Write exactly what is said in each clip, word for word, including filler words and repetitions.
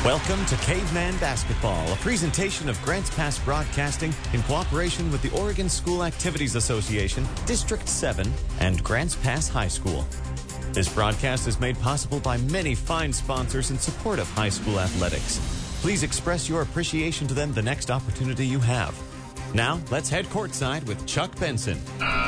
Welcome to Caveman Basketball, a presentation of Grants Pass Broadcasting in cooperation with the Oregon School Activities Association, District seven, and Grants Pass High School. This broadcast is made possible by many fine sponsors in support of high school athletics. Please express your appreciation to them the next opportunity you have. Now, let's head courtside with Chuck Benson.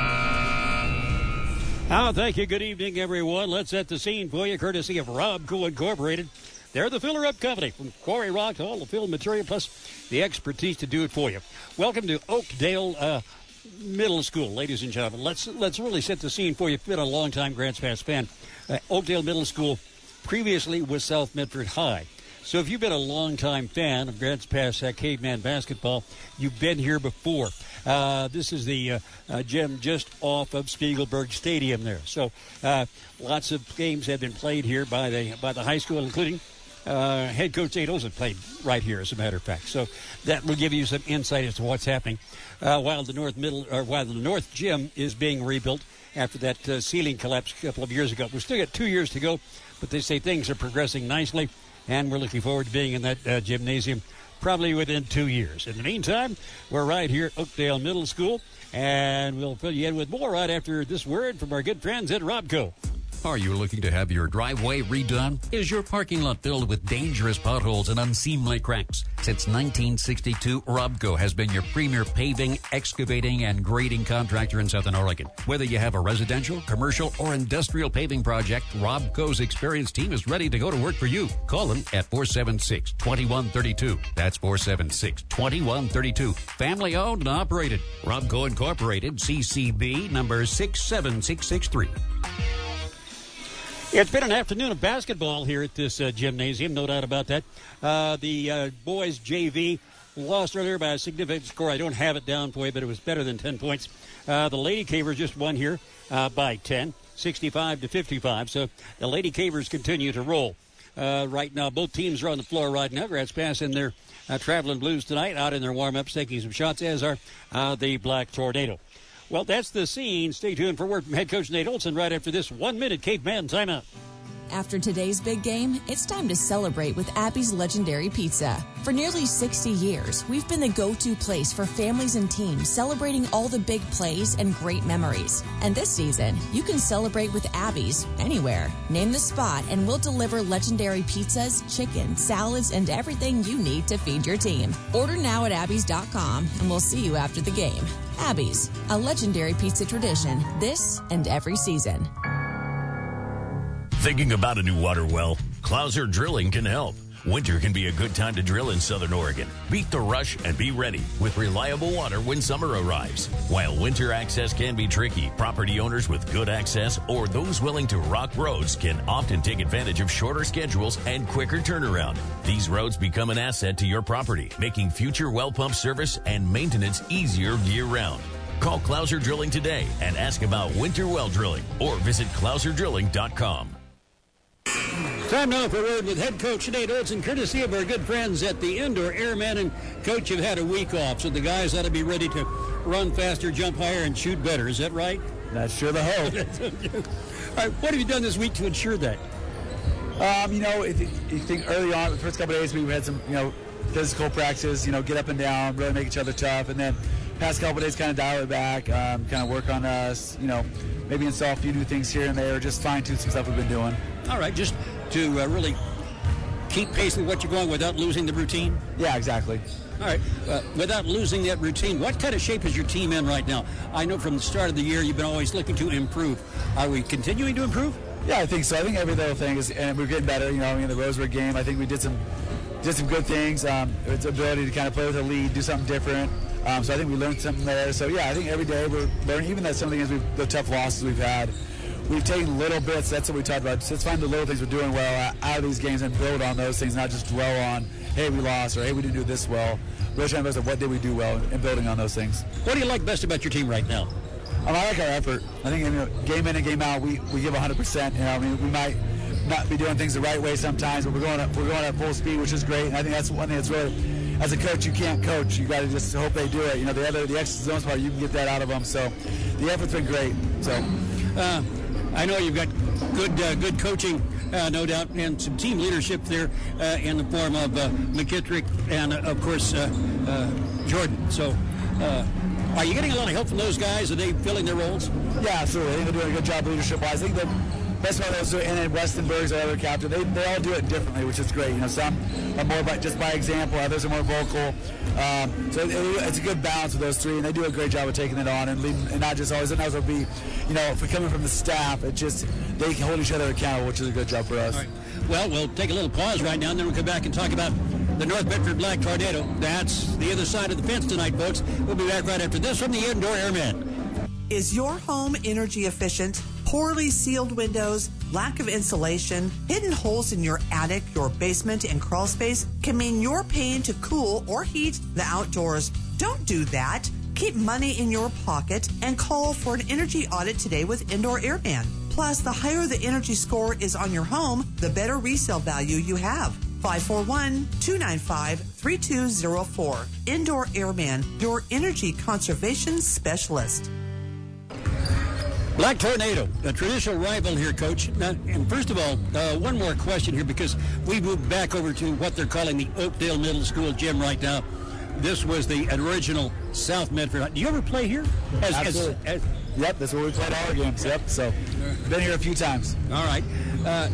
Oh, thank you. Good evening, everyone. Let's set the scene for you, courtesy of Robco Incorporated. They're the filler-up company from quarry rock to all the fill material, plus the expertise to do it for you. Welcome to Oakdale uh, Middle School, ladies and gentlemen. Let's let's really set the scene for you. You've been a long-time Grants Pass fan. Uh, Oakdale Middle School previously was South Medford High. So if you've been a long-time fan of Grants Pass uh, Caveman Basketball, you've been here before. Uh, this is the uh, uh, gym just off of Spiegelberg Stadium there. So uh, lots of games have been played here by the by the high school, including uh, head coach Nate Olson played right here, as a matter of fact. So that will give you some insight as to what's happening uh, while the north middle or while the north gym is being rebuilt after that uh, ceiling collapse a couple of years ago. We've still got two years to go, but they say things are progressing nicely, and we're looking forward to being in that uh, gymnasium probably within two years. In the meantime, we're right here at Oakdale Middle School, and we'll fill you in with more right after this word from our good friends at Robco. Are you looking to have your driveway redone? Is your parking lot filled with dangerous potholes and unseemly cracks? Since nineteen sixty-two, Robco has been your premier paving, excavating, and grading contractor in Southern Oregon. Whether you have a residential, commercial, or industrial paving project, Robco's experienced team is ready to go to work for you. Call them at four seven six, two one three two. That's four seven six, two one three two. Family owned and operated. Robco Incorporated, C C B number six seven six six three. It's been an afternoon of basketball here at this uh, gymnasium, no doubt about that. Uh, the uh, boys' J V lost earlier by a significant score. I don't have it down for you, but it was better than ten points. Uh, the Lady Cavers just won here uh, by ten, sixty-five to fifty-five. So the Lady Cavers continue to roll. Uh, right now, both teams are on the floor right now. Grants Pass in their uh, Traveling Blues tonight, out in their warm-ups, taking some shots, as are uh, the Black Tornado. Well, that's the scene. Stay tuned for word from head coach Nate Olson right after this one-minute Caveman timeout. After today's big game, it's time to celebrate with Abby's Legendary Pizza. For nearly sixty years, we've been the go-to place for families and teams celebrating all the big plays and great memories. And this season, you can celebrate with Abby's anywhere. Name the spot and we'll deliver legendary pizzas, chicken, salads, and everything you need to feed your team. Order now at abby's dot com and we'll see you after the game. Abby's, a legendary pizza tradition this and every season. Thinking about a new water well? Clouser Drilling can help. Winter can be a good time to drill in Southern Oregon. Beat the rush and be ready with reliable water when summer arrives. While winter access can be tricky, property owners with good access or those willing to rock roads can often take advantage of shorter schedules and quicker turnaround. These roads become an asset to your property, making future well pump service and maintenance easier year-round. Call Clouser Drilling today and ask about winter well drilling or visit clouser drilling dot com. Time now for a word with head coach Nate Olson, courtesy of our good friends at the Indoor Airmen. And, Coach, you've had a week off, so the guys ought to be ready to run faster, jump higher, and shoot better. Is that right? That's sure the hope. All right, what have you done this week to ensure that? Um, you know, if you think early on, the first couple of days, we had some, you know, physical practices, you know, get up and down, really make each other tough. And then past couple of days, kind of dial it back, um, kind of work on us, you know, maybe install a few new things here and there, just fine-tune some stuff we've been doing. All right, just to uh, really keep pace with what you're going without losing the routine? Yeah, exactly. All right, uh, without losing that routine, what kind of shape is your team in right now? I know from the start of the year you've been always looking to improve. Are we continuing to improve? Yeah, I think so. I think every little thing is, and we're getting better. You know, I mean, the Roseburg game, I think we did some did some good things. Um, its ability to kind of play with a lead, do something different. Um, so I think we learned something there. So, yeah, I think every day we're learning, even that some of the games, we've, the tough losses we've had, we've taken little bits. That's what we talked about. So let's find the little things we're doing well out of these games and build on those things, not just dwell on, hey, we lost, or hey, we didn't do this well. Really trying to focus on what did we do well and building on those things. What do you like best about your team right now? Um, I like our effort. I think, you know, game in and game out, we, we give one hundred percent. You know, I mean, we might not be doing things the right way sometimes, but we're going at, we're going at full speed, which is great. And I think that's one thing that's really, as a coach, you can't coach. You got to just hope they do it. You know, the other, the extra zones part, you can get that out of them. So the effort's been great. So, uh, I know you've got good, uh, good coaching uh, no doubt, and some team leadership there uh, in the form of uh, McKittrick and, uh, of course, uh, uh, Jordan. So, uh, are you getting a lot of help from those guys? Are they filling their roles? Yeah, absolutely. I think they're doing a good job leadership-wise. I think the best one of those, and then Westenberg's our other captain, they, they all do it differently, which is great. You know, some are more by, just by example, others are more vocal. Um, so it, it's a good balance with those three, and they do a great job of taking it on and leading, and not just always, and also be, you know, if we're coming from the staff, it just, they can hold each other accountable, which is a good job for us. All right. Well, we'll take a little pause right now, and then we'll come back and talk about the North Bedford Black Tornado. That's the other side of the fence tonight, folks. We'll be back right after this from the Indoor Airman. Is your home energy efficient? Poorly sealed windows, lack of insulation, hidden holes in your attic, your basement, and crawl space can mean you're paying to cool or heat the outdoors. Don't do that. Keep money in your pocket and call for an energy audit today with Indoor Airman. Plus, the higher the energy score is on your home, the better resale value you have. five four one, two nine five, three two zero four. Indoor Airman, your energy conservation specialist. Black Tornado, a traditional rival here, Coach. Now, and first of all, uh, one more question here, because we moved back over to what they're calling the Oakdale Middle School gym right now. This was the original South Medford. Do you ever play here? As, Absolutely. As, as, yep, that's where we played all our games. Yep, so been here a few times. All right. Uh,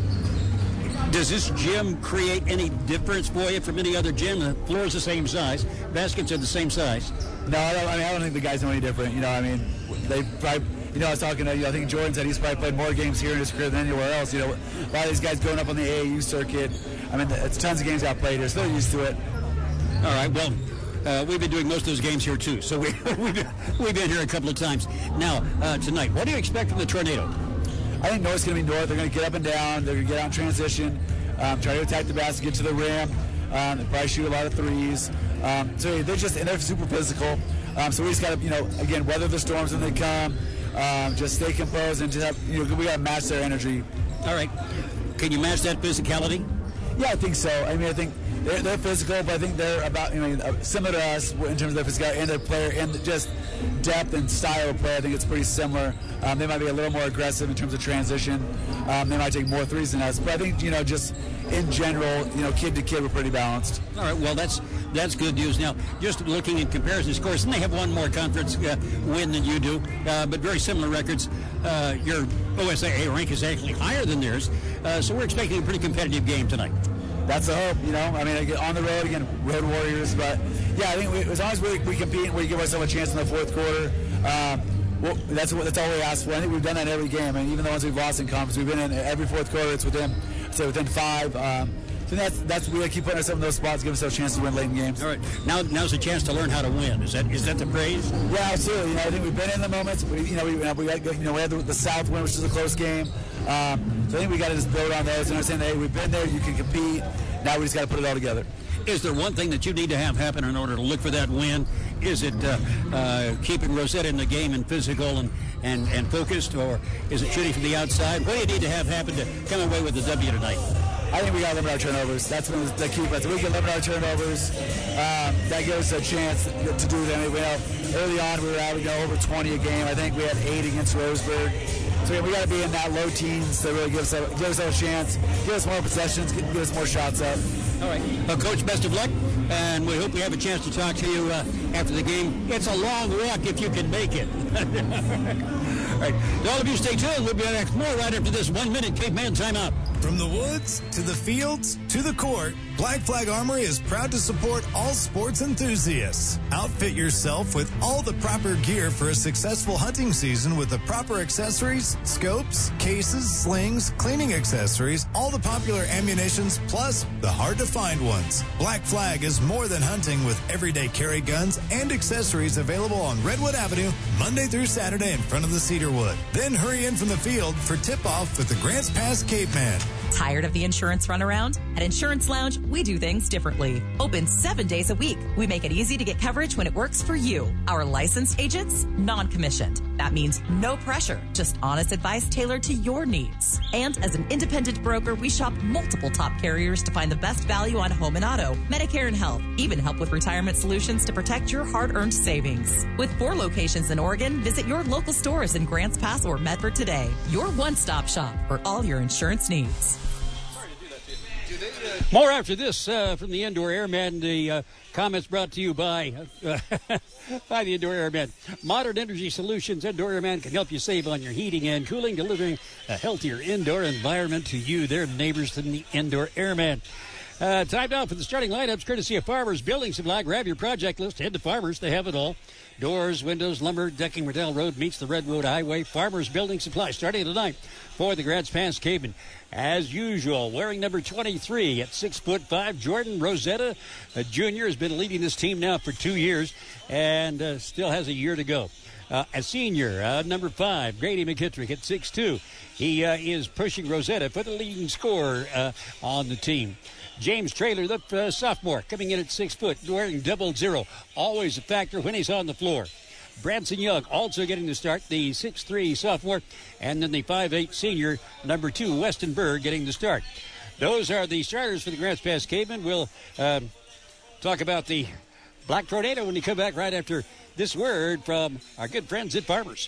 does this gym create any difference for you from any other gym? The floor is the same size. Baskets are the same size. No, I don't, I mean, I don't think the guys know any different. You know, I mean, they probably, you know, I was talking to, you know, I think Jordan said he's probably played more games here in his career than anywhere else. You know, a lot of these guys growing up on the A A U circuit, I mean, it's tons of games got played here, so they're used to it. All right, well, uh, we've been doing most of those games here, too, so we, we've, been, we've been here a couple of times. Now, uh, tonight, what do you expect from the Tornado? I think North's going to be North. They're going to get up and down. They're going to get out in transition, um, try to attack the basket, get to the rim. Um, they probably shoot a lot of threes. Um, so they're just, and they're super physical. Um, so we just got to, you know, again, weather the storms when they come. Um, just stay composed and just have, you know, we got to match their energy. All right. Can you match that physicality? Yeah, I think so. I mean, I think they're, they're physical, but I think they're about, you know, similar to us in terms of their physicality and their player and just depth and style of play. I think it's pretty similar. Um, they might be a little more aggressive in terms of transition. Um, they might take more threes than us, but I think, you know, just in general, you know, kid to kid, we're pretty balanced. All right, well, that's that's good news. Now, just looking in comparison scores, and they have one more conference uh, win than you do, uh, but very similar records. Uh, your O S A A rank is actually higher than theirs, uh, so we're expecting a pretty competitive game tonight. That's the hope, you know. I mean, on the road, again, road warriors, but yeah, I think we, as long as we, we compete and we give ourselves a chance in the fourth quarter, um, well, that's what that's all we ask for. I think we've done that every game, and even the ones we've lost in conference, we've been in every fourth quarter. It's within, so within five. Um, so that's that's we gotta keep putting ourselves in those spots, give ourselves a chance to win late in games. All right, now now's a chance to learn how to win. Is that is that the praise? Yeah, absolutely. You know, I think we've been in the moments. We, you know, we we had, you know we had the, the South win, which is a close game. Um, so I think we got to just build on those and understand that hey, we've been there. You can compete. Now we just got to put it all together. Is there one thing that you need to have happen in order to look for that win? Is it uh, uh, keeping Rosetta in the game and physical and, and, and focused, or is it shooting from the outside? What do you need to have happen to come away with the W tonight? I think we got to limit our turnovers. That's one of the key. But if we can limit our turnovers, um, that gives us a chance to do that. We know early on we were averaging over twenty a game. I think we had eight against Roseburg. So we got to be in that low teens to really give us a, give us a chance, give us more possessions, give, give us more shots up. All right. Well, Coach, best of luck, and we hope we have a chance to talk to you uh, after the game. It's a long walk if you can make it. All right. To all of you, stay tuned. We'll be back more right after this one-minute Cape Man timeout. From the woods to the fields to the court, Black Flag Armory is proud to support all sports enthusiasts. Outfit yourself with all the proper gear for a successful hunting season with the proper accessories, scopes, cases, slings, cleaning accessories, all the popular ammunitions, plus the hard-to-find ones. Black Flag is more than hunting with everyday carry guns and accessories available on Redwood Avenue Monday through Saturday in front of the Cedarwood. Then hurry in from the field for tip-off with the Grants Pass Cape Man. Tired of the insurance runaround? At Insurance Lounge, we do things differently. Open seven days a week. We make it easy to get coverage when it works for you. Our licensed agents, non-commissioned. That means no pressure, just honest advice tailored to your needs. And as an independent broker, we shop multiple top carriers to find the best value on home and auto, Medicare and health, even help with retirement solutions to protect your hard-earned savings. With four locations in Oregon, visit your local stores in Grants Pass or Medford today. Your one-stop shop for all your insurance needs. More after this uh, from the Indoor Airman. The uh, comments brought to you by uh, by the Indoor Airman. Modern Energy Solutions Indoor Airman can help you save on your heating and cooling, delivering a healthier indoor environment to you, their neighbors, than the Indoor Airman. Uh, time now for the starting lineups, courtesy of Farmers Building Supply. Grab your project list. Head to Farmers. They have it all. Doors, windows, lumber, decking. Riddell Road meets the Redwood Highway. Farmers Building Supply starting tonight for the Grants Pass Cavemen. As usual, wearing number twenty-three at six foot five, Jordan Rosetta, a junior, has been leading this team now for two years and uh, still has a year to go. Uh, a senior, uh, number five, Grady McKittrick at six two. He uh, is pushing Rosetta for the leading scorer uh, on the team. James Traylor, the uh, sophomore, coming in at six foot, wearing double zero. Always a factor when he's on the floor. Branson Young also getting the start, the six three sophomore, and then the five eight senior, number two, Weston Berg, getting the start. Those are the starters for the Grants Pass Cavemen. We'll um, talk about the Black Tornado when we come back right after this word from our good friends at Farmers.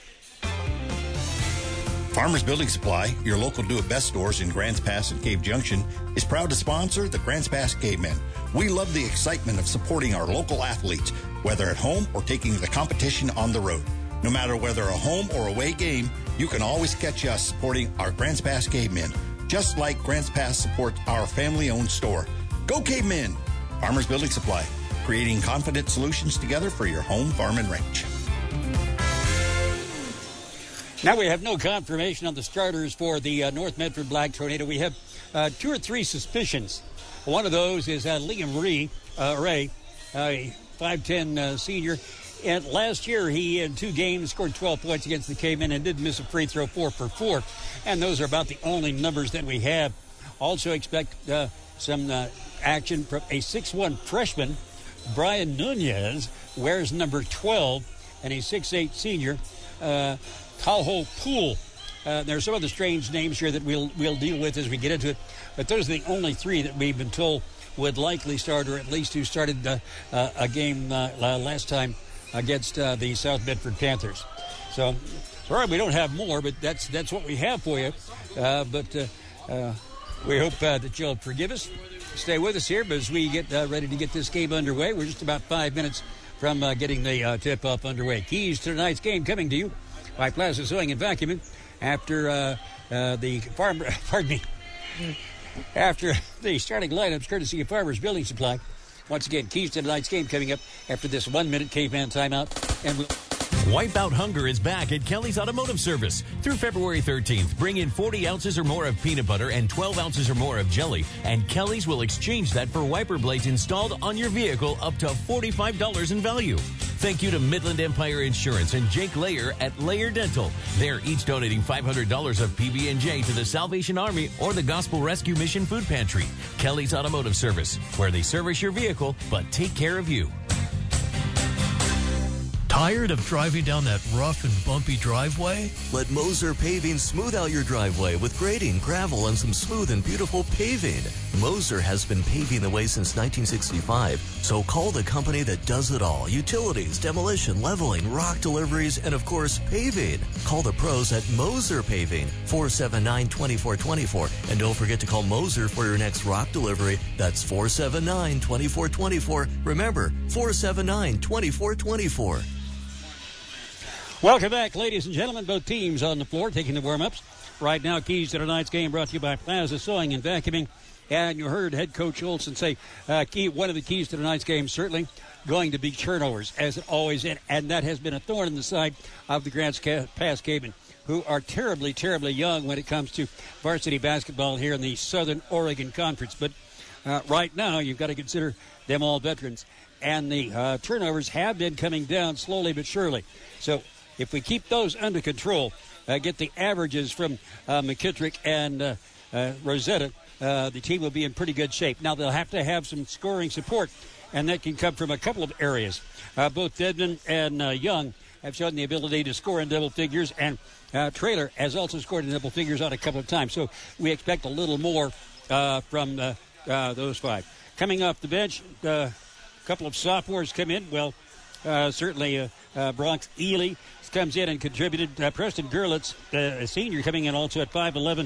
Farmers Building Supply, your local do-it-best stores in Grants Pass and Cave Junction, is proud to sponsor the Grants Pass Cavemen. We love the excitement of supporting our local athletes, whether at home or taking the competition on the road. No matter whether a home or away game, you can always catch us supporting our Grants Pass Cavemen, just like Grants Pass supports our family-owned store. Go Cavemen! Farmers Building Supply, creating confident solutions together for your home, farm, and ranch. Now we have no confirmation on the starters for the uh, North Medford Black Tornado. We have uh, two or three suspicions. One of those is uh, Liam Ray, uh, Ray, a five ten uh, senior. And last year he, in two games, scored twelve points against the Cavemen and did miss a free throw, four for four. And those are about the only numbers that we have. Also expect uh, some uh, action from a six one freshman. Brian Nunez wears number twelve, and a six eight senior. Uh, Tahoe Poole. Uh, there are some other strange names here that we'll we'll deal with as we get into it, but those are the only three that we've been told would likely start, or at least who started uh, uh, a game uh, last time against uh, the South Bedford Panthers. So, sorry we don't have more, but that's that's what we have for you. Uh, but uh, uh, we hope uh, that you'll forgive us. Stay with us here as we get uh, ready to get this game underway. We're just about five minutes from uh, getting the uh, tip-off underway. Keys to tonight's game coming to you by Plaza Sewing and Vacuuming after uh, uh, the farm, pardon me, after the starting lineups courtesy of Farmers Building Supply. Once again, keys to tonight's game coming up after this one-minute caveman timeout. And we'll... Wipe Out Hunger is back at Kelly's Automotive Service. Through February thirteenth, bring in forty ounces or more of peanut butter and twelve ounces or more of jelly, and Kelly's will exchange that for wiper blades installed on your vehicle up to forty-five dollars in value. Thank you to Midland Empire Insurance and Jake Layer at Layer Dental. They're each donating five hundred dollars of P B and J to the Salvation Army or the Gospel Rescue Mission Food Pantry. Kelly's Automotive Service, where they service your vehicle but take care of you. Tired of driving down that rough and bumpy driveway? Let Moser Paving smooth out your driveway with grading, gravel, and some smooth and beautiful paving. Moser has been paving the way since nineteen sixty-five, so call the company that does it all. Utilities, demolition, leveling, rock deliveries, and of course, paving. Call the pros at Moser Paving, four seven nine, two four two four. And don't forget to call Moser for your next rock delivery. That's four seven nine, two four two four. Remember, four seven nine, two four two four. Welcome back, ladies and gentlemen. Both teams on the floor taking the warm-ups. Right now, keys to tonight's game brought to you by Plaza Sewing and Vacuuming. And you heard head coach Olson say uh, key, one of the keys to tonight's game certainly going to be turnovers, as it always is. And that has been a thorn in the side of the Grants Pass Cavemen, who are terribly, terribly young when it comes to varsity basketball here in the Southern Oregon Conference. But uh, right now, you've got to consider them all veterans. And the uh, turnovers have been coming down slowly but surely. So if we keep those under control, uh, get the averages from uh, McKittrick and uh, uh, Rosetta, uh, the team will be in pretty good shape. Now, they'll have to have some scoring support, and that can come from a couple of areas. Uh, both Dedman and uh, Young have shown the ability to score in double figures, and uh, Traylor has also scored in double figures on a couple of times. So we expect a little more uh, from uh, uh, those five. Coming off the bench, uh, a couple of sophomores come in. Well, uh, certainly uh, uh, Bronx Ely comes in and contributed. Uh, Preston Gerlitz, uh, a senior, coming in also at five eleven,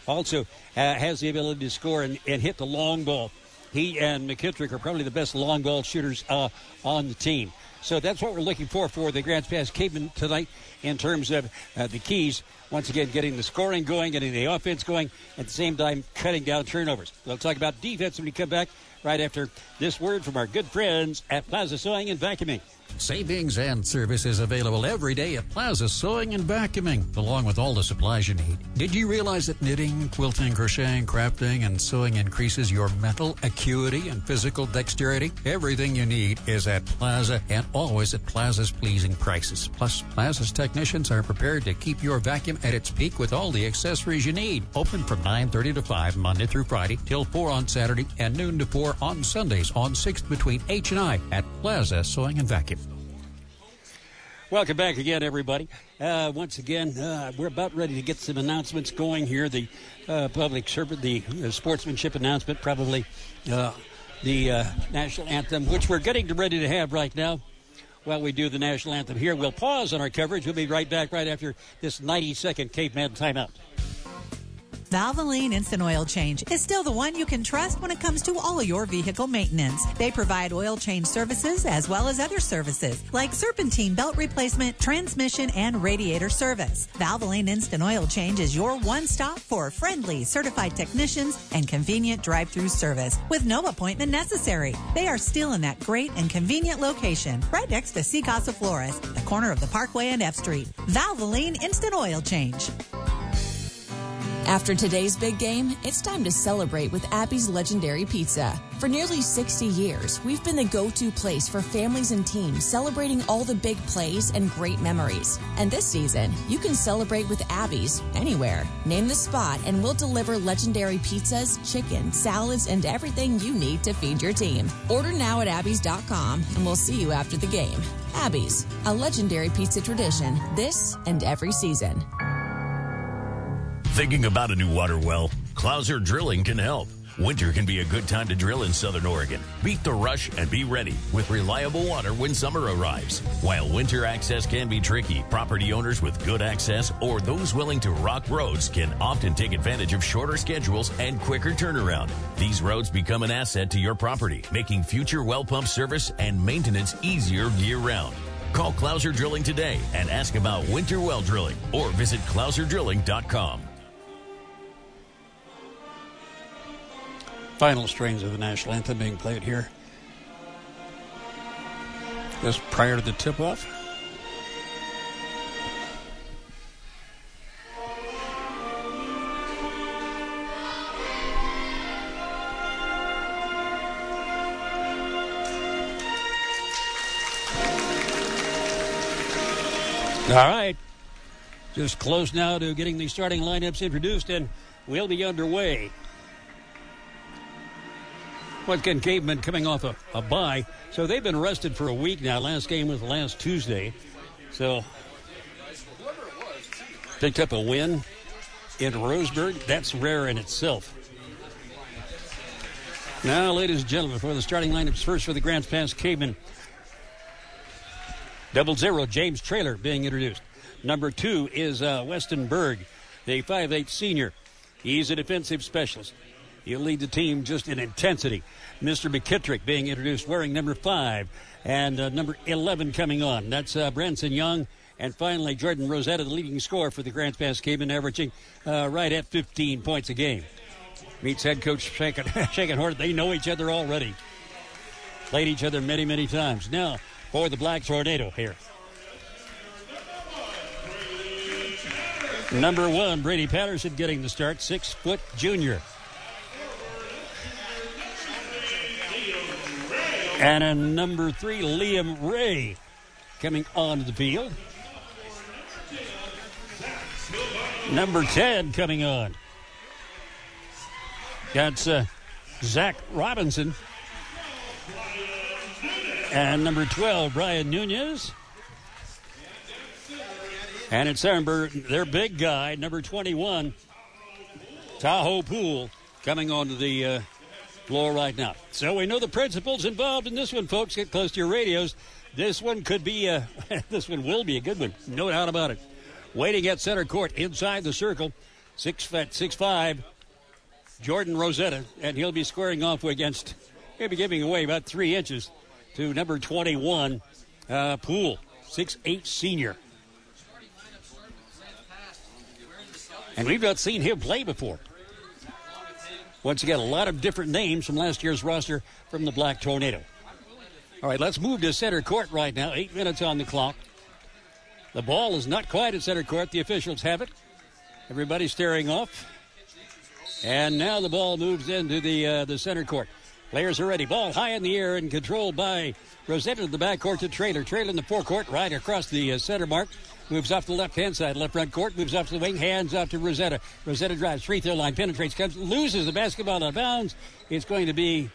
also uh, has the ability to score and, and hit the long ball. He and McKittrick are probably the best long ball shooters uh, on the team. So that's what we're looking for for the Grants Pass Cavemen tonight in terms of uh, the keys. Once again, getting the scoring going, getting the offense going, at the same time cutting down turnovers. We'll talk about defense when we come back right after this word from our good friends at Plaza Sewing and Vacuuming. Savings and services available every day at Plaza Sewing and Vacuuming, along with all the supplies you need. Did you realize that knitting, quilting, crocheting, crafting, and sewing increases your mental acuity and physical dexterity? Everything you need is at Plaza and always at Plaza's pleasing prices. Plus, Plaza's technicians are prepared to keep your vacuum at its peak with all the accessories you need. Open from nine thirty to five Monday through Friday, till four on Saturday, and noon to four on Sundays on sixth between H and I at Plaza Sewing and Vacuum. Welcome back again, everybody. Uh, once again, uh, we're about ready to get some announcements going here. The uh, public service, the uh, sportsmanship announcement, probably uh, the uh, national anthem, which we're getting ready to have right now. While we do the national anthem here, we'll pause on our coverage. We'll be right back right after this ninety-second Caveman timeout. Valvoline Instant Oil Change is still the one you can trust when it comes to all of your vehicle maintenance. They provide oil change services as well as other services like serpentine belt replacement, transmission, and radiator service. Valvoline Instant Oil Change is your one stop for friendly, certified technicians and convenient drive-through service with no appointment necessary. They are still in that great and convenient location right next to C Casa Flores, the corner of the Parkway and F Street. Valvoline Instant Oil Change. After today's big game, it's time to celebrate with Abby's Legendary Pizza. For nearly sixty years, we've been the go-to place for families and teams celebrating all the big plays and great memories. And this season, you can celebrate with Abby's anywhere. Name the spot and we'll deliver legendary pizzas, chicken, salads, and everything you need to feed your team. Order now at abby's dot com and we'll see you after the game. Abby's, a legendary pizza tradition this and every season. Thinking about a new water well? Clouser Drilling can help. Winter can be a good time to drill in Southern Oregon. Beat the rush and be ready with reliable water when summer arrives. While winter access can be tricky, property owners with good access or those willing to rock roads can often take advantage of shorter schedules and quicker turnaround. These roads become an asset to your property, making future well pump service and maintenance easier year-round. Call Clouser Drilling today and ask about winter well drilling or visit clouser drilling dot com. Final strains of the national anthem being played here just prior to the tip-off. All right, just close now to getting the starting lineups introduced, and we'll be underway. Once again, Cavemen coming off a, a bye. So they've been rested for a week now. Last game was last Tuesday. So picked up a win in Roseburg. That's rare in itself. Now, ladies and gentlemen, for the starting lineups, first for the Grants Pass Cavemen. Double zero, James Traylor being introduced. Number two is uh, Weston Berg, the five eight senior. He's a defensive specialist. He'll lead the team just in intensity. Mister McKittrick being introduced, wearing number five. And uh, number eleven coming on. That's uh, Branson Young. And finally, Jordan Rosetta, the leading scorer for the Grants Pass Cavemen, averaging uh, right at fifteen points a game. Meets head coach shaking, shaking hard. They know each other already. Played each other many, many times. Now, for the Black Tornado here. Number one, Brady Patterson getting the start. Six-foot junior. And a number three, Liam Ray, coming onto the field. Number ten coming on. That's uh, Zach Robinson. And number twelve, Brian Nunez. And it's their, their big guy, number twenty-one, Tahoe Poole, coming onto the uh, floor right now. So we know the principals involved in this one, folks. Get close to your radios. This one could be a, this one will be a good one. No doubt about it. Waiting at center court inside the circle. Six foot, six five, Jordan Rosetta, and he'll be squaring off against, he'll be giving away about three inches to number twenty-one, uh, Poole, six eight senior. And we've not seen him play before. Once again, a lot of different names from last year's roster from the Black Tornado. All right, let's move to center court right now. Eight minutes on the clock. The ball is not quite at center court. The officials have it. Everybody's staring off. And now the ball moves into the uh, the center court. Players are ready. Ball high in the air and controlled by Rosetta to the backcourt to Traylor. Traylor in the forecourt, right across the uh, center mark. Moves off the left-hand side, left front court. Moves off to the wing, hands off to Rosetta. Rosetta drives, free throw line, penetrates, comes, loses the basketball out of bounds. It's going to be,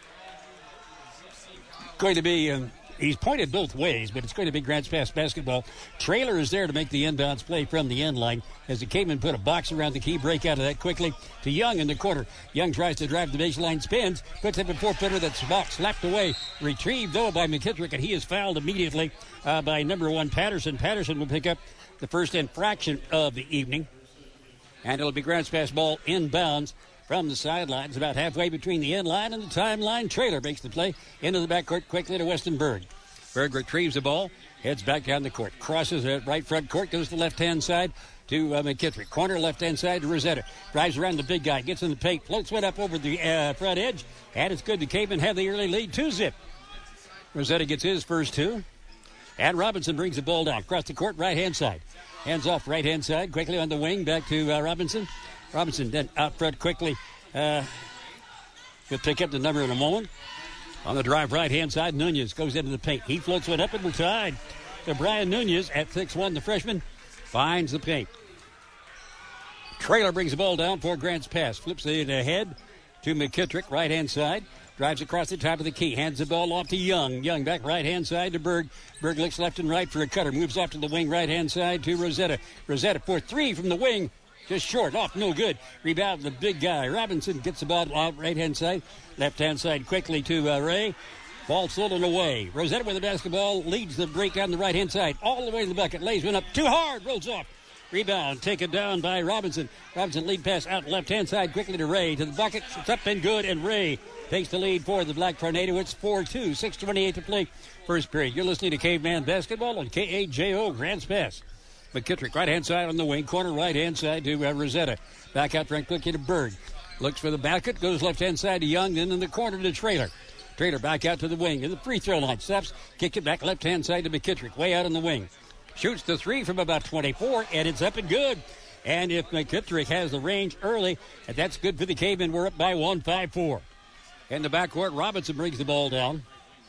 going to be, um, he's pointed both ways, but it's going to be Grants Pass basketball. Traylor is there to make the inbounds play from the end line as the Cavemen put a box around the key, break out of that quickly to Young in the corner. Young tries to drive the baseline, spins, puts up a four-footer that's slapped away. Retrieved, though, by McKittrick, and he is fouled immediately uh, by number one, Patterson. Patterson will pick up the first infraction of the evening. And it'll be Grants Pass ball inbounds from the sidelines, about halfway between the end line and the timeline. Traylor makes the play into the backcourt quickly to Weston Berg. Berg retrieves the ball, heads back down the court, crosses the right front court, goes to the left-hand side to uh, McKittrick. Corner left-hand side to Rosetta. Drives around the big guy, gets in the paint, floats one up over the uh, front edge, and it's good. The Cavemen have the early lead, two-zip. Rosetta gets his first two. And Robinson brings the ball down across the court, right-hand side. Hands off right-hand side, quickly on the wing, back to uh, Robinson. Robinson then out front quickly. Uh, he'll pick up the number in a moment. On the drive right-hand side, Nunez goes into the paint. He floats one up and we're tied. To Brian Nunez at six one, the freshman, finds the paint. Traylor brings the ball down for Grants Pass. Flips it ahead to McKittrick, right-hand side. Drives across the top of the key. Hands the ball off to Young. Young back right-hand side to Berg. Berg looks left and right for a cutter. Moves off to the wing right-hand side to Rosetta. Rosetta for three from the wing. Just short. Off. No good. Rebound the big guy. Robinson gets the ball out right-hand side. Left-hand side quickly to uh, Ray. Ball stolen away. Rosetta with the basketball. Leads the break on the right-hand side. All the way to the bucket. Lays one up. Too hard. Rolls off. Rebound taken down by Robinson. Robinson lead pass out left-hand side quickly to Ray. To the bucket. It's up and good. And Ray takes the lead for the Black Tornado. It's four two. six twenty-eight to play. First period. You're listening to Caveman Basketball on K A J O Grants Pass. McKittrick right-hand side on the wing. Corner right-hand side to uh, Rosetta. Back out front quickly to Berg. Looks for the basket. Goes left-hand side to Young. Then in the corner to Traylor. Traylor back out to the wing. In the free throw line. Steps. Kick it back left-hand side to McKittrick. Way out on the wing. Shoots the three from about twenty-four, and it's up and good. And if McKittrick has the range early, and that's good for the Cavemen, we're up by one, five four. In the backcourt, Robinson brings the ball down.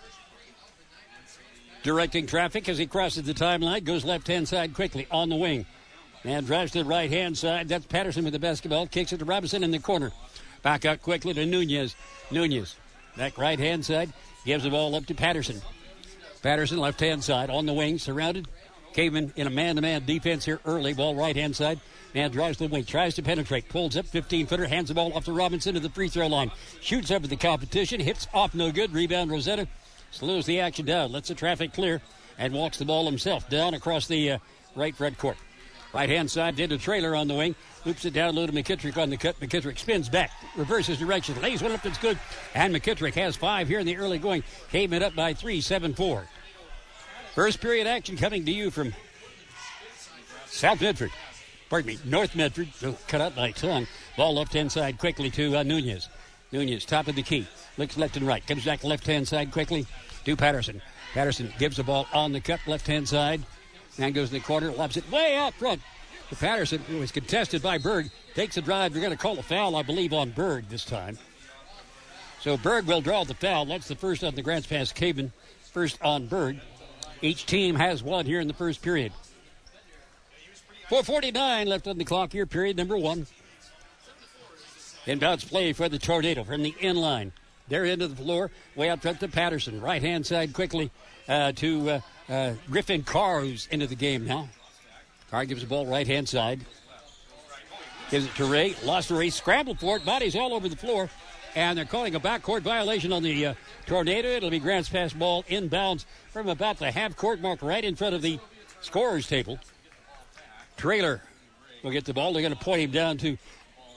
Directing traffic as he crosses the timeline, goes left-hand side quickly on the wing. And drives to the right-hand side. That's Patterson with the basketball. Kicks it to Robinson in the corner. Back out quickly to Nunez. Nunez, back right-hand side, gives the ball up to Patterson. Patterson, left-hand side, on the wing, surrounded. Caveman in a man-to-man defense here early. Ball right-hand side. Man drives to the wing. Tries to penetrate. Pulls up fifteen-footer. Hands the ball off to Robinson to the free throw line. Shoots over the competition. Hits off no good. Rebound Rosetta. Slows the action down. Lets the traffic clear. And walks the ball himself down across the uh, right front court. Right-hand side did a Traylor on the wing. Loops it down low to McKittrick on the cut. McKittrick spins back. Reverses direction. Lays one up that's good. And McKittrick has five here in the early going. Caveman up by three, seven four. First period action coming to you from South Medford. Pardon me, North Medford. So cut out my tongue. Ball left-hand side quickly to uh, Nunez. Nunez, top of the key. Looks left and right. Comes back left-hand side quickly to Patterson. Patterson gives the ball on the cut, left-hand side. Man goes in the corner, lobs it way out front to Patterson, who was contested by Berg. Takes a drive. They're going to call a foul, I believe, on Berg this time. So Berg will draw the foul. That's the first on the Grants Pass Caveman. First on Berg. Each team has one here in the first period. four forty-nine left on the clock here, period number one. Inbounds play for the Tornado from the end line. They're into the floor, way out front to Patterson. Right-hand side quickly uh, to uh, uh, Griffin Carr, who's into the game now. Carr gives the ball right-hand side. Gives it to Ray. Lost to Ray. Scrambled for it. Bodies all over the floor. And they're calling a backcourt violation on the uh, Tornado. It'll be Grants Pass ball inbounds from about the half-court mark right in front of the scorer's table. Traylor will get the ball. They're going to point him down to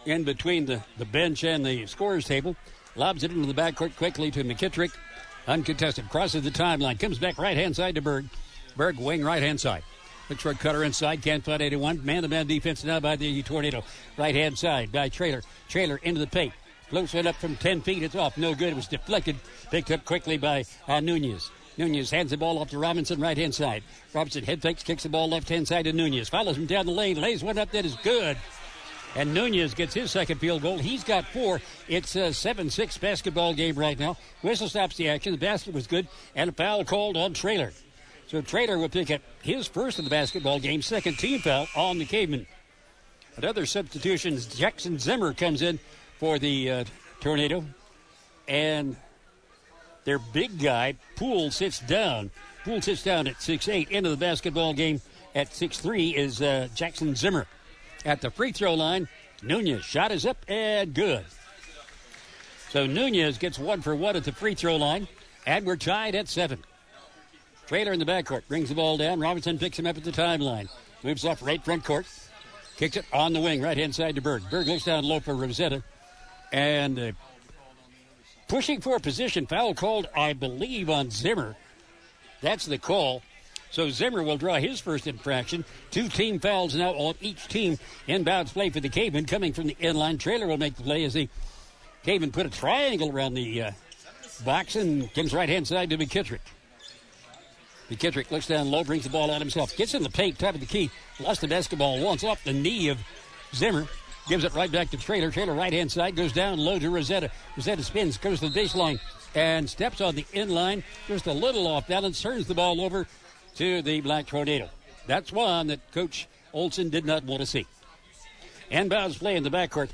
in between the, the bench and the scorer's table. Lobs it into the backcourt quickly to McKittrick. Uncontested. Crosses the timeline. Comes back right-hand side to Berg. Berg wing right-hand side. Looks for a cutter inside. Can't find anyone. Man-to-man defense now by the Tornado. Right-hand side by Traylor. Traylor into the paint. Floats it up from ten feet. It's off. No good. It was deflected. Picked up quickly by uh, Nunez. Nunez hands the ball off to Robinson, right-hand side. Robinson head fakes, kicks the ball left-hand side to Nunez. Follows him down the lane. Lays one up that is good. And Nunez gets his second field goal. He's got four. It's a seven six basketball game right now. Whistle stops the action. The basket was good. And a foul called on Traylor. So Traylor will pick up his first of the basketball game. Second team foul on the Cavemen. Another substitution. Jackson Zimmer comes in for the uh, Tornado. And their big guy, Poole, sits down. Poole sits down at six eight. Into the basketball game at six three is uh, Jackson Zimmer. At the free throw line, Nunez shot is up and good. So Nunez gets one for one at the free throw line, and we're tied at seven. Traylor in the backcourt brings the ball down. Robinson picks him up at the timeline. Moves off right front court. Kicks it on the wing, right-hand side to Berg. Berg looks down low for Rosetta. And uh, pushing for a position, foul called, I believe, on Zimmer. That's the call. So Zimmer will draw his first infraction. Two team fouls now on each team. Inbounds play for the Cavemen coming from the inline. Traylor will make the play as the Cavemen put a triangle around the uh, box and comes right-hand side to McKittrick. McKittrick looks down low, brings the ball out himself. Gets in the paint, top of the key. Lost the basketball once off the knee of Zimmer. Gives it right back to Traylor. Traylor right-hand side goes down low to Rosetta. Rosetta spins, goes to the baseline, and steps on the inline. Just a little off balance, turns the ball over to the Black Tornado. That's one that Coach Olson did not want to see. Inbounds play in the backcourt.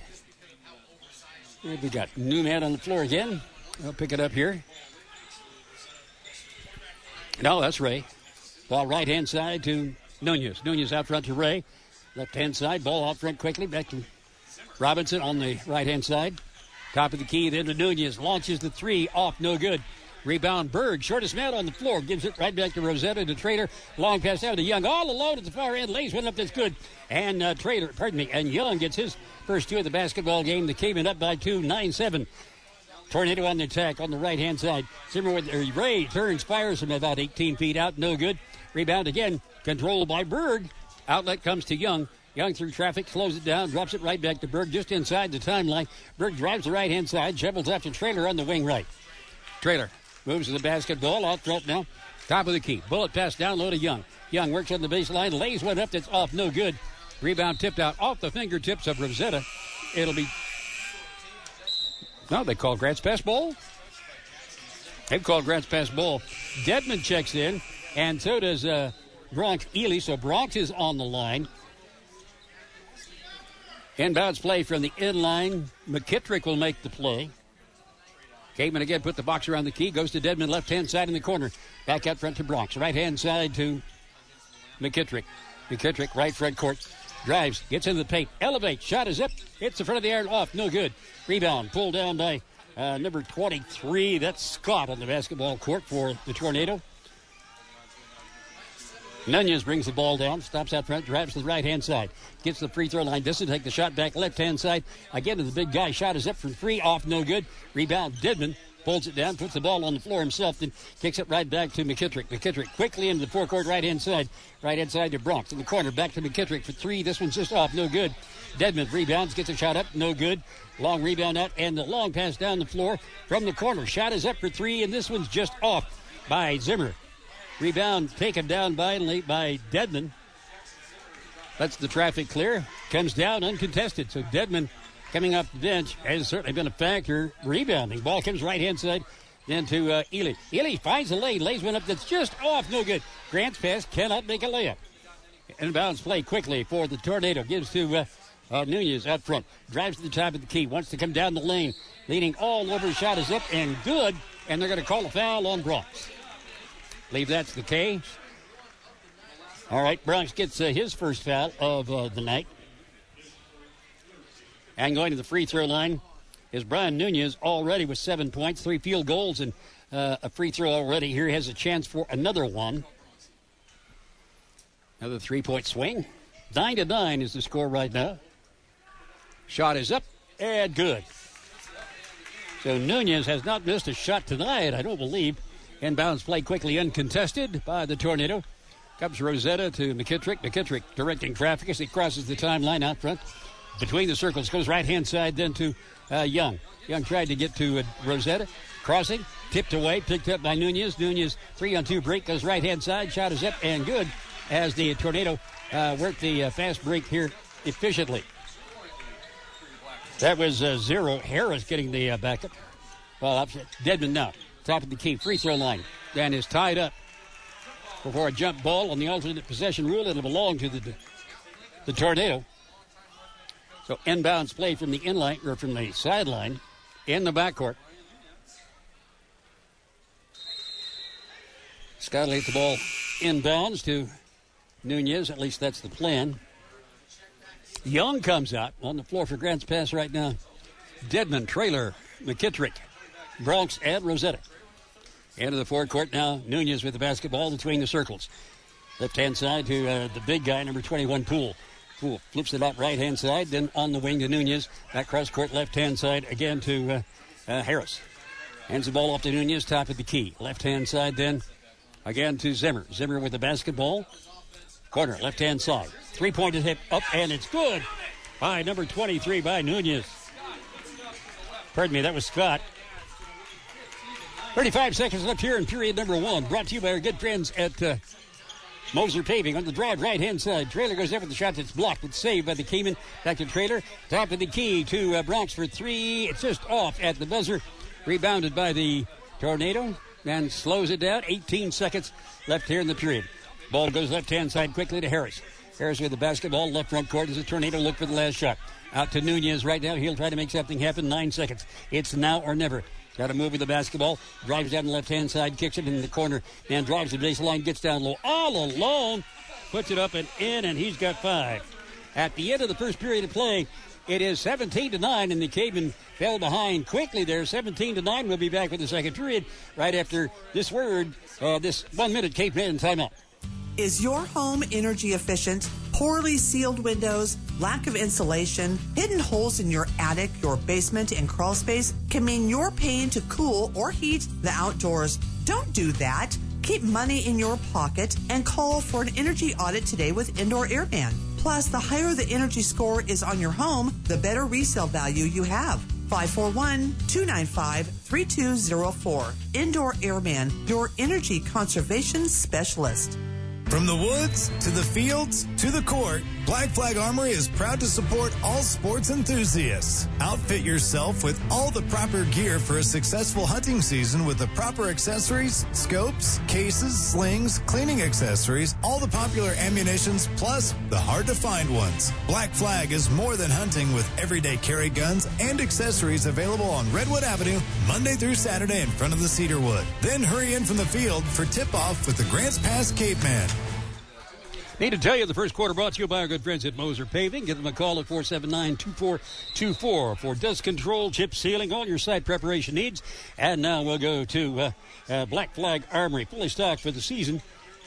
We got Newman on the floor again. I'll pick it up here. No, that's Ray. Ball right-hand side to Nunez. Nunez out front to Ray. Left-hand side, ball out front quickly. Back to Robinson on the right-hand side. Top of the key, then to Nunez. Launches the three, off, no good. Rebound, Berg, shortest man on the floor. Gives it right back to Rosetta, to Traylor. Long pass down to Young. All alone at the far end. Lays one up that's good. And uh, Traylor, pardon me, and Young gets his first two of the basketball game. The Cavemen up by two, nine seven. Tornado on the attack on the right-hand side. Zimmer with uh, Ray turns, fires from about eighteen feet out. No good. Rebound again. Controlled by Berg. Outlet comes to Young. Young through traffic, slows it down, drops it right back to Berg just inside the timeline. Berg drives the right-hand side, shovels after Traylor on the wing right. Traylor moves to the basketball, out front now. Top of the key. Bullet pass down low to Young. Young works on the baseline, lays one up that's off, no good. Rebound tipped out off the fingertips of Rosetta. It'll be... No, they call Grants pass ball. They've called Grants pass ball. Dedman checks in, and so does uh, Bronx Ely. So Bronx is on the line. Inbounds play from the inline. McKittrick will make the play. Caveman again put the box around the key. Goes to Dedman, left-hand side in the corner. Back out front to Bronx. Right-hand side to McKittrick. McKittrick, right front court. Drives, gets into the paint. Elevates, shot is up. Hits the front of the iron, off, no good. Rebound, pulled down by uh, number twenty-three. That's Scott on the basketball court for the Tornado. Nunez brings the ball down, stops out front, drives to the right-hand side. Gets the free throw line, doesn't take the shot back, left-hand side. Again to the big guy, shot is up from three, off, no good. Rebound, Dedman pulls it down, puts the ball on the floor himself, then kicks it right back to McKittrick. McKittrick quickly into the forecourt right-hand side. Right-hand side to Bronx. In the corner, back to McKittrick for three. This one's just off, no good. Dedman rebounds, gets a shot up, no good. Long rebound out, and the long pass down the floor from the corner. Shot is up for three, and this one's just off by Zimmer. Rebound taken down by, by Dedman. That's the traffic clear. Comes down uncontested. So Dedman coming off the bench has certainly been a factor rebounding. Ball comes right-hand side then to uh, Ely. Ely finds the lane, lays one up that's just off, no good. Grant's pass cannot make a layup. Inbounds play quickly for the Tornado. Gives to uh, uh, Nunez out front. Drives to the top of the key. Wants to come down the lane. Leading all over. Shot is up and good. And they're going to call a foul on Bronx. Believe that's the case. All right, Bronx gets uh, his first foul of uh, the night. And going to the free throw line is Brian Nunez, already with seven points, three field goals, and uh, a free throw already. Here he has a chance for another one. Another three-point swing. Nine to nine is the score right now. Shot is up and good. So Nunez has not missed a shot tonight, I don't believe. Inbounds play quickly uncontested by the Tornado. Comes Rosetta to McKittrick. McKittrick directing traffic as he crosses the timeline out front. Between the circles, goes right-hand side then to uh, Young. Young tried to get to uh, Rosetta. Crossing, tipped away, picked up by Nunez. Nunez, three-on-two break, goes right-hand side. Shot is up and good as the Tornado uh, worked the uh, fast break here efficiently. That was uh, zero. Harris getting the uh, backup. Well, upset. Dedmon now. Top of the key. Free throw line. Dan is tied up before a jump ball on the alternate possession rule. It'll belong to the the Tornado. So inbounds play from the inline or from the sideline in the backcourt. Scott laid the ball inbounds to Nunez. At least that's the plan. Young comes out on the floor for Grants Pass right now. Dedmon, Traylor, McKittrick, Bronx, and Rosetta. Into the forecourt now. Nunez with the basketball between the circles. Left-hand side to uh, the big guy, number twenty-one, Poole. Poole flips it out right-hand side, then on the wing to Nunez. Back cross-court left-hand side again to uh, uh, Harris. Hands the ball off to Nunez, top of the key. Left-hand side then again to Zimmer. Zimmer with the basketball. Corner, left-hand side. Three-pointer hit up, and it's good by number twenty-three by Nunez. Pardon me, that was Scott. thirty-five seconds left here in period number one. Brought to you by our good friends at uh, Moser Paving. On the drive, right-hand side. Traylor goes there for the shot that's blocked. It's saved by the Cayman. Back to Traylor. Top of the key to uh, Bronx for three. It's just off at the buzzer. Rebounded by the Tornado. And slows it down. eighteen seconds left here in the period. Ball goes left-hand side quickly to Harris. Harris with the basketball. Left front court as the Tornado look for the last shot. Out to Nunez right now. He'll try to make something happen. Nine seconds. It's now or never. Got to move with the basketball. Drives down the left-hand side. Kicks it in the corner. And drives the baseline. Gets down low. All alone. Puts it up and in. And he's got five. At the end of the first period of play, it is seventeen to nine. And the Cavemen fell behind quickly there. seventeen to nine. We'll be back with the second period right after this word. Uh, this one-minute Caveman timeout. Is your home energy efficient? Poorly sealed windows, lack of insulation, hidden holes in your attic, your basement, and crawl space can mean you're paying to cool or heat the outdoors. Don't do that. Keep money in your pocket and call for an energy audit today with Indoor Airman. Plus, the higher the energy score is on your home, the better resale value you have. five four one, two nine five, three two zero four. Indoor Airman, your energy conservation specialist. From the woods to the fields to the court, Black Flag Armory is proud to support all sports enthusiasts. Outfit yourself with all the proper gear for a successful hunting season with the proper accessories, scopes, cases, slings, cleaning accessories, all the popular ammunitions, plus the hard-to-find ones. Black Flag is more than hunting with everyday carry guns and accessories available on Redwood Avenue Monday through Saturday in front of the Cedarwood. Then hurry in from the field for tip-off with the Grants Pass Cape Man. Need to tell you, the first quarter brought to you by our good friends at Moser Paving. Give them a call at four seven nine, two four two four for dust control, chip sealing, all your site preparation needs. And now we'll go to uh, uh, Black Flag Armory, fully stocked for the season.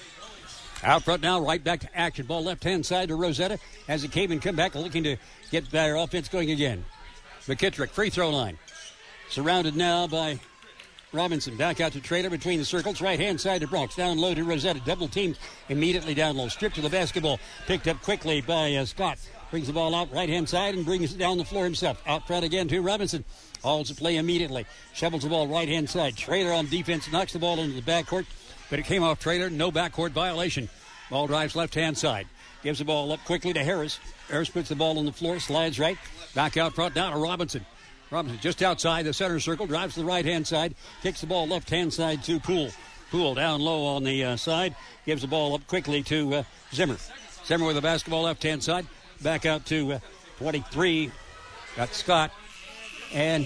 Out front now, right back to action. Ball left-hand side to Rosetta as the Cavemen come back looking to get their offense going again. McKittrick, free throw line. Surrounded now by Robinson. Back out to Traylor between the circles. Right-hand side to Bronx. Down low to Rosetta. Double teamed immediately down low. Stripped to the basketball. Picked up quickly by uh, Scott. Brings the ball out right-hand side and brings it down the floor himself. Out front again to Robinson. Hauls the play immediately. Shovels the ball right-hand side. Traylor on defense. Knocks the ball into the backcourt. But it came off Traylor. No backcourt violation. Ball drives left-hand side. Gives the ball up quickly to Harris. Harris puts the ball on the floor. Slides right. Back out front down to Robinson. Robinson just outside the center circle, drives to the right-hand side, kicks the ball left-hand side to Poole. Poole down low on the uh, side, gives the ball up quickly to uh, Zimmer. Zimmer with the basketball left-hand side, back out to uh, twenty-three. Got Scott. And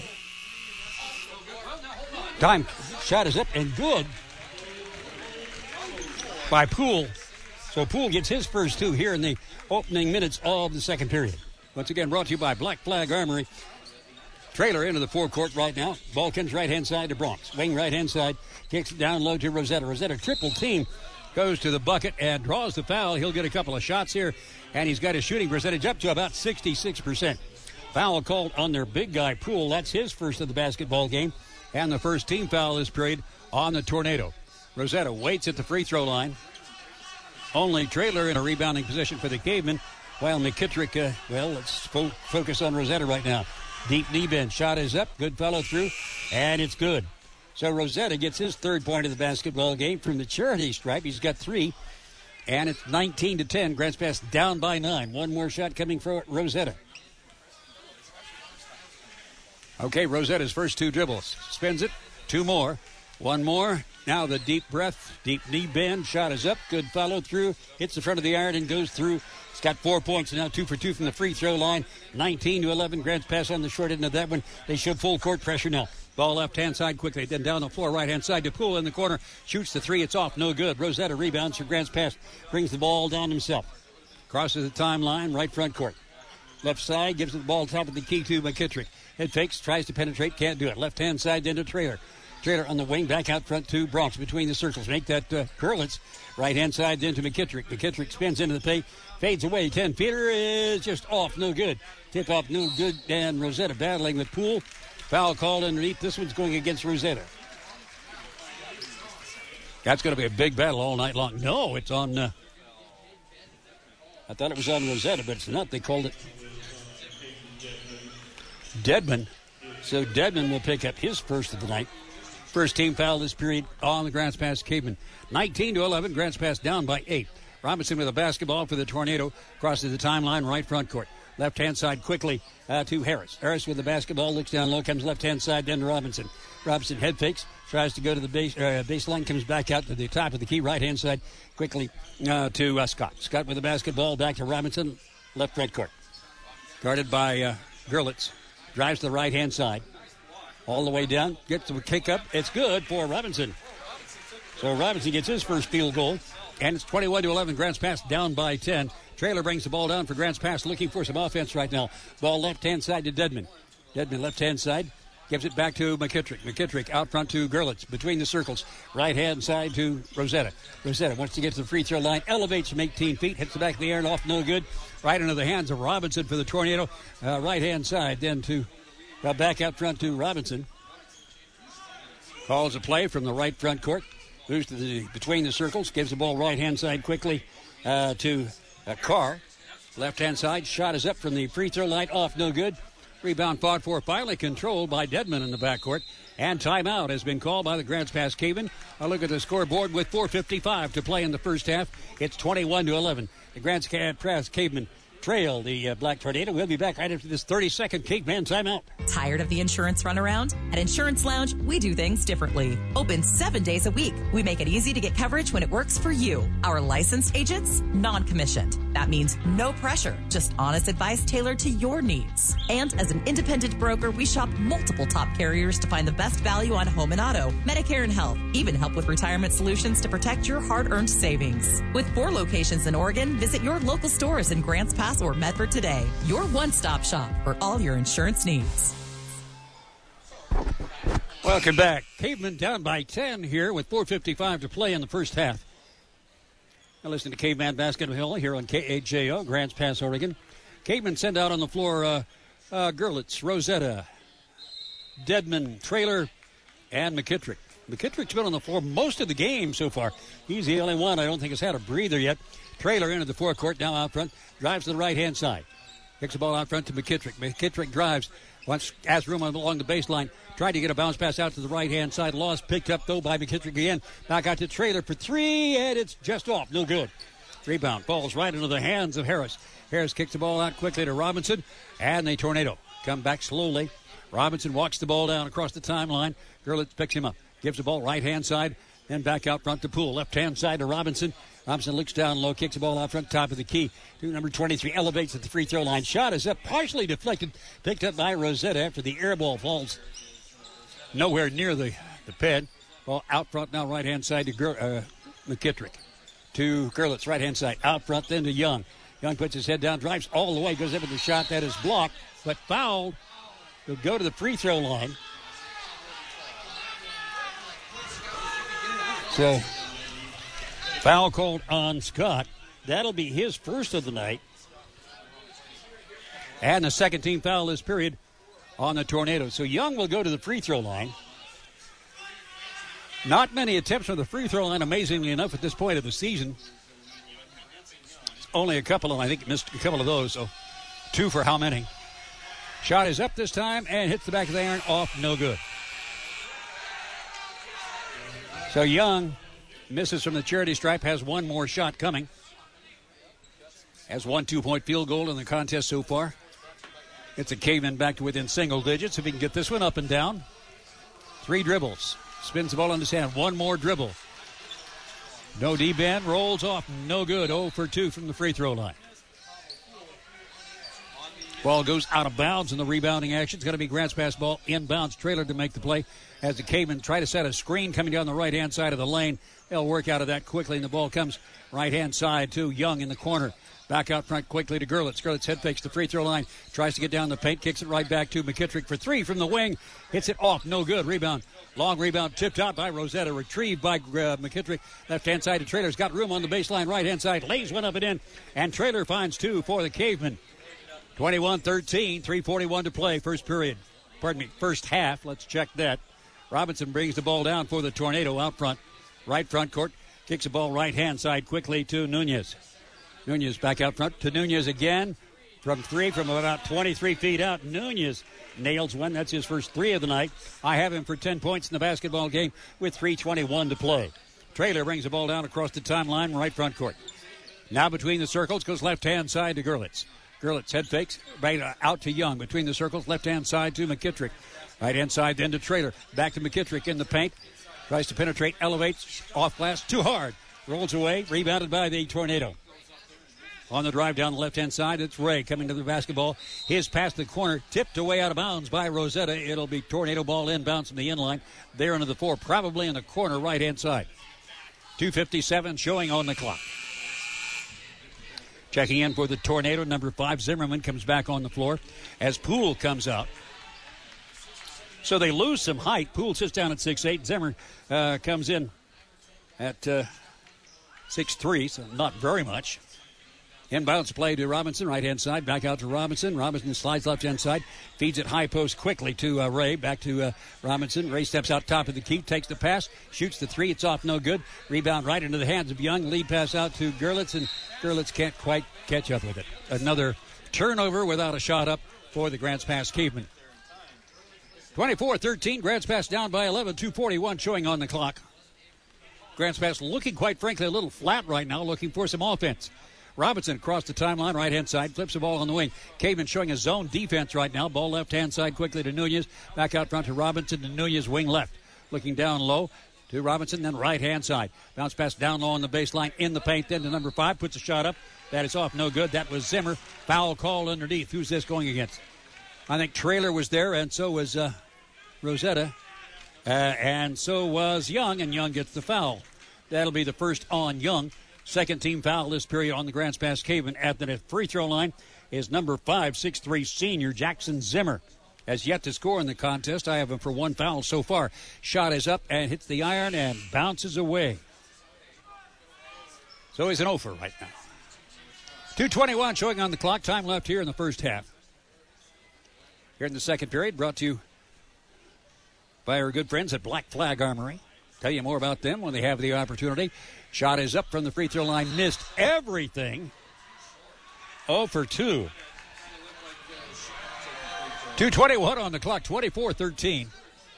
time shot is up and good by Poole. So Poole gets his first two here in the opening minutes of the second period. Once again, brought to you by Black Flag Armory. Traylor into the forecourt right now. Ball comes right-hand side to Bronx. Wing right-hand side. Kicks it down low to Rosetta. Rosetta triple team. Goes to the bucket and draws the foul. He'll get a couple of shots here. And he's got his shooting percentage up to about sixty-six percent. Foul called on their big guy, Poole. That's his first of the basketball game. And the first team foul this period on the Tornado. Rosetta waits at the free throw line. Only Traylor in a rebounding position for the Cavemen. While McKittrick, uh, well, let's fo- focus on Rosetta right now. Deep knee bend. Shot is up. Good follow through. And it's good. So Rosetta gets his third point of the basketball game from the charity stripe. He's got three. And it's nineteen to ten. Grants Pass down by nine. One more shot coming for Rosetta. Okay, Rosetta's first two dribbles. Spins it. Two more. One more. Now the deep breath. Deep knee bend. Shot is up. Good follow through. Hits the front of the iron and goes through. He's got four points and now two for two from the free throw line. nineteen to eleven. Grants Pass on the short end of that one. They show full court pressure now. Ball left-hand side quickly. Then down the floor, right-hand side to Poole in the corner. Shoots the three. It's off. No good. Rosetta rebounds for Grants Pass. Brings the ball down himself. Crosses the timeline. Right front court. Left side. Gives it the ball top of the key to McKittrick. Head fakes. Tries to penetrate. Can't do it. Left-hand side then to Traylor. Traylor on the wing. Back out front to Bronx. Between the circles. Make that uh, Kurlitz. Right-hand side then to McKittrick. McKittrick spins into the paint. Fades away. ten-feeder is just off. No good. Tip off. No good. And Rosetta battling with Poole. Foul called underneath. This one's going against Rosetta. That's going to be a big battle all night long. No, it's on... Uh, I thought it was on Rosetta, but it's not. They called it Dedman. So Dedman will pick up his first of the night. First team foul this period on the Grants Pass Cavemen. nineteen to eleven. Grants Pass down by eight. Robinson with a basketball for the Tornado. Crosses the timeline, right front court. Left-hand side quickly uh, to Harris. Harris with the basketball, looks down low, comes left-hand side, then to Robinson. Robinson head fakes, tries to go to the base uh, baseline, comes back out to the top of the key, right-hand side, quickly uh, to uh, Scott. Scott with the basketball, back to Robinson, left front court. Guarded by uh, Gerlitz. Drives to the right-hand side. All the way down, gets a kick up. It's good for Robinson. So Robinson gets his first field goal, and it's twenty-one to eleven. Grants Pass down by ten. Traylor brings the ball down for Grants Pass, looking for some offense right now. Ball left-hand side to Dedman. Dedman left-hand side, gives it back to McKittrick. McKittrick out front to Gerlitz, between the circles. Right-hand side to Rosetta. Rosetta wants to get to the free throw line, elevates from eighteen feet, hits the back of the air and off, no good. Right into the hands of Robinson for the Tornado. Uh, right-hand side then to uh, back out front to Robinson. Calls a play from the right front court. Moves to the between the circles, gives the ball right-hand side quickly uh, to uh, Carr. Left-hand side, shot is up from the free throw line, off, no good. Rebound fought for, finally controlled by Dedman in the backcourt. And timeout has been called by the Grants Pass Cavemen. A look at the scoreboard with four fifty-five to play in the first half. It's twenty-one to eleven. The Grants Pass Cavemen trail the uh, Black Tornado. We'll be back right after this thirty-second Caveman timeout. Tired of the insurance runaround? At Insurance Lounge, we do things differently. Open seven days a week. We make it easy to get coverage when it works for you. Our licensed agents, non-commissioned. That means no pressure, just honest advice tailored to your needs. And as an independent broker, we shop multiple top carriers to find the best value on home and auto, Medicare and health, even help with retirement solutions to protect your hard-earned savings. With four locations in Oregon, visit your local stores in Grants Pass or Medford today. Your one-stop shop for all your insurance needs. Welcome back. Cavemen down by ten here with four fifty-five to play in the first half. Now listen to Caveman Basketball here on K H J O, Grants Pass, Oregon. Cavemen send out on the floor uh, uh, Gerlitz, Rosetta, Dedman, Traylor, and McKittrick. McKittrick's been on the floor most of the game so far. He's the only one I don't think has had a breather yet. Traylor into the forecourt, now out front, drives to the right-hand side. Kicks the ball out front to McKittrick. McKittrick drives, wants, has room along the baseline. Tried to get a bounce pass out to the right-hand side. Lost, picked up, though, by McKittrick again. Back out to Traylor for three, and it's just off. No good. Rebound falls right into the hands of Harris. Harris kicks the ball out quickly to Robinson, and the Tornado come back slowly. Robinson walks the ball down across the timeline. Gerlitz picks him up. Gives the ball right-hand side, then back out front to Poole. Left-hand side to Robinson. Robinson looks down low, kicks the ball out front, top of the key. To number twenty-three, elevates at the free throw line. Shot is up, partially deflected, picked up by Rosetta after the air ball falls nowhere near the, the pad. Ball out front now, right-hand side to Ger- uh, McKittrick. To Gerlitz, right-hand side. Out front, then to Young. Young puts his head down, drives all the way, goes up with the shot. That is blocked, but fouled. He'll go to the free throw line. So, foul called on Scott. That'll be his first of the night. And the second team foul this period on the Tornado. So Young will go to the free throw line. Not many attempts from the free throw line, amazingly enough, at this point of the season. It's only a couple of, I think, missed a couple of those. So two for how many? Shot is up this time and hits the back of the iron, off, no good. So Young misses from the charity stripe, has one more shot coming. Has one two-point field goal in the contest so far. It's a Caveman back to within single digits if he can get this one up and down. Three dribbles. Spins the ball on his hand. One more dribble. No D-band. Rolls off. No good. oh for two from the free throw line. Ball goes out of bounds in the rebounding action. It's going to be Grants pass ball inbounds. Trailer to make the play as the Cavemen try to set a screen coming down the right-hand side of the lane. They'll work out of that quickly, and the ball comes right-hand side to Young in the corner. Back out front quickly to Gerlitz. Gerlitz head fakes the free throw line. Tries to get down the paint. Kicks it right back to McKittrick for three from the wing. Hits it off. No good. Rebound. Long rebound tipped out by Rosetta. Retrieved by uh, McKittrick. Left-hand side to Trailer's got room on the baseline. Right-hand side. Lays one up and in. And Trailer finds two for the Cavemen. twenty-one thirteen. three forty-one to play. First period. Pardon me. First half. Let's check that. Robinson brings the ball down for the Tornado out front. Right front court. Kicks the ball right-hand side quickly to Nunez. Nunez back out front to Nunez again. From three, from about twenty-three feet out. Nunez nails one. That's his first three of the night. I have him for ten points in the basketball game with three twenty-one to play. Trailer brings the ball down across the timeline, right front court. Now between the circles, goes left-hand side to Gerlitz. Gerlitz head fakes, right out to Young. Between the circles, left-hand side to McKittrick. Right-hand side then to Trailer. Back to McKittrick in the paint. Tries to penetrate, elevates, off glass, too hard. Rolls away, rebounded by the Tornado. On the drive down the left-hand side, it's Ray coming to the basketball. His pass to the corner, tipped away out of bounds by Rosetta. It'll be Tornado ball inbounds from the inline. There into the four, probably in the corner right-hand side. two fifty-seven showing on the clock. Checking in for the Tornado, number five, Zimmerman comes back on the floor as Poole comes out. So they lose some height. Poole sits down at six eight. Zimmer uh, comes in at uh, six three, so not very much. Inbounds play to Robinson, right-hand side. Back out to Robinson. Robinson slides left-hand side. Feeds it high post quickly to uh, Ray. Back to uh, Robinson. Ray steps out top of the key. Takes the pass. Shoots the three. It's off. No good. Rebound right into the hands of Young. Lead pass out to Gerlitz, and Gerlitz can't quite catch up with it. Another turnover without a shot up for the Grants Pass Cavemen. twenty-four thirteen. Grants Pass down by eleven. two forty-one showing on the clock. Grants Pass looking, quite frankly, a little flat right now, looking for some offense. Robinson across the timeline, right-hand side, flips the ball on the wing. Caveman showing a zone defense right now. Ball left-hand side quickly to Nunez. Back out front to Robinson to Nunez, wing left. Looking down low to Robinson, then right-hand side. Bounce pass down low on the baseline, in the paint, then to number five, puts a shot up. That is off, no good. That was Zimmer. Foul call underneath. Who's this going against? I think Trailer was there, and so was uh, Rosetta. Uh, and so was Young, and Young gets the foul. That'll be the first on Young. Second team foul this period on the Grants Pass Caveman at the free throw line is number five, six three senior Jackson Zimmer. Has yet to score in the contest. I have him for one foul so far. Shot is up and hits the iron and bounces away. So he's an oh for right now. two twenty-one showing on the clock. Time left here in the first half. Here in the second period, brought to you by our good friends at Black Flag Armory. Tell you more about them when they have the opportunity. Shot is up from the free throw line. Missed everything. oh for two. two twenty-one on the clock. twenty-four thirteen.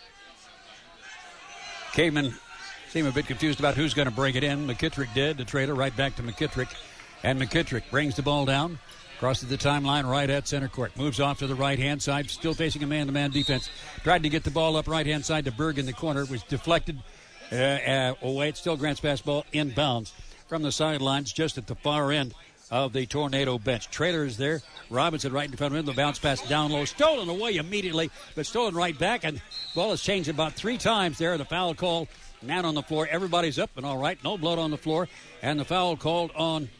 Caveman seem a bit confused about who's going to bring it in. McKittrick did. The Trailer right back to McKittrick. And McKittrick brings the ball down. Crosses the timeline right at center court. Moves off to the right-hand side. Still facing a man-to-man defense. Tried to get the ball up right-hand side to Berg in the corner. It was deflected uh, uh, away. It's still Grants pass ball inbounds from the sidelines just at the far end of the Tornado bench. Trailer is there. Robinson right in front of him. The bounce pass down low. Stolen away immediately, but stolen right back. And the ball has changed about three times there. The foul call. Man on the floor. Everybody's up and all right. No blood on the floor. And the foul called on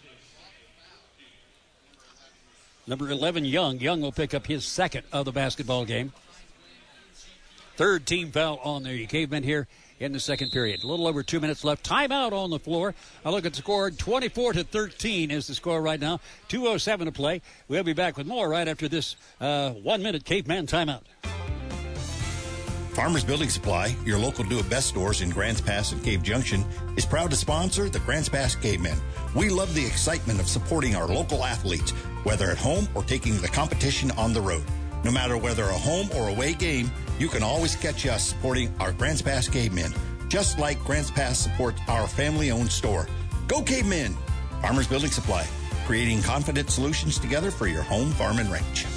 number eleven, Young. Young will pick up his second of the basketball game. Third team foul on the Cavemen here in the second period. A little over two minutes left. Timeout on the floor. I look at the score. twenty-four to thirteen is the score right now. two oh seven to play. We'll be back with more right after this uh, one-minute Caveman timeout. Farmers Building Supply, your local do-it-best stores in Grants Pass and Cave Junction, is proud to sponsor the Grants Pass Cavemen. We love the excitement of supporting our local athletes, whether at home or taking the competition on the road. No matter whether a home or away game, you can always catch us supporting our Grants Pass Cavemen, just like Grants Pass supports our family-owned store. Go Cavemen! Farmers Building Supply, creating confident solutions together for your home, farm, and ranch.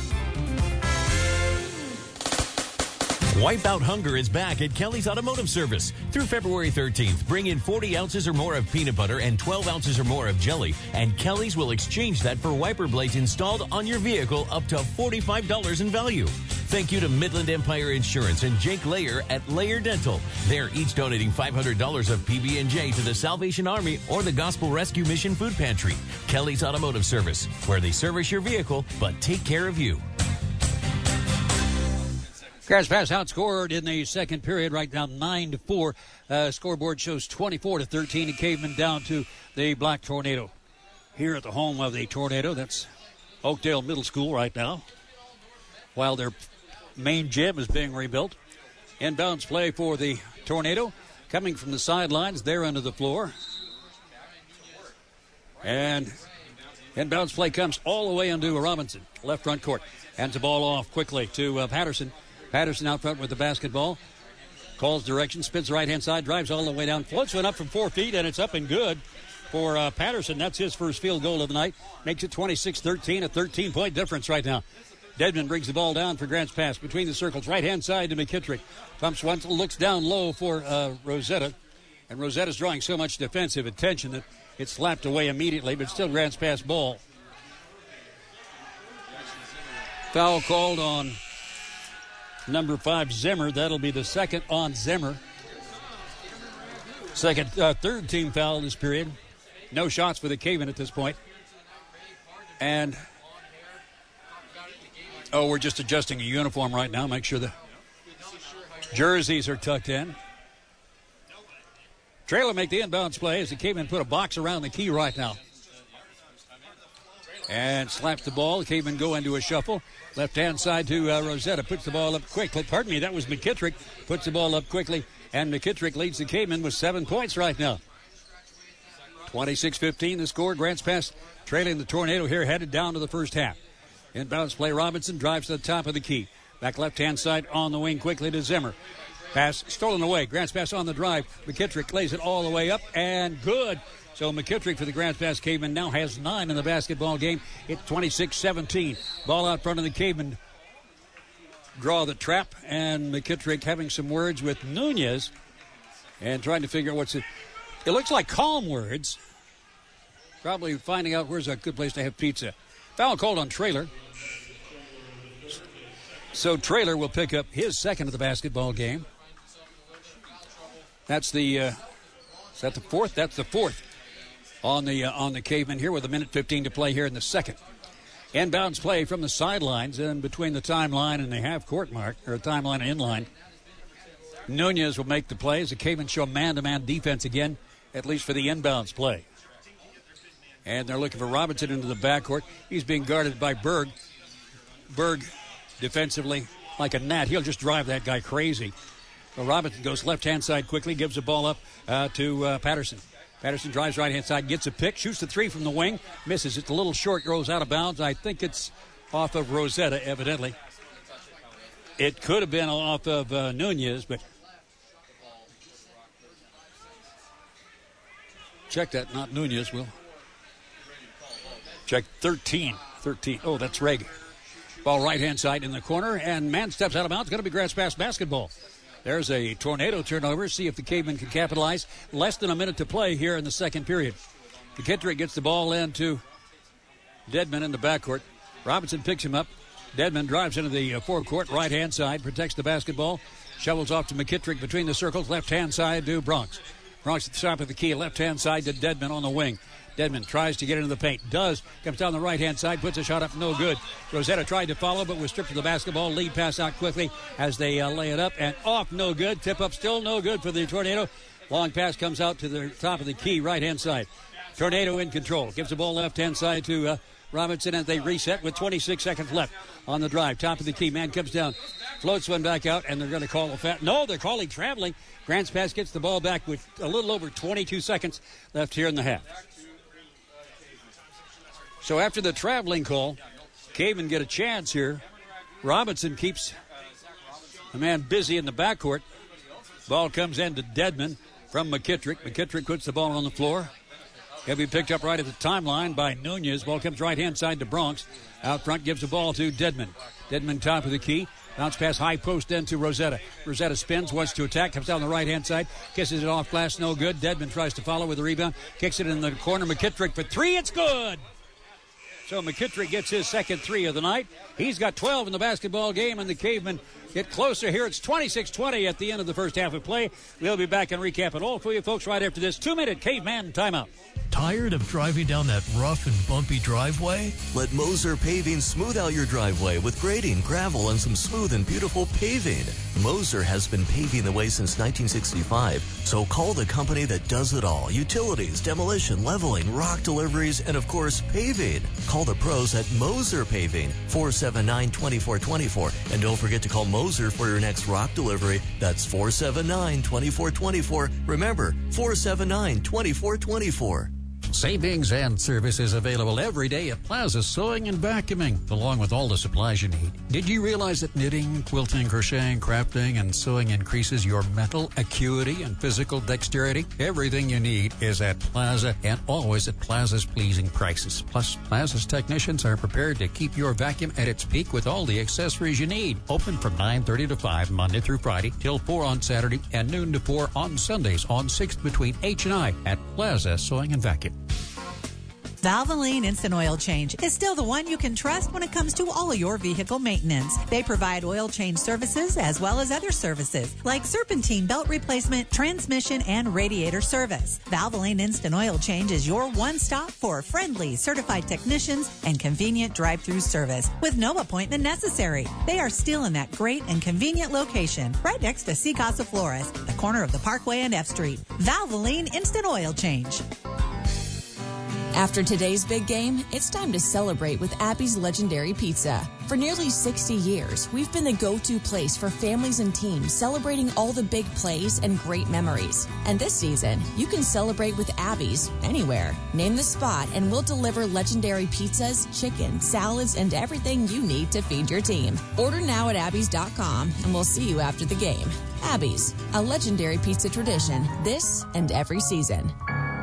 Wipe Out Hunger is back at Kelly's Automotive Service. Through February thirteenth, bring in forty ounces or more of peanut butter and twelve ounces or more of jelly, and Kelly's will exchange that for wiper blades installed on your vehicle up to forty-five dollars in value. Thank you to Midland Empire Insurance and Jake Layer at Layer Dental. They're each donating five hundred dollars of P B and J to the Salvation Army or the Gospel Rescue Mission Food Pantry. Kelly's Automotive Service, where they service your vehicle but take care of you. Grants Pass outscored in the second period, right now nine to four. Uh, scoreboard shows twenty-four to thirteen. And Caveman down to the Black Tornado. Here at the home of the Tornado, that's Oakdale Middle School right now, while their main gym is being rebuilt. Inbounds play for the Tornado, coming from the sidelines, there under the floor. And inbounds play comes all the way into Robinson, left front court. Hands the ball off quickly to uh, Patterson. Patterson out front with the basketball. Calls direction, spins right-hand side, drives all the way down. Floats one up from four feet, and it's up and good for uh, Patterson. That's his first field goal of the night. Makes it twenty-six thirteen, a thirteen-point difference right now. Dedman brings the ball down for Grants Pass between the circles. Right-hand side to McKittrick. Pumps once, looks down low for uh, Rosetta. And Rosetta's drawing so much defensive attention that it's slapped away immediately, but still Grants Pass ball. Foul called on number five, Zimmer. That'll be the second on Zimmer. Second, uh, third team foul this period. No shots for the Cavemen at this point. And, oh, we're just adjusting a uniform right now. Make sure the jerseys are tucked in. Trailer make the inbounds play as the Cavemen put a box around the key right now. And slaps the ball. The Cavemen go into a shuffle. Left-hand side to uh, Rosetta. Puts the ball up quickly. Pardon me, that was McKittrick. Puts the ball up quickly. And McKittrick leads the Cavemen with seven points right now. twenty-six fifteen the score. Grants Pass trailing the Tornado here, headed down to the first half. Inbounds play. Robinson drives to the top of the key. Back left-hand side on the wing quickly to Zimmer. Pass stolen away. Grants Pass on the drive. McKittrick lays it all the way up, and good. So McKittrick for the Grants Pass Cavemen now has nine in the basketball game. It's twenty-six seventeen. Ball out front of the Cavemen. Draw the trap, and McKittrick having some words with Nunez and trying to figure out what's it. It looks like calm words. Probably finding out where's a good place to have pizza. Foul called on Traylor. So Traylor will pick up his second of the basketball game. That's the, uh, is that the fourth? That's the fourth on the uh, on the Cavemen here with a minute fifteen to play here in the second. Inbounds play from the sidelines and between the timeline and the half-court mark, or timeline and inline. Nunez will make the play as the Cavemen show man-to-man defense again, at least for the inbounds play. And they're looking for Robinson into the backcourt. He's being guarded by Berg. Berg defensively like a gnat. He'll just drive that guy crazy. So Robinson goes left-hand side quickly, gives the ball up uh, to uh, Patterson. Patterson drives right-hand side, gets a pick, shoots the three from the wing, misses. It's a little short, goes out of bounds. I think it's off of Rosetta, evidently. It could have been off of uh, Nunez, but check that, not Nunez. We'll check thirteen. thirteen. Oh, that's Reg. Ball right-hand side in the corner, and man steps out of bounds. It's going to be Grants Pass basketball. There's a Tornado turnover. See if the Cavemen can capitalize. Less than a minute to play here in the second period. McKittrick gets the ball into Dedman in the backcourt. Robinson picks him up. Dedman drives into the uh, forecourt, right-hand side, protects the basketball. Shovels off to McKittrick between the circles, left-hand side to Bronx. Bronx at the top of the key, left-hand side to Dedmon on the wing. Dedmon tries to get into the paint. Does. Comes down the right-hand side. Puts a shot up. No good. Rosetta tried to follow, but was stripped of the basketball. Lead pass out quickly as they uh, lay it up. And off. No good. Tip up still no good for the Tornado. Long pass comes out to the top of the key, right-hand side. Tornado in control. Gives the ball left-hand side to uh, Robinson, and they reset with twenty-six seconds left on the drive. Top of the key. Man comes down. Floats one back out, and they're going to call a foul. No, they're calling traveling. Grants Pass gets the ball back with a little over twenty-two seconds left here in the half. So after the traveling call, Caveman get a chance here. Robinson keeps the man busy in the backcourt. Ball comes into Dedmon from McKittrick. McKittrick puts the ball on the floor. He'll be picked up right at the timeline by Nunez. Ball comes right-hand side to Bronx. Out front gives the ball to Dedmon. Dedmon top of the key. Bounce pass high post into Rosetta. Rosetta spins, wants to attack, comes down the right-hand side, kisses it off glass, no good. Dedmon tries to follow with a rebound, kicks it in the corner. McKittrick for three, it's good. So McKittrick gets his second three of the night. He's got twelve in the basketball game, and the Cavemen get closer here. It's twenty-six twenty at the end of the first half of play. We'll be back and recap it all for you folks right after this two-minute Caveman timeout. Tired of driving down that rough and bumpy driveway? Let Moser Paving smooth out your driveway with grading, gravel, and some smooth and beautiful paving. Moser has been paving the way since nineteen sixty-five, so call the company that does it all. Utilities, demolition, leveling, rock deliveries, and of course, paving. Call the pros at Moser Paving, four seven nine, two four two four. And don't forget to call Moser for your next rock delivery. That's four seven nine, two four two four. Remember, four seven nine, two four two four. Savings and services available every day at Plaza Sewing and Vacuuming, along with all the supplies you need. Did you realize that knitting, quilting, crocheting, crafting, and sewing increases your mental acuity and physical dexterity? Everything you need is at Plaza, and always at Plaza's pleasing prices. Plus, Plaza's technicians are prepared to keep your vacuum at its peak with all the accessories you need. Open from nine thirty to five Monday through Friday, till four on Saturday, and noon to four on Sundays on sixth between H and I at Plaza Sewing and Vacuum. Valvoline Instant Oil Change is still the one you can trust when it comes to all of your vehicle maintenance. They provide oil change services as well as other services like serpentine belt replacement, transmission, and radiator service. Valvoline Instant Oil Change is your one-stop for friendly, certified technicians and convenient drive-through service with no appointment necessary. They are still in that great and convenient location right next to Sea Casa Flores, the corner of the Parkway and F Street. Valvoline Instant Oil Change. After today's big game, it's time to celebrate with Abby's Legendary Pizza. For nearly sixty years, we've been the go-to place for families and teams celebrating all the big plays and great memories. And this season, you can celebrate with Abby's anywhere. Name the spot and we'll deliver legendary pizzas, chicken, salads, and everything you need to feed your team. Order now at abby's dot com and we'll see you after the game. Abby's, a legendary pizza tradition this and every season.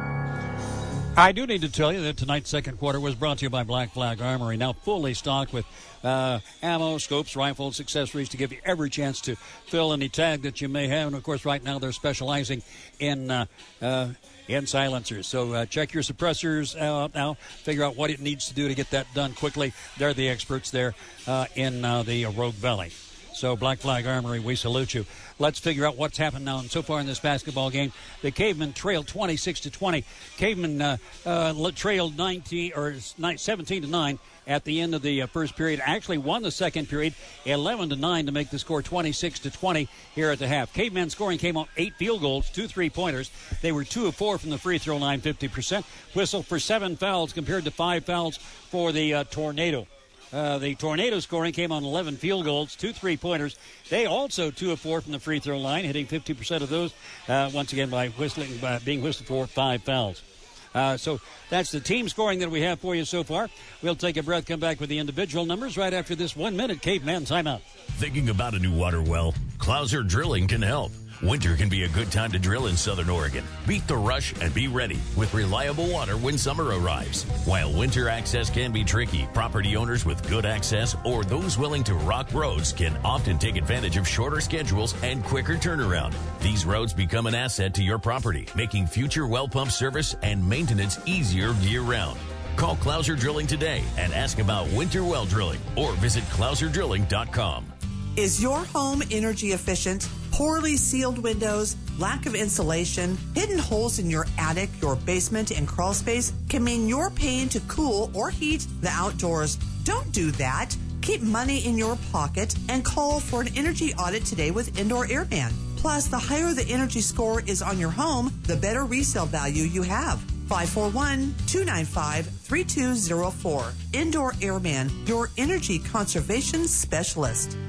I do need to tell you that tonight's second quarter was brought to you by Black Flag Armory, now fully stocked with uh, ammo, scopes, rifles, accessories to give you every chance to fill any tag that you may have. And, of course, right now they're specializing in uh, uh, in silencers. So uh, check your suppressors out now, figure out what it needs to do to get that done quickly. They're the experts there uh, in uh, the Rogue Valley. So Black Flag Armory, we salute you. Let's figure out what's happened now and so far in this basketball game. The Cavemen trailed twenty-six to twenty. Cavemen uh, uh, trailed nineteen or seventeen to nine at the end of the uh, first period. Actually won the second period, eleven to nine to make the score twenty-six to twenty here at the half. Cavemen scoring came on eight field goals, two three-pointers. They were two of four from the free throw line, fifty percent. Whistle for seven fouls compared to five fouls for the uh, Tornado. Uh, the Tornado scoring came on eleven field goals, two three-pointers. They also two of four from the free throw line, hitting fifty percent of those, uh, once again by whistling, by being whistled for five fouls. Uh, so that's the team scoring that we have for you so far. We'll take a breath, come back with the individual numbers right after this one-minute Caveman timeout. Thinking about a new water well? Clouser Drilling can help. Winter can be a good time to drill in Southern Oregon. Beat the rush and be ready with reliable water when summer arrives. While winter access can be tricky, property owners with good access or those willing to rock roads can often take advantage of shorter schedules and quicker turnaround. These roads become an asset to your property, making future well pump service and maintenance easier year-round. Call Clouser Drilling today and ask about winter well drilling or visit clouser drilling dot com. Is your home energy efficient? Poorly sealed windows, lack of insulation, hidden holes in your attic, your basement, and crawl space can mean you're paying to cool or heat the outdoors. Don't do that. Keep money in your pocket and call for an energy audit today with Indoor Airman. Plus, the higher the energy score is on your home, the better resale value you have. five four one, two nine five, three two zero four. Indoor Airman, your energy conservation specialist.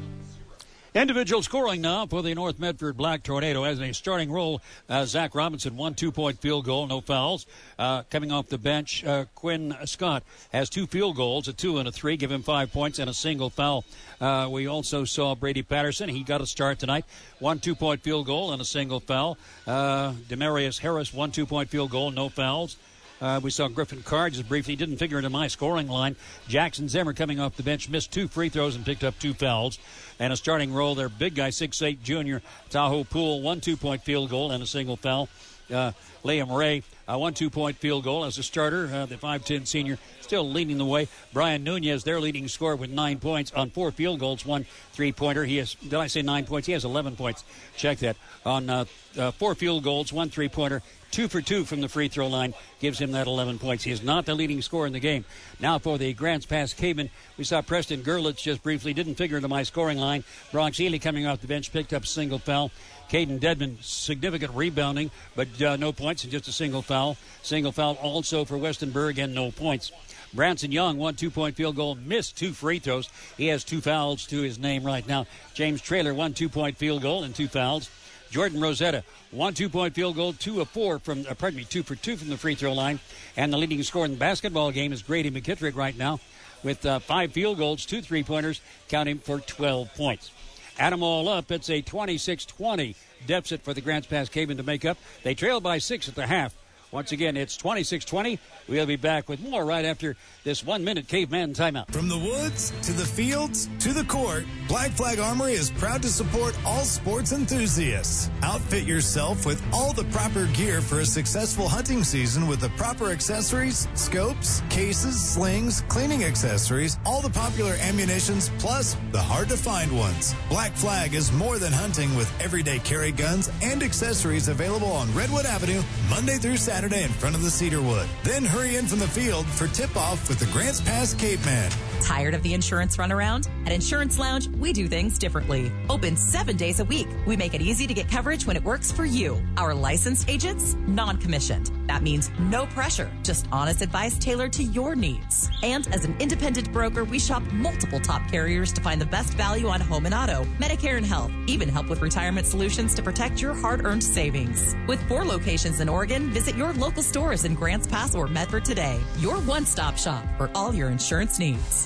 Individual scoring now for the North Medford Black Tornado. As a starting role, uh, Zach Robinson, one two-point field goal, no fouls. Uh, coming off the bench, uh, Quinn Scott has two field goals, a two and a three, give him five points and a single foul. Uh, we also saw Brady Patterson. He got a start tonight. One two-point field goal and a single foul. Uh, Demarius Harris, one two-point field goal, no fouls. Uh, we saw Griffin Carr just briefly, didn't figure into my scoring line. Jackson Zimmer coming off the bench, missed two free throws and picked up two fouls. And a starting role, their big guy, six eight junior, Tahoe Poole, one two-point field goal and a single foul. Uh, Liam Ray, a one two-point field goal as a starter. Uh, the five ten senior still leading the way. Brian Nunez, their leading scorer with nine points on four field goals, one three-pointer. He has, did I say nine points? He has eleven points. Check that. On uh, uh, four field goals, one three-pointer. Two for two from the free throw line gives him that eleven points. He is not the leading scorer in the game. Now for the Grants Pass Cavemen, we saw Preston Gerlitz just briefly, didn't figure into my scoring line. Bronx Ely coming off the bench, picked up a single foul. Caden Dedman, significant rebounding, but uh, no points and just a single foul. Single foul also for Westenberg and no points. Branson Young, one two-point field goal, missed two free throws. He has two fouls to his name right now. James Traylor, one two-point field goal and two fouls. Jordan Rosetta, one two-point field goal, two of four from, uh, pardon me, two for two from the free throw line. And the leading scorer in the basketball game is Grady McKittrick right now with uh, five field goals, two three-pointers, counting for twelve points. Add them all up, it's a twenty-six twenty deficit for the Grants Pass Cavemen to make up. They trail by six at the half. Once again, it's twenty-six twenty. We'll be back with more right after this one-minute Caveman timeout. From the woods to the fields to the court, Black Flag Armory is proud to support all sports enthusiasts. Outfit yourself with all the proper gear for a successful hunting season with the proper accessories, scopes, cases, slings, cleaning accessories, all the popular ammunitions, plus the hard-to-find ones. Black Flag is more than hunting with everyday carry guns and accessories available on Redwood Avenue Monday through Saturday in front of the Cedarwood. Then hurry in from the field for tip-off with the Grants Pass Caveman. Tired of the insurance runaround? At Insurance Lounge, we do things differently. Open seven days a week. We make it easy to get coverage when it works for you. Our licensed agents, non-commissioned. That means no pressure, just honest advice tailored to your needs. And as an independent broker, we shop multiple top carriers to find the best value on home and auto, Medicare and health, even help with retirement solutions to protect your hard-earned savings. With four locations in Oregon, visit your local stores in Grants Pass or Medford today. Your one-stop shop for all your insurance needs.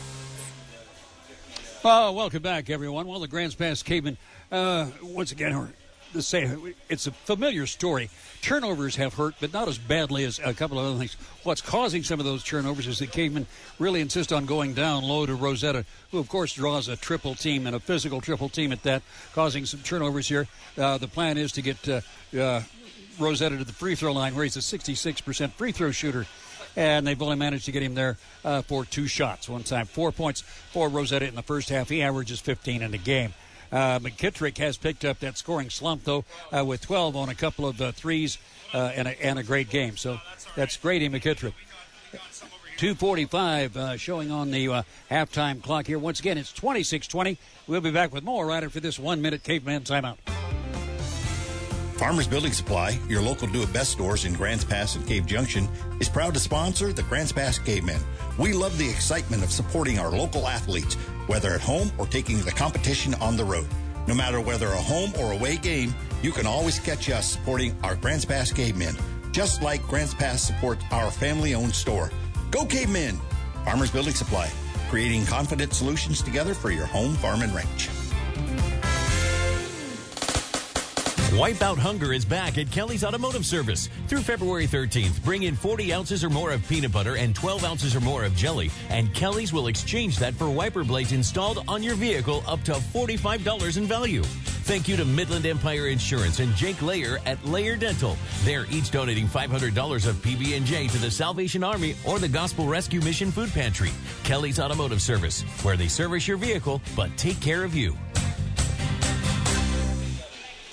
Oh, welcome back, everyone. Well, the Grants Pass Cavemen, uh, once again, to say it's a familiar story. Turnovers have hurt, but not as badly as a couple of other things. What's causing some of those turnovers is the Cavemen really insist on going down low to Rosetta, who, of course, draws a triple team and a physical triple team at that, causing some turnovers here. Uh, the plan is to get uh, uh, Rosetta to the free throw line, where he's a sixty-six percent free throw shooter. And they've only managed to get him there uh, for two shots. One time, four points for Rosetta in the first half. He averages fifteen in the game. Uh, McKittrick has picked up that scoring slump, though, uh, with twelve on a couple of uh, threes uh, and, a, and a great game. So that's Grady McKittrick. two forty-five uh, showing on the uh, halftime clock here. Once again, it's twenty-six twenty. We'll be back with more right after this one-minute Caveman timeout. Farmers Building Supply, your local do-it-best stores in Grants Pass and Cave Junction, is proud to sponsor the Grants Pass Cavemen. We love the excitement of supporting our local athletes, whether at home or taking the competition on the road. No matter whether a home or away game, you can always catch us supporting our Grants Pass Cavemen, just like Grants Pass supports our family-owned store. Go Cavemen! Farmers Building Supply, creating confident solutions together for your home, farm, and ranch. Wipe Out Hunger is back at Kelly's Automotive Service. Through February thirteenth, bring in forty ounces or more of peanut butter and twelve ounces or more of jelly, and Kelly's will exchange that for wiper blades installed on your vehicle up to forty-five dollars in value. Thank you to Midland Empire Insurance and Jake Layer at Layer Dental. They're each donating five hundred dollars of P B and J to the Salvation Army or the Gospel Rescue Mission Food Pantry. Kelly's Automotive Service, where they service your vehicle but take care of you.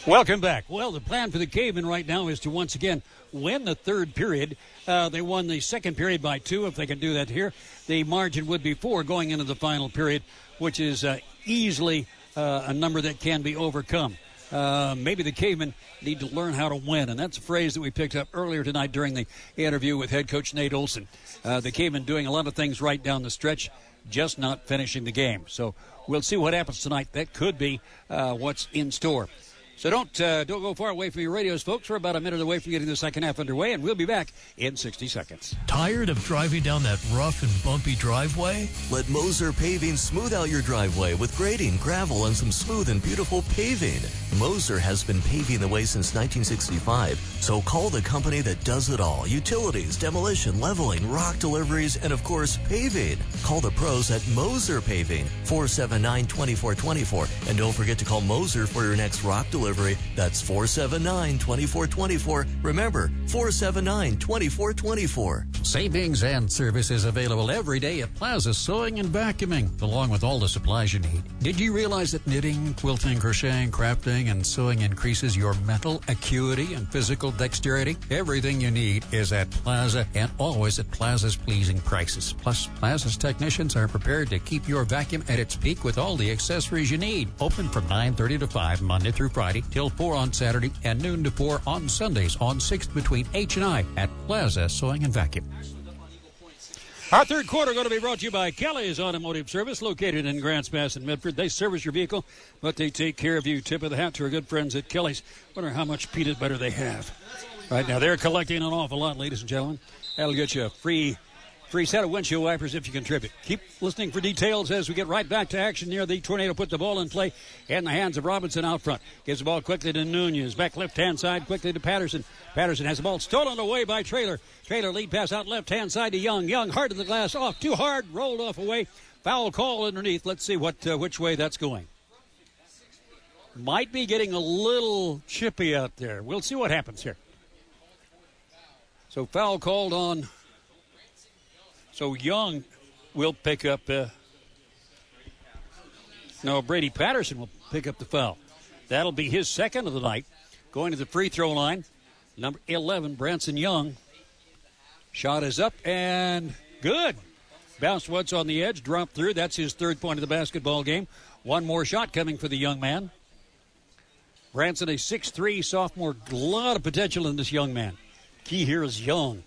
Welcome back. Well, the plan for the Cavemen right now is to once again win the third period. Uh, they won the second period by two. If they can do that here, the margin would be four going into the final period, which is uh, easily uh, a number that can be overcome. Uh, maybe the Cavemen need to learn how to win, and that's a phrase that we picked up earlier tonight during the interview with head coach Nate Olson. Uh, the Cavemen doing a lot of things right down the stretch, just not finishing the game. So we'll see what happens tonight. That could be uh, what's in store. So don't uh, don't go far away from your radios, folks. We're about a minute away from getting the second half underway, and we'll be back in sixty seconds. Tired of driving down that rough and bumpy driveway? Let Moser Paving smooth out your driveway with grading, gravel, and some smooth and beautiful paving. Moser has been paving the way since nineteen sixty-five, so call the company that does it all. Utilities, demolition, leveling, rock deliveries, and of course, paving. Call the pros at Moser Paving, four seven nine, two four two four. And don't forget to call Moser for your next rock delivery. Delivery. That's four seven nine, two four two four. Remember, four seven nine, two four two four. Savings and services available every day at Plaza Sewing and Vacuuming, along with all the supplies you need. Did you realize that knitting, quilting, crocheting, crafting, and sewing increases your mental acuity and physical dexterity? Everything you need is at Plaza and always at Plaza's pleasing prices. Plus, Plaza's technicians are prepared to keep your vacuum at its peak with all the accessories you need. Open from nine thirty to five, Monday through Friday, till four on Saturday, and noon to four on Sundays on sixth between H and I at Plaza Sewing and Vacuum. Our third quarter going to be brought to you by Kelly's Automotive Service, located in Grants Pass and Medford. They service your vehicle, but they take care of you. Tip of the hat to our good friends at Kelly's. Wonder how much peanut butter they have. Right now, they're collecting an awful lot, ladies and gentlemen. That'll get you a free Free set of windshield wipers if you contribute. Keep listening for details as we get right back to action near the Tornado. Put the ball in play in the hands of Robinson out front. Gives the ball quickly to Nunez. Back left-hand side quickly to Patterson. Patterson has the ball stolen away by Traylor. Traylor lead pass out left-hand side to Young. Young hard to the glass. Off too hard. Rolled off away. Foul call underneath. Let's see what uh, which way that's going. Might be getting a little chippy out there. We'll see what happens here. So foul called on... So Young will pick up, uh, no, Brady Patterson will pick up the foul. That'll be his second of the night. Going to the free throw line, number eleven, Branson Young. Shot is up and good. Bounced once on the edge, dropped through. That's his third point of the basketball game. One more shot coming for the young man. Branson, a six three sophomore. A lot of potential in this young man. Key here is Young.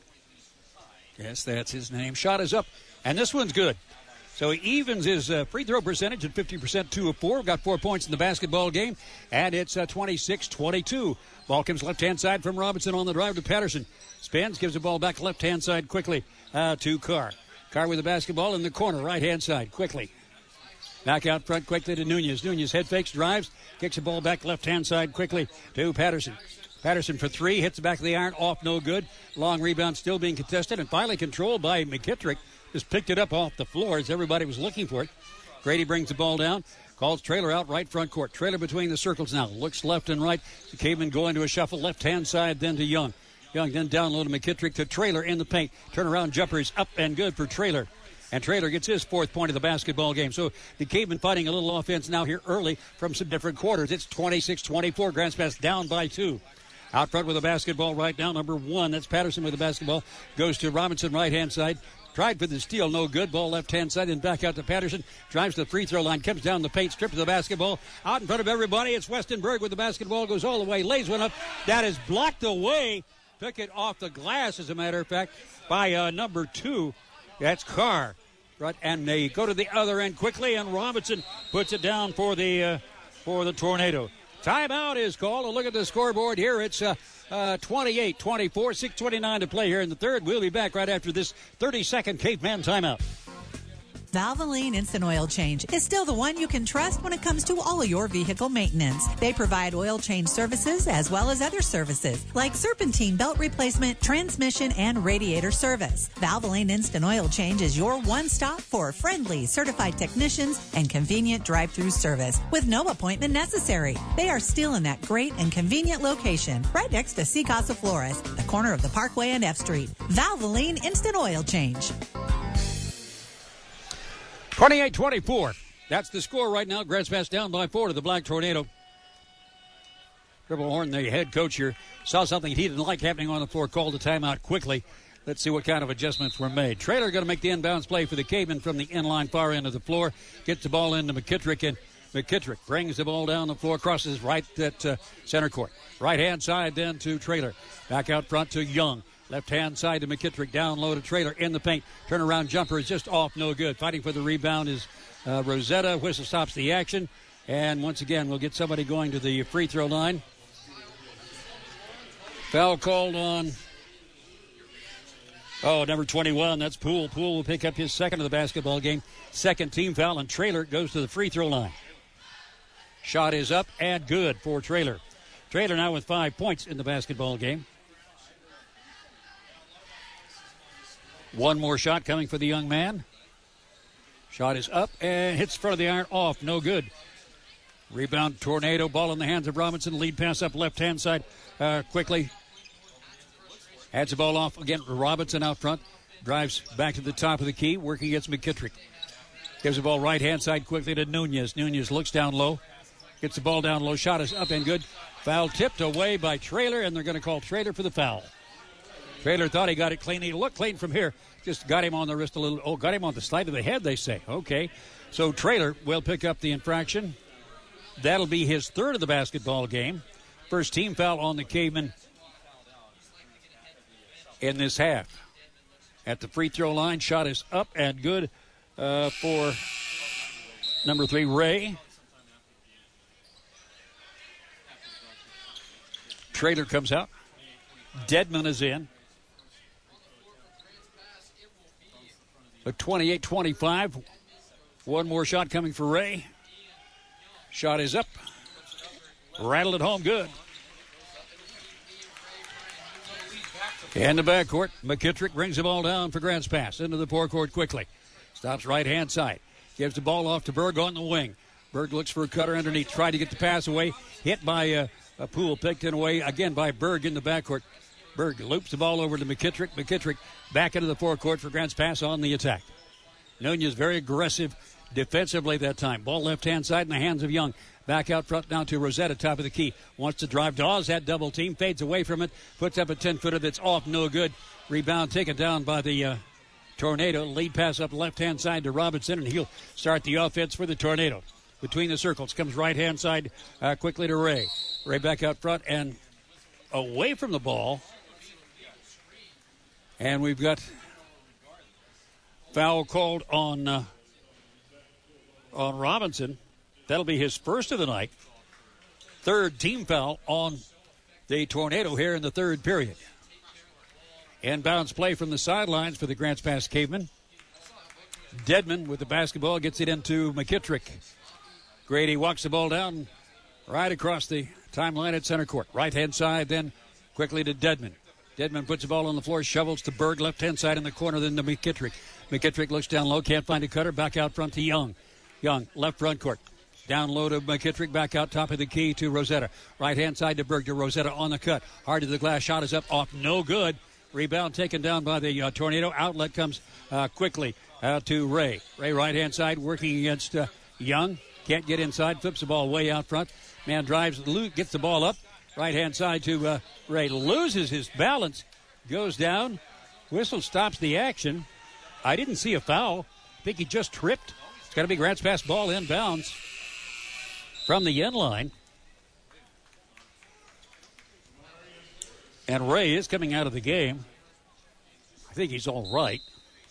Yes, that's his name. Shot is up, and this one's good. So he evens his uh, free throw percentage at fifty percent, two of four. Got four points in the basketball game, and it's uh, twenty-six twenty-two. Ball comes left-hand side from Robinson on the drive to Patterson. Spins, gives the ball back left-hand side quickly uh, to Carr. Carr with the basketball in the corner, right-hand side, quickly. Back out front quickly to Nunez. Nunez head fakes, drives, kicks the ball back left-hand side quickly to Patterson. Patterson for three, hits the back of the iron, off, no good. Long rebound still being contested, and finally controlled by McKittrick. Just picked it up off the floor as everybody was looking for it. Grady brings the ball down, calls Traylor out right front court. Traylor between the circles now, looks left and right. The Cavemen go into a shuffle, left-hand side, then to Young. Young then down low to McKittrick to Traylor in the paint. Turnaround jumper is up and good for Traylor. And Traylor gets his fourth point of the basketball game. So the Cavemen fighting a little offense now here early from some different quarters. It's twenty-six twenty-four. Grants Pass down by two. Out front with the basketball right now, number one. That's Patterson with the basketball. Goes to Robinson, right-hand side. Tried for the steal, no good. Ball left-hand side, and back out to Patterson. Drives to the free throw line, comes down the paint, strips the basketball. Out in front of everybody, it's Westenberg with the basketball. Goes all the way, lays one up. That is blocked away. Took it off the glass, as a matter of fact, by uh, number two. That's Carr. Right, and they go to the other end quickly, and Robinson puts it down for the uh, for the Tornado. Timeout is called. A look at the scoreboard here. It's uh, uh, twenty-eight twenty-four, six twenty-nine to play here in the third. We'll be back right after this thirty-second Caveman timeout. Valvoline Instant Oil Change is still the one you can trust when it comes to all your vehicle maintenance. They provide oil change services as well as other services like serpentine belt replacement, transmission, and radiator service. Valvoline Instant Oil Change is your one stop for friendly, certified technicians and convenient drive-through service with no appointment necessary. They are still in that great and convenient location right next to Sea Casa Flores, the corner of the Parkway and F Street. Valvoline Instant Oil Change. twenty-eight twenty-four. That's the score right now. Grants Pass down by four to the Black Tornado. Triple Horn, the head coach here, saw something he didn't like happening on the floor, called the timeout quickly. Let's see what kind of adjustments were made. Traylor going to make the inbounds play for the Cavemen from the inline far end of the floor. Gets the ball into McKittrick, and McKittrick brings the ball down the floor, crosses right at uh, center court. Right-hand side then to Traylor. Back out front to Young. Left-hand side to McKittrick. Down low to Traylor in the paint. Turnaround jumper is just off, no good. Fighting for the rebound is uh, Rosetta. Whistle stops the action. And once again, we'll get somebody going to the free throw line. Foul called on... Oh, number twenty-one, that's Poole. Poole will pick up his second of the basketball game. Second team foul, and Traylor goes to the free throw line. Shot is up and good for Traylor. Traylor now with five points in the basketball game. One more shot coming for the young man. Shot is up and hits front of the iron off. No good. Rebound, Tornado. Ball in the hands of Robinson. Lead pass up left-hand side uh, quickly. Adds the ball off again. Robinson out front. Drives back to the top of the key. Working against McKittrick. Gives the ball right-hand side quickly to Nunez. Nunez looks down low. Gets the ball down low. Shot is up and good. Foul tipped away by Traylor, and they're going to call Traylor for the foul. Traylor thought he got it clean. He looked clean from here. Just got him on the wrist a little. Oh, got him on the side of the head, they say. Okay. So Traylor will pick up the infraction. That'll be his third of the basketball game. First team foul on the Cavemen in this half. At the free throw line, shot is up and good uh, for number three, Ray. Traylor comes out. Dedman is in. So twenty-eight twenty-five. One more shot coming for Ray. Shot is up. Rattled it home good. In the backcourt, McKittrick brings the ball down for Grants pass into the forecourt quickly. Stops right-hand side. Gives the ball off to Berg on the wing. Berg looks for a cutter underneath. Tried to get the pass away. Hit by uh, a Poole. Picked it away again by Berg in the backcourt. Berg loops the ball over to McKittrick. McKittrick back into the forecourt for Grants pass on the attack. Nunez very aggressive defensively that time. Ball left-hand side in the hands of Young. Back out front now to Rosetta, top of the key. Wants to drive. Dawes that double team. Fades away from it. Puts up a ten-footer that's off. No good. Rebound taken down by the uh, Tornado. Lead pass up left-hand side to Robinson, and he'll start the offense for the Tornado. Between the circles. Comes right-hand side uh, quickly to Ray. Ray back out front and away from the ball. And we've got foul called on uh, on Robinson. That'll be his first of the night. Third team foul on the Tornado here in the third period. Inbounds play from the sidelines for the Grants Pass Cavemen. Dedman with the basketball gets it into McKittrick. Grady walks the ball down right across the timeline at center court. Right-hand side then quickly to Dedman. Dedman puts the ball on the floor, shovels to Berg, left-hand side in the corner, then to McKittrick. McKittrick looks down low, can't find a cutter, back out front to Young. Young, left front court. Down low to McKittrick, back out top of the key to Rosetta. Right-hand side to Berg, to Rosetta on the cut. Hard to the glass, shot is up, off, no good. Rebound taken down by the uh, Tornado. Outlet comes uh, quickly out to Ray. Ray right-hand side working against uh, Young. Can't get inside, flips the ball way out front. Man drives, gets the ball up. Right-hand side to uh, Ray. Loses his balance, goes down. Whistle stops the action. I didn't see a foul. I think he just tripped. It's got to be Grants Pass ball inbounds from the end line. And Ray is coming out of the game. I think he's all right.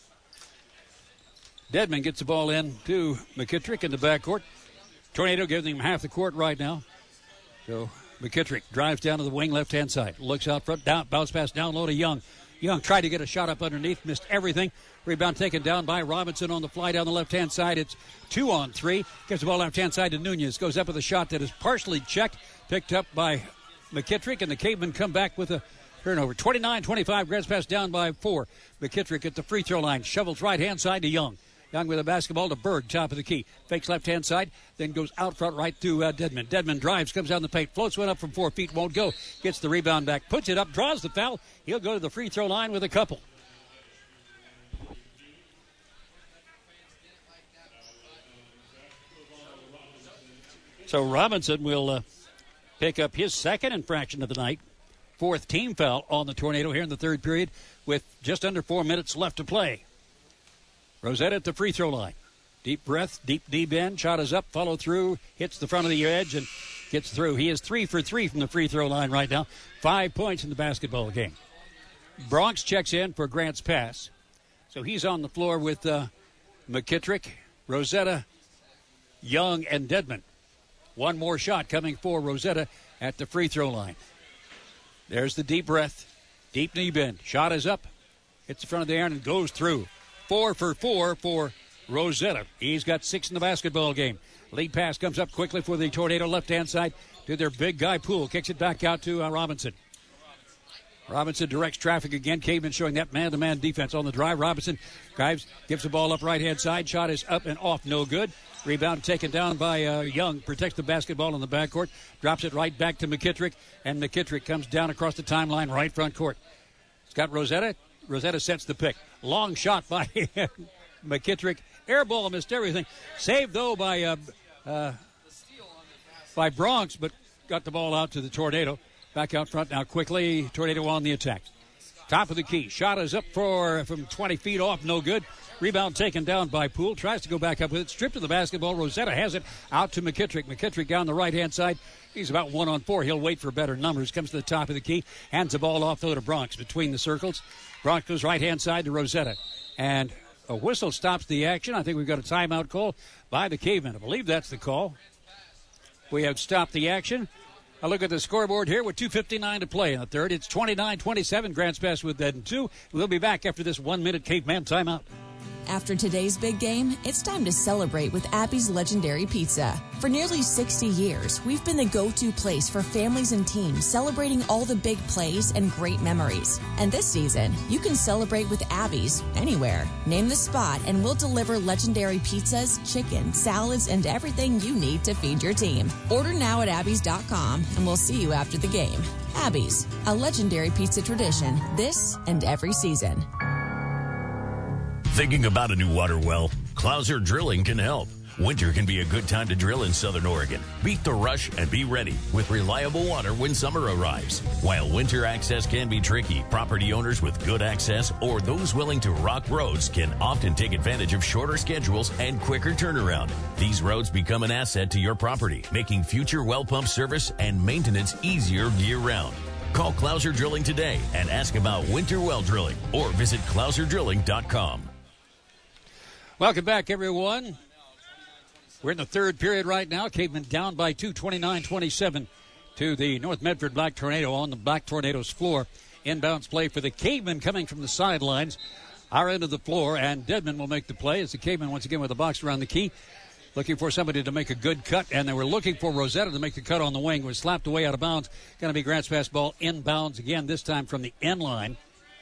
Dedman gets the ball in to McKittrick in the backcourt. Tornado giving him half the court right now. So McKittrick drives down to the wing left-hand side. Looks out front, down, bounce pass down low to Young. Young tried to get a shot up underneath, missed everything. Rebound taken down by Robinson on the fly down the left-hand side. It's two on three. Gives the ball left-hand side to Nunez. Goes up with a shot that is partially checked. Picked up by McKittrick, and the Cavemen come back with a turnover. twenty-nine twenty-five, Grants Pass down by four. McKittrick at the free throw line. Shovels right-hand side to Young. Young with a basketball to Berg, top of the key. Fakes left-hand side, then goes out front right to uh, Dedman. Dedman drives, comes down the paint, floats one up from four feet, won't go. Gets the rebound back, puts it up, draws the foul. He'll go to the free throw line with a couple. So Robinson will uh, pick up his second infraction of the night. Fourth team foul on the Tornado here in the third period with just under four minutes left to play. Rosetta at the free throw line. Deep breath, deep knee bend, shot is up, follow through, hits the front of the edge and gets through. He is three for three from the free throw line right now. Five points in the basketball game. Bronx checks in for Grants Pass. So he's on the floor with uh, McKittrick, Rosetta, Young, and Dedman. One more shot coming for Rosetta at the free throw line. There's the deep breath, deep knee bend. Shot is up, hits the front of the iron and goes through. Four for four for Rosetta. He's got six in the basketball game. Lead pass comes up quickly for the Tornado left-hand side to their big guy, Poole. Kicks it back out to uh, Robinson. Robinson directs traffic again. Caveman showing that man-to-man defense on the drive. Robinson drives, gives the ball up right-hand side. Shot is up and off, no good. Rebound taken down by uh, Young. Protects the basketball in the backcourt. Drops it right back to McKittrick. And McKittrick comes down across the timeline right front court. It's got Rosetta. Rosetta sets the pick. Long shot by McKittrick. Air ball, missed everything. Saved, though, by uh, uh, by Bronx, but got the ball out to the Tornado. Back out front now quickly. Tornado on the attack. Top of the key. Shot is up for from twenty feet off. No good. Rebound taken down by Poole. Tries to go back up with it. Stripped of the basketball. Rosetta has it out to McKittrick. McKittrick down the right-hand side. He's about one on four. He'll wait for better numbers. Comes to the top of the key. Hands the ball off, though, to Bronx between the circles. Bronx goes right-hand side to Rosetta. And a whistle stops the action. I think we've got a timeout call by the Cavemen. I believe that's the call. We have stopped the action. I look at the scoreboard here with two fifty-nine to play in the third. It's twenty-nine twenty-seven. Grants Pass with that and two. We'll be back after this one-minute Caveman timeout. After today's big game, it's time to celebrate with Abby's Legendary Pizza. For nearly sixty years, we've been the go-to place for families and teams celebrating all the big plays and great memories. And this season, you can celebrate with Abby's anywhere. Name the spot and we'll deliver legendary pizzas, chicken, salads, and everything you need to feed your team. Order now at abby's dot com and we'll see you after the game. Abby's, a legendary pizza tradition this and every season. Thinking about a new water well? Clouser Drilling can help. Winter can be a good time to drill in Southern Oregon. Beat the rush and be ready with reliable water when summer arrives. While winter access can be tricky, property owners with good access or those willing to rock roads can often take advantage of shorter schedules and quicker turnaround. These roads become an asset to your property, making future well pump service and maintenance easier year-round. Call Clouser Drilling today and ask about winter well drilling or visit clouser drilling dot com. Welcome back, everyone. We're in the third period right now. Cavemen down by two, twenty-nine twenty-seven to the North Medford Black Tornado on the Black Tornado's floor. Inbounds play for the Cavemen coming from the sidelines. Our end of the floor, and Dedman will make the play as the Cavemen once again with the box around the key. Looking for somebody to make a good cut, and they were looking for Rosetta to make the cut on the wing. Was slapped away out of bounds. Going to be Grants Pass ball inbounds again, this time from the end line.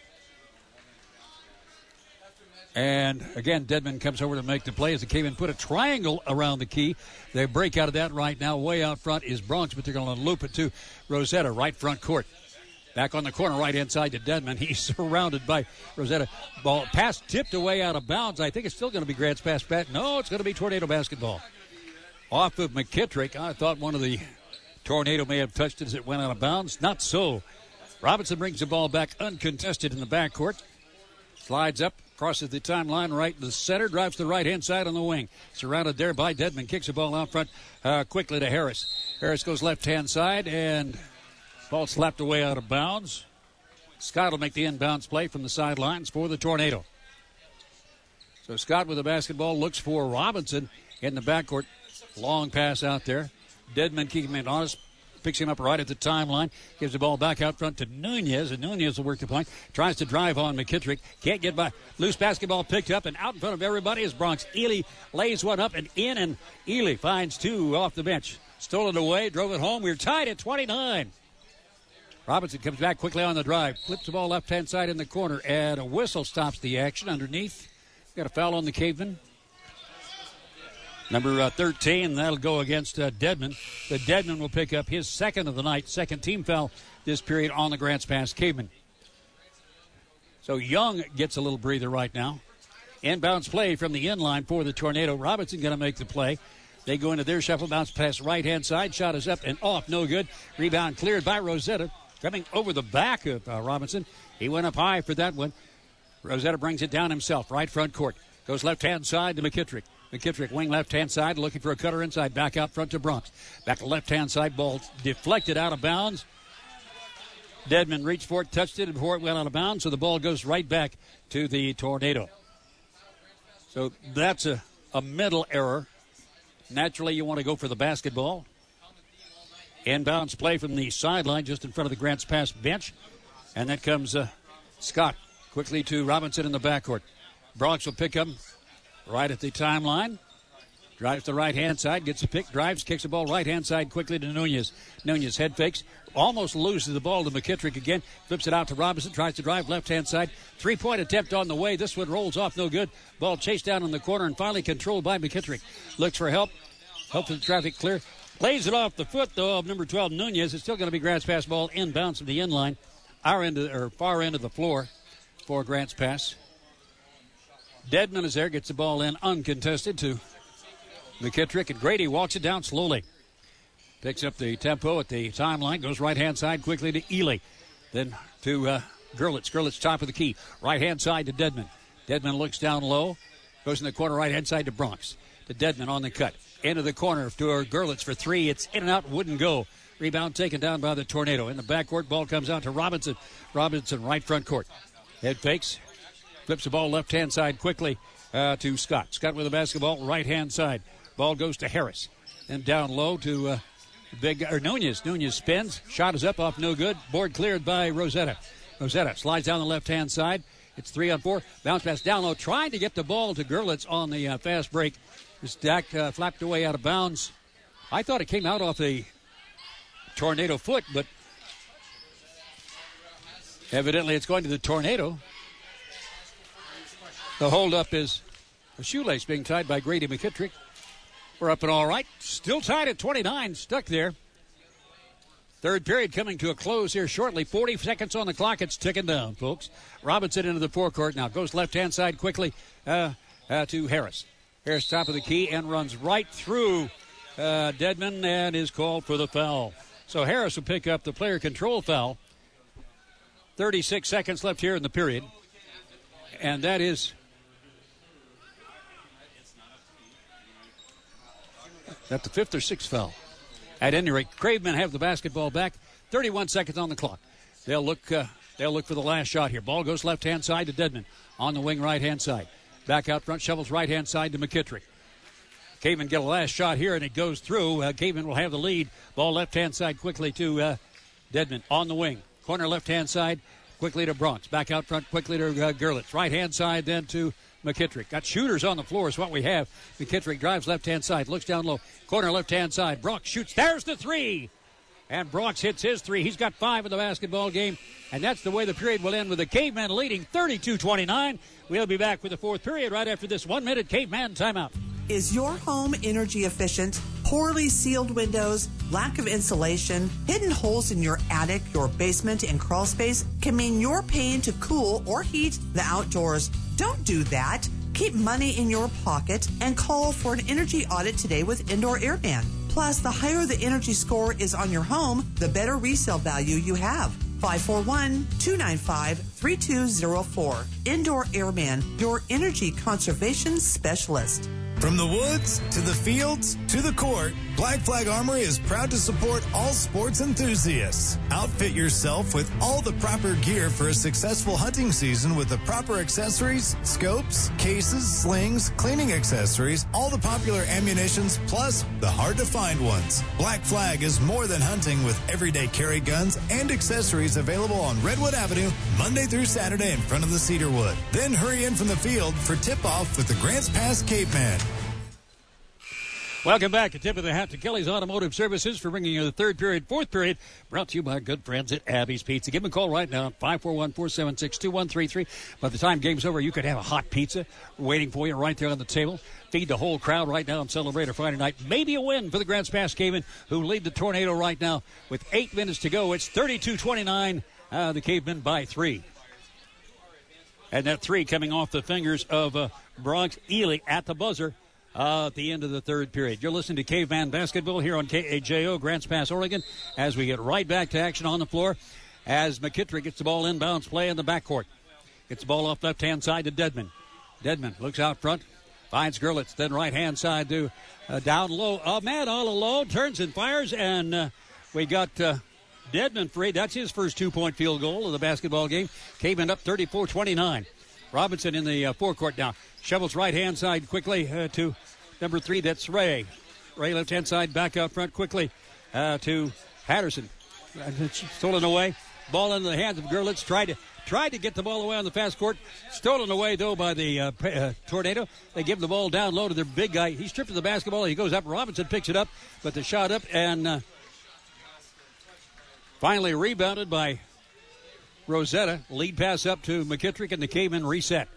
And again, Dedman comes over to make the play as the Cavemen put a triangle around the key. They break out of that right now. Way out front is Bronx, but they're going to loop it to Rosetta, right front court. Back on the corner, right-hand side to Dedman. He's surrounded by Rosetta. Ball pass tipped away out of bounds. I think it's still going to be Grants Pass bat. No, it's going to be Tornado basketball. Off of McKittrick. I thought one of the Tornado may have touched it as it went out of bounds. Not so. Robinson brings the ball back uncontested in the backcourt. Slides up. Crosses the timeline right to the center. Drives to the right-hand side on the wing. Surrounded there by Dedman. Kicks the ball out front uh, quickly to Harris. Harris goes left-hand side, and ball slapped away out of bounds. Scott will make the inbounds play from the sidelines for the Tornado. So Scott with the basketball looks for Robinson in the backcourt. Long pass out there. Dedman keeping it honest. Picks him up right at the timeline. Gives the ball back out front to Nunez, and Nunez will work the point. Tries to drive on McKittrick. Can't get by. Loose basketball picked up, and out in front of everybody is Bronx. Ely lays one up and in, and Ely finds two off the bench. Stolen away, drove it home. We're tied at twenty-nine. Robinson comes back quickly on the drive. Flips the ball left-hand side in the corner, and a whistle stops the action underneath. Got a foul on the Caveman. Number uh, thirteen, that'll go against uh, Dedman. The Dedman will pick up his second of the night, second team foul this period on the Grants Pass Caveman. So Young gets a little breather right now. Inbounds play from the inline for the Tornado. Robinson going to make the play. They go into their shuffle, bounce pass right-hand side. Shot is up and off, no good. Rebound cleared by Rosetta. Coming over the back of uh, Robinson. He went up high for that one. Rosetta brings it down himself, right front court. Goes left-hand side to McKittrick. McKittrick, wing left-hand side, looking for a cutter inside. Back out front to Bronx. Back to left-hand side, ball deflected out of bounds. Dedman reached for it, touched it before it went out of bounds, so the ball goes right back to the Tornado. So that's a, a mental error. Naturally, you want to go for the basketball. Inbounds play from the sideline just in front of the Grants Pass bench. And then comes uh, Scott quickly to Robinson in the backcourt. Bronx will pick up right at the timeline. Drives the right-hand side, gets a pick, drives, kicks the ball right-hand side quickly to Nunez. Nunez head fakes, almost loses the ball to McKittrick again. Flips it out to Robinson, tries to drive left-hand side. Three-point attempt on the way. This one rolls off, no good. Ball chased down in the corner and finally controlled by McKittrick. Looks for help. Help for the traffic clear. Plays it off the foot, though, of number twelve, Nunez. It's still going to be Grants Pass ball inbounds from the end line. Our end of, or far end of the floor for Grants Pass. Dedman is there, gets the ball in uncontested to McKittrick, and Grady walks it down slowly. Picks up the tempo at the timeline, goes right-hand side quickly to Ely. Then to uh, Gerlitz. Gerlitz top of the key. Right-hand side to Dedman. Dedman looks down low, goes in the corner right-hand side to Bronx. To Dedman on the cut. Into the corner to Gerlitz for three. It's in and out, wouldn't go. Rebound taken down by the Tornado. In the backcourt, ball comes out to Robinson. Robinson right front court. Head fakes. Flips the ball left-hand side quickly uh, to Scott. Scott with the basketball right-hand side. Ball goes to Harris. Then down low to uh, big or Nunez. Nunez spins. Shot is up off no good. Board cleared by Rosetta. Rosetta slides down the left-hand side. It's three on four. Bounce pass down low. Trying to get the ball to Gerlitz on the uh, fast break. Stack uh, flapped away out of bounds. I thought it came out off the Tornado foot, but evidently it's going to the Tornado. The holdup is a shoelace being tied by Grady McKittrick. We're up and all right. Still tied at twenty-nine. Stuck there. Third period coming to a close here shortly. forty seconds on the clock. It's ticking down, folks. Robinson into the forecourt now. Goes left-hand side quickly uh, uh, to Harris. Harris top of the key and runs right through uh, Dedman and is called for the foul. So Harris will pick up the player control foul. thirty-six seconds left here in the period. And that is... That's the fifth or sixth foul. At any rate, Cravemen have the basketball back. thirty-one seconds on the clock. They'll look uh, they'll look for the last shot here. Ball goes left-hand side to Dedman. On the wing right-hand side. Back out front, shovels right-hand side to McKittrick. Cavemen get a last shot here, and it goes through. Uh, Cavemen will have the lead. Ball left-hand side quickly to uh, Dedman. On the wing. Corner left-hand side quickly to Bronx. Back out front quickly to uh, Gerlitz. Right-hand side then to McKittrick. Got shooters on the floor is what we have. McKittrick drives left-hand side, looks down low. Corner left-hand side. Bronx shoots. There's the three. And Bronx hits his three. He's got five in the basketball game. And that's the way the period will end with the Cavemen leading thirty-two twenty-nine. We'll be back with the fourth period right after this one-minute Caveman timeout. Is your home energy efficient? Poorly sealed windows, lack of insulation, hidden holes in your attic, your basement, and crawl space can mean you're paying to cool or heat the outdoors. Don't do that. Keep money in your pocket and call for an energy audit today with Indoor Airman. Plus, the higher the energy score is on your home, the better resale value you have. five four one, two nine five, three two zero four. Indoor Airman, your energy conservation specialist. From the woods to the fields to the court, Black Flag Armory is proud to support all sports enthusiasts. Outfit yourself with all the proper gear for a successful hunting season with the proper accessories, scopes, cases, slings, cleaning accessories, all the popular ammunitions, plus the hard-to-find ones. Black Flag is more than hunting with everyday carry guns and accessories available on Redwood Avenue Monday through Saturday in front of the Cedarwood. Then hurry in from the field for tip-off with the Grants Pass Caveman. Welcome back. A tip of the hat to Kelly's Automotive Services for bringing you the third period, fourth period, brought to you by our good friends at Abby's Pizza. Give them a call right now, five four one, four seven six, two one three three. By the time game's over, you could have a hot pizza waiting for you right there on the table. Feed the whole crowd right now and celebrate a Friday night. Maybe a win for the Grants Pass Cavemen, who lead the Tornado right now with eight minutes to go. It's thirty-two twenty-nine. Uh, the Cavemen by three. And that three coming off the fingers of uh, Bronx Ely at the buzzer. uh, at the end of the third period. You're listening to Caveman Basketball here on K A J O, Grants Pass, Oregon, as we get right back to action on the floor as McKittrick gets the ball inbounds play in the backcourt. Gets the ball off left-hand side to Dedman. Dedman looks out front, finds Gerlitz, then right-hand side to uh, down low. A uh, man all alone, turns and fires, and uh, we got uh, Dedman free. That's his first two-point field goal of the basketball game. Caveman up thirty-four twenty-nine. Robinson in the uh, forecourt now. Shovels right-hand side quickly uh, to number three. That's Ray. Ray left-hand side back out front quickly uh, to Patterson. Uh, stolen away. Ball into the hands of Gerlitz. Tried to tried to get the ball away on the fast court. Stolen away, though, by the uh, uh, Tornado. They give the ball down low to their big guy. He's stripped of the basketball. He goes up. Robinson picks it up, but the shot up and uh, finally rebounded by Rosetta. Lead pass up to McKittrick, and the Cavemen reset.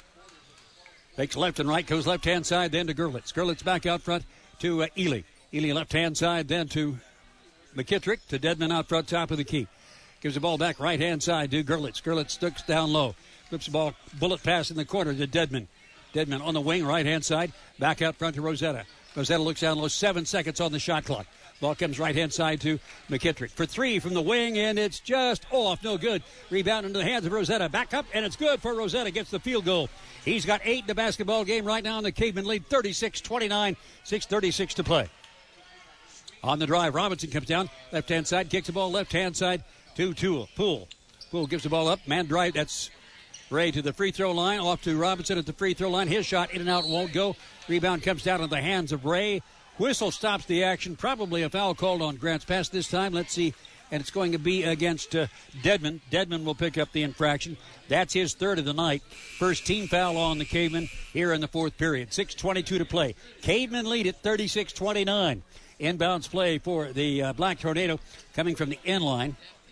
Takes left and right, goes left-hand side, then to Gerlitz. Gerlitz back out front to uh, Ely. Ely left-hand side, then to McKittrick, to Dedman out front, top of the key. Gives the ball back right-hand side to Gerlitz. Gerlitz sticks down low. Flips the ball, bullet pass in the corner to Dedman. Dedman on the wing, right-hand side. Back out front to Rosetta. Rosetta looks down low, seven seconds on the shot clock. Ball comes right-hand side to McKittrick. For three from the wing, and it's just off. No good. Rebound into the hands of Rosetta. Back up, and it's good for Rosetta. Gets the field goal. He's got eight in the basketball game right now, and the Cavemen lead thirty-six twenty-nine. six thirty-six to play. On the drive, Robinson comes down. Left-hand side, kicks the ball left-hand side to Toole. Poole. Poole gives the ball up. Man drive. That's Ray to the free throw line. Off to Robinson at the free throw line. His shot in and out won't go. Rebound comes down in the hands of Ray. Whistle stops the action. Probably a foul called on Grants Pass this time. Let's see. And it's going to be against uh, Dedman. Dedman will pick up the infraction. That's his third of the night. First team foul on the Cavemen here in the fourth period. six twenty-two to play. Cavemen lead at thirty-six twenty-nine. Inbounds play for the uh, Black Tornado coming from the end line.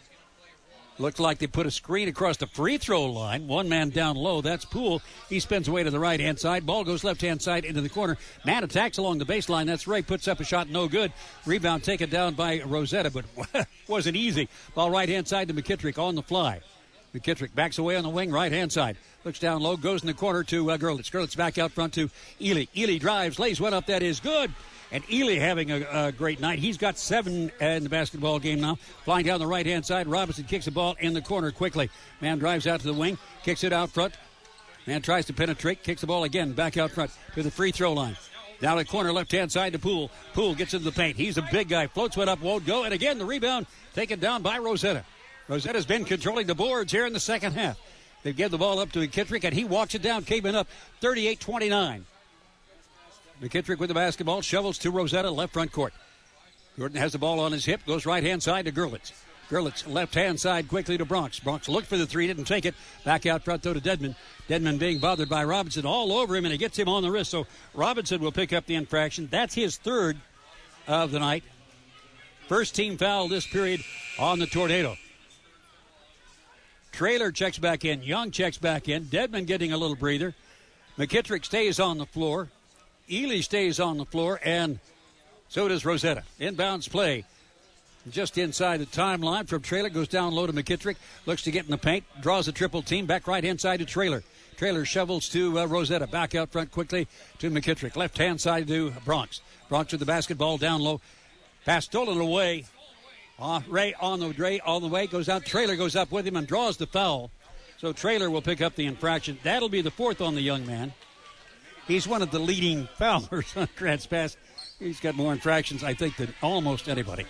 Looked like they put a screen across the free throw line. One man down low. That's Poole. He spins away to the right-hand side. Ball goes left-hand side into the corner. Man attacks along the baseline. That's Ray. Puts up a shot. No good. Rebound taken down by Rosetta, but wasn't easy. Ball right-hand side to McKittrick on the fly. McKittrick backs away on the wing, right-hand side. Looks down low, goes in the corner to uh, Gerlitz. Gerlitz back out front to Ely. Ely drives, lays one up. That is good. And Ely having a, a great night. He's got seven in the basketball game now. Flying down the right-hand side. Robinson kicks the ball in the corner quickly. Man drives out to the wing. Kicks it out front. Man tries to penetrate. Kicks the ball again back out front to the free throw line. Down the corner, left-hand side to Poole. Poole gets into the paint. He's a big guy. Floats one up, won't go. And again, the rebound taken down by Rosetta. Rosetta's been controlling the boards here in the second half. They give the ball up to McKittrick, and he walks it down. Caveman up thirty-eight twenty-nine. McKittrick with the basketball, shovels to Rosetta, left front court. Gordon has the ball on his hip, goes right-hand side to Gerlitz. Gerlitz, left-hand side quickly to Bronx. Bronx looked for the three, didn't take it. Back out front, though, to Dedman. Dedman being bothered by Robinson all over him, and he gets him on the wrist. So Robinson will pick up the infraction. That's his third of the night. First team foul this period on the Tornado. Traylor checks back in. Young checks back in. Dedman getting a little breather. McKittrick stays on the floor. Ely stays on the floor, and so does Rosetta. Inbounds play just inside the timeline from Traylor. Goes down low to McKittrick. Looks to get in the paint. Draws a triple team. Back right-hand side to Traylor. Traylor shovels to uh, Rosetta. Back out front quickly to McKittrick. Left-hand side to Bronx. Bronx with the basketball down low. Pass stolen away. Uh, Ray on the Ray on the way. Goes out. Traylor goes up with him and draws the foul. So Traylor will pick up the infraction. That'll be the fourth on the young man. He's one of the leading foulers on Grants Pass. He's got more infractions, I think, than almost anybody.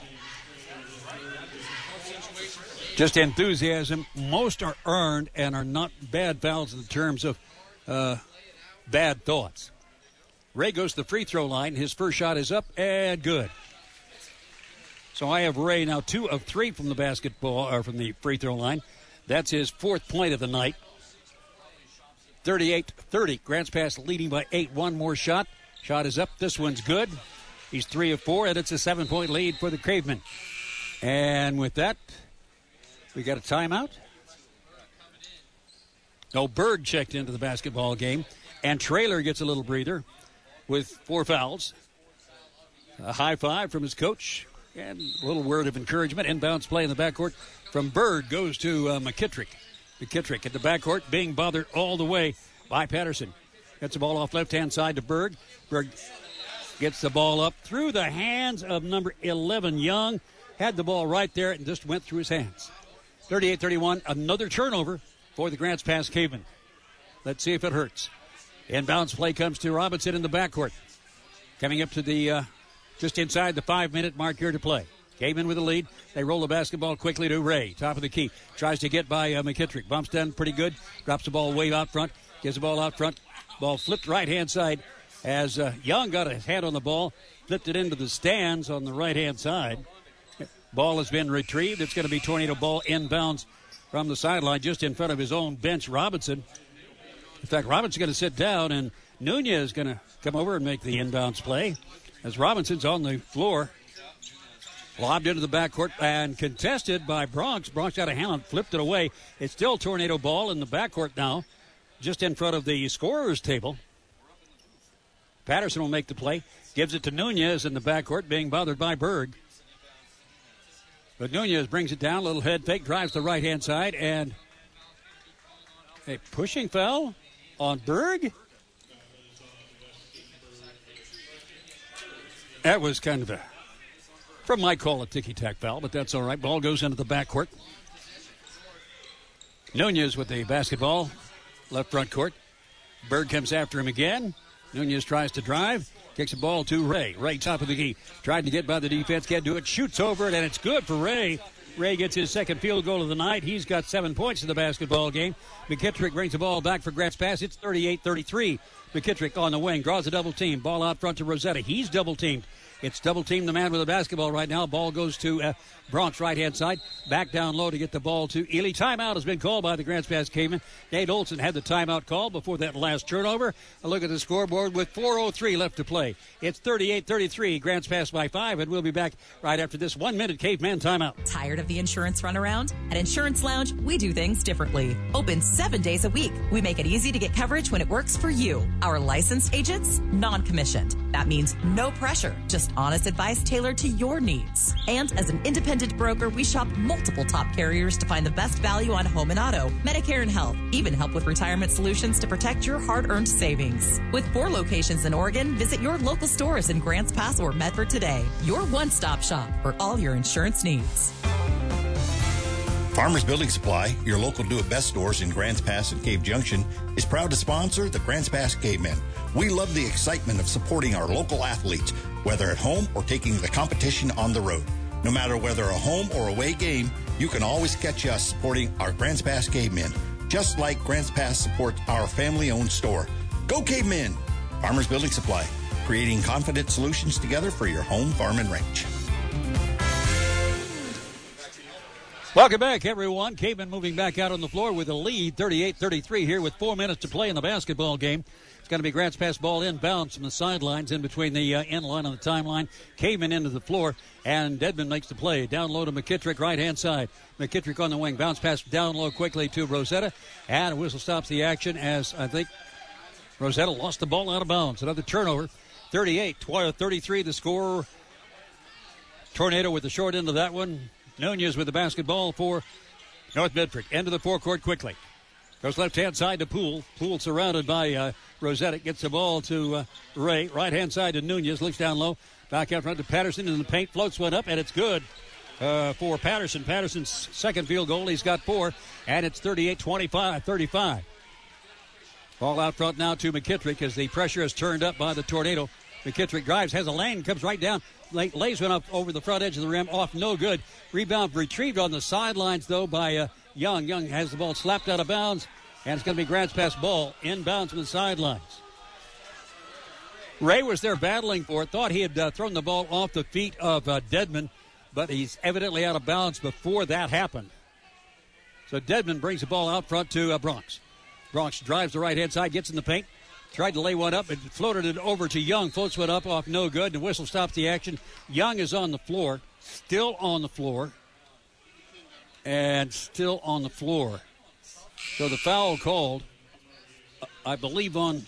Just enthusiasm. Most are earned and are not bad fouls in terms of uh, bad thoughts. Ray goes to the free throw line. His first shot is up and good. So I have Ray now two of three from the basketball or from the free throw line. That's his fourth point of the night. thirty-eight thirty. Grants Pass leading by eight. One more shot. Shot is up. This one's good. He's three of four, and it's a seven-point lead for the Cavemen. And with that, we got a timeout. No, Berg checked into the basketball game. And Traylor gets a little breather with four fouls. A high five from his coach. And a little word of encouragement. Inbounds play in the backcourt from Berg goes to uh, McKittrick. McKittrick at the backcourt being bothered all the way by Patterson. Gets the ball off left-hand side to Berg. Berg gets the ball up through the hands of number eleven, Young. Had the ball right there and just went through his hands. thirty-eight thirty-one, another turnover for the Grants Pass Cavemen. Let's see if it hurts. Inbounds play comes to Robinson in the backcourt. Coming up to the, uh, just inside the five-minute mark here to play. Cavemen with the lead. They roll the basketball quickly to Ray. Top of the key. Tries to get by uh, McKittrick. Bumps down pretty good. Drops the ball way out front. Gives the ball out front. Ball flipped right-hand side as uh, Young got his hand on the ball. Flipped it into the stands on the right-hand side. Ball has been retrieved. It's going to be Tornado ball inbounds from the sideline just in front of his own bench, Robinson. In fact, Robinson's going to sit down, and Nunez is going to come over and make the inbounds play as Robinson's on the floor. Lobbed into the backcourt and contested by Bronx. Bronx got a hand on, flipped it away. It's still Tornado ball in the backcourt now, just in front of the scorer's table. Patterson will make the play. Gives it to Nunez in the backcourt, being bothered by Berg. But Nunez brings it down, little head fake, drives the right-hand side, and a pushing foul on Berg. That was kind of a, from my call, a ticky-tack foul, but that's all right. Ball goes into the backcourt. Nunez with the basketball, left front court. Berg comes after him again. Nunez tries to drive. Kicks the ball to Ray. Ray, top of the key. Tried to get by the defense. Can't do it. Shoots over it, and it's good for Ray. Ray gets his second field goal of the night. He's got seven points in the basketball game. McKittrick brings the ball back for Grants Pass. It's thirty-eight thirty-three. McKittrick on the wing. Draws a double team. Ball out front to Rosetta. He's double teamed. It's double team the man with the basketball right now. Ball goes to uh, Bronx right-hand side. Back down low to get the ball to Ely. Timeout has been called by the Grants Pass Cavemen. Nate Olson had the timeout call before that last turnover. A look at the scoreboard with four oh three left to play. It's thirty-eight thirty-three. Grants Pass by five, and we'll be back right after this one-minute Caveman timeout. Tired of the insurance runaround? At Insurance Lounge, we do things differently. Open seven days a week. We make it easy to get coverage when it works for you. Our licensed agents, non-commissioned. That means no pressure, just honest advice tailored to your needs. And as an independent broker, we shop multiple top carriers to find the best value on home and auto, Medicare and health, even help with retirement solutions to protect your hard-earned savings. With four locations in Oregon, visit your local stores in Grants Pass or Medford today. Your one-stop shop for all your insurance needs. Farmers Building Supply, your local do-it-best stores in Grants Pass and Cave Junction, is proud to sponsor the Grants Pass Cavemen. We love the excitement of supporting our local athletes, whether at home or taking the competition on the road. No matter whether a home or away game, you can always catch us supporting our Grants Pass Cavemen, just like Grants Pass supports our family-owned store. Go Cavemen! Farmers Building Supply, creating confident solutions together for your home, farm, and ranch. Welcome back, everyone. Cavemen moving back out on the floor with a lead, thirty-eight thirty-three here with four minutes to play in the basketball game. It's going to be Grants Pass ball inbounds from the sidelines in between the uh, end line and the timeline. Cavemen into the floor, and Dedman makes the play. Down low to McKittrick, right-hand side. McKittrick on the wing. Bounce pass down low quickly to Rosetta, and a whistle stops the action as I think Rosetta lost the ball out of bounds. Another turnover. thirty-eight thirty-three the score. Tornado with the short end of that one. Nunez with the basketball for North Medford. End of the forecourt quickly. Goes left-hand side to Poole. Poole surrounded by uh, Rosetta. Gets the ball to uh, Ray. Right-hand side to Nunez. Looks down low. Back out front to Patterson in the paint. Floats one up, and it's good uh, for Patterson. Patterson's second field goal. He's got four, and it's thirty-eight twenty-five thirty-five. Ball out front now to McKittrick as the pressure is turned up by the Tornado. McKittrick drives, has a lane, comes right down. Lays one up over the front edge of the rim, off no good. Rebound retrieved on the sidelines, though, by uh, Young. Young has the ball slapped out of bounds, and it's going to be Grants Pass ball inbounds from the sidelines. Ray was there battling for it. Thought he had uh, thrown the ball off the feet of uh, Dedman, but he's evidently out of bounds before that happened. So Dedman brings the ball out front to uh, Bronx. Bronx drives the right-hand side, gets in the paint. Tried to lay one up and floated it over to Young. Floats one up off no good. The whistle stops the action. Young is on the floor. Still on the floor. And still on the floor. So the foul called, I believe, on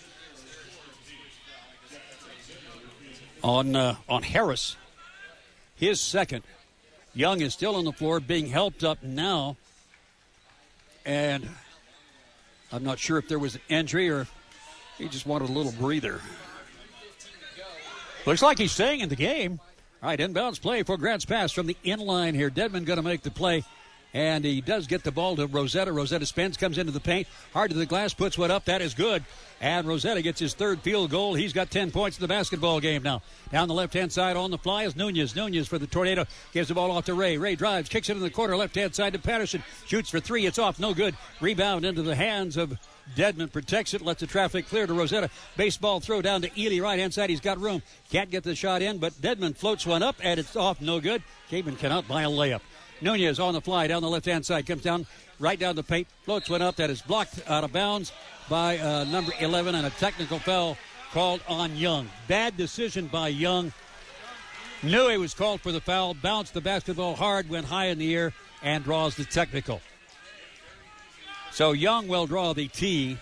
on uh, on Harris. His second. Young is still on the floor, being helped up now. And I'm not sure if there was an injury or He just wanted a little breather. Looks like he's staying in the game. All right, inbounds play for Grants Pass from the inline here. Dedman going to make the play, and he does get the ball to Rosetta. Rosetta spins, comes into the paint, hard to the glass, puts one up. That is good. And Rosetta gets his third field goal. He's got ten points in the basketball game now. Down the left-hand side on the fly is Nunez. Nunez for the Tornado. Gives the ball off to Ray. Ray drives, kicks it in the corner, left-hand side to Patterson. Shoots for three. It's off. No good. Rebound into the hands of Dedman. Protects it. Lets the traffic clear to Rosetta. Baseball throw down to Ely. Right-hand side. He's got room. Can't get the shot in, but Dedman floats one up, and it's off. No good. Caveman cannot buy a layup. Nunez on the fly down the left-hand side. Comes down right down the paint. Floats one up. That is blocked out of bounds by uh, number eleven, and a technical foul called on Young. Bad decision by Young. Knew he was called for the foul. Bounced the basketball hard, went high in the air, and draws the technical. So Young will draw the tee.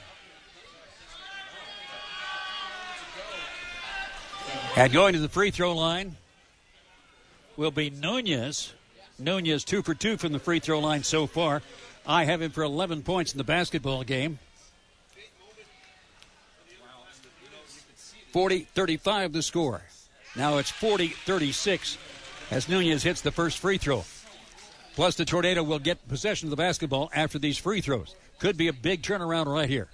And going to the free throw line will be Nunez. Nunez two for two from the free throw line so far. I have him for eleven points in the basketball game. forty thirty-five the score. Now it's forty thirty-six as Nunez hits the first free throw. Plus the Tornado will get possession of the basketball after these free throws. Could be a big turnaround right here.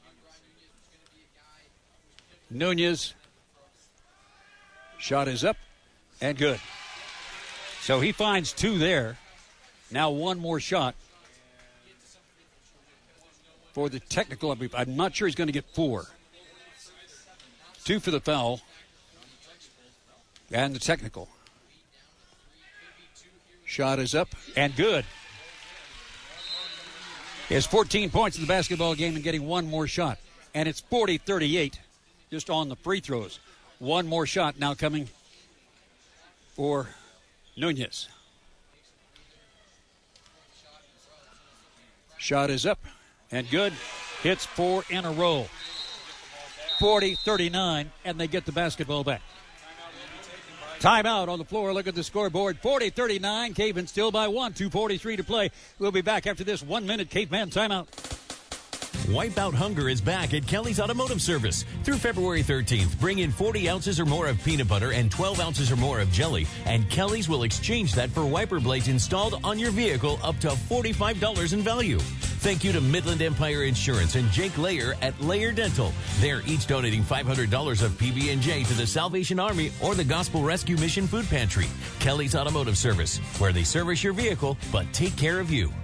Nunez. Shot is up and good. So he finds two there. Now one more shot for the technical. I'm not sure he's going to get four. Two for the foul and the technical. Shot is up and good. He has fourteen points in the basketball game and getting one more shot. And it's forty thirty-eight just on the free throws. One more shot now coming for Nunez. Shot is up and good. Hits four in a row. forty thirty-nine, and they get the basketball back. Timeout on the floor. Look at the scoreboard. forty thirty-nine. Caveman still by one. two forty-three to play. We'll be back after this one-minute Caveman timeout. Wipe Out Hunger is back at Kelly's Automotive Service. Through February thirteenth, bring in forty ounces or more of peanut butter and twelve ounces or more of jelly, and Kelly's will exchange that for wiper blades installed on your vehicle up to forty-five dollars in value. Thank you to Midland Empire Insurance and Jake Layer at Layer Dental. They're each donating five hundred dollars of P B and J to the Salvation Army or the Gospel Rescue Mission Food Pantry. Kelly's Automotive Service, where they service your vehicle but take care of you.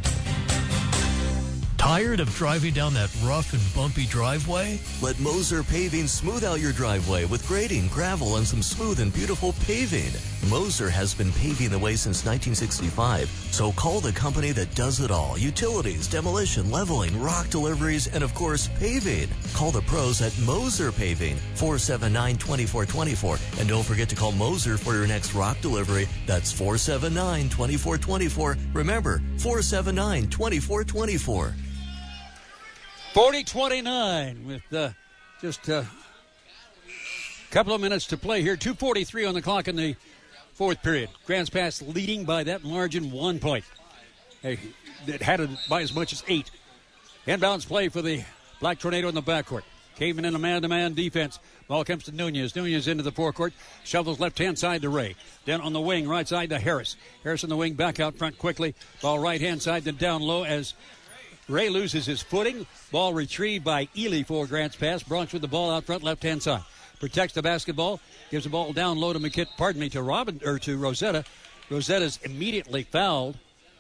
Tired of driving down that rough and bumpy driveway? Let Moser Paving smooth out your driveway with grading, gravel, and some smooth and beautiful paving. Moser has been paving the way since nineteen sixty-five, so call the company that does it all. Utilities, demolition, leveling, rock deliveries, and of course, paving. Call the pros at Moser Paving, four seven nine, two four two four. And don't forget to call Moser for your next rock delivery. That's four seven nine, two four two four. Remember, four seven nine, two four two four. forty twenty-nine with uh, just a couple of minutes to play here. two forty-three on the clock in the fourth period. Grants Pass leading by that margin, one point. Hey, it had it by as much as eight. Inbounds play for the Black Tornado in the backcourt. Caveman in a man-to-man defense. Ball comes to Nunez. Nunez into the forecourt. Shovels left-hand side to Ray. Then on the wing, right side to Harris. Harris on the wing, back out front quickly. Ball right-hand side, then down low as Ray loses his footing. Ball retrieved by Ely for Grants Pass. Bronx with the ball out front, left-hand side. Protects the basketball. Gives the ball down low to McKitt, pardon me, to Robin or to Rosetta. Rosetta's immediately fouled.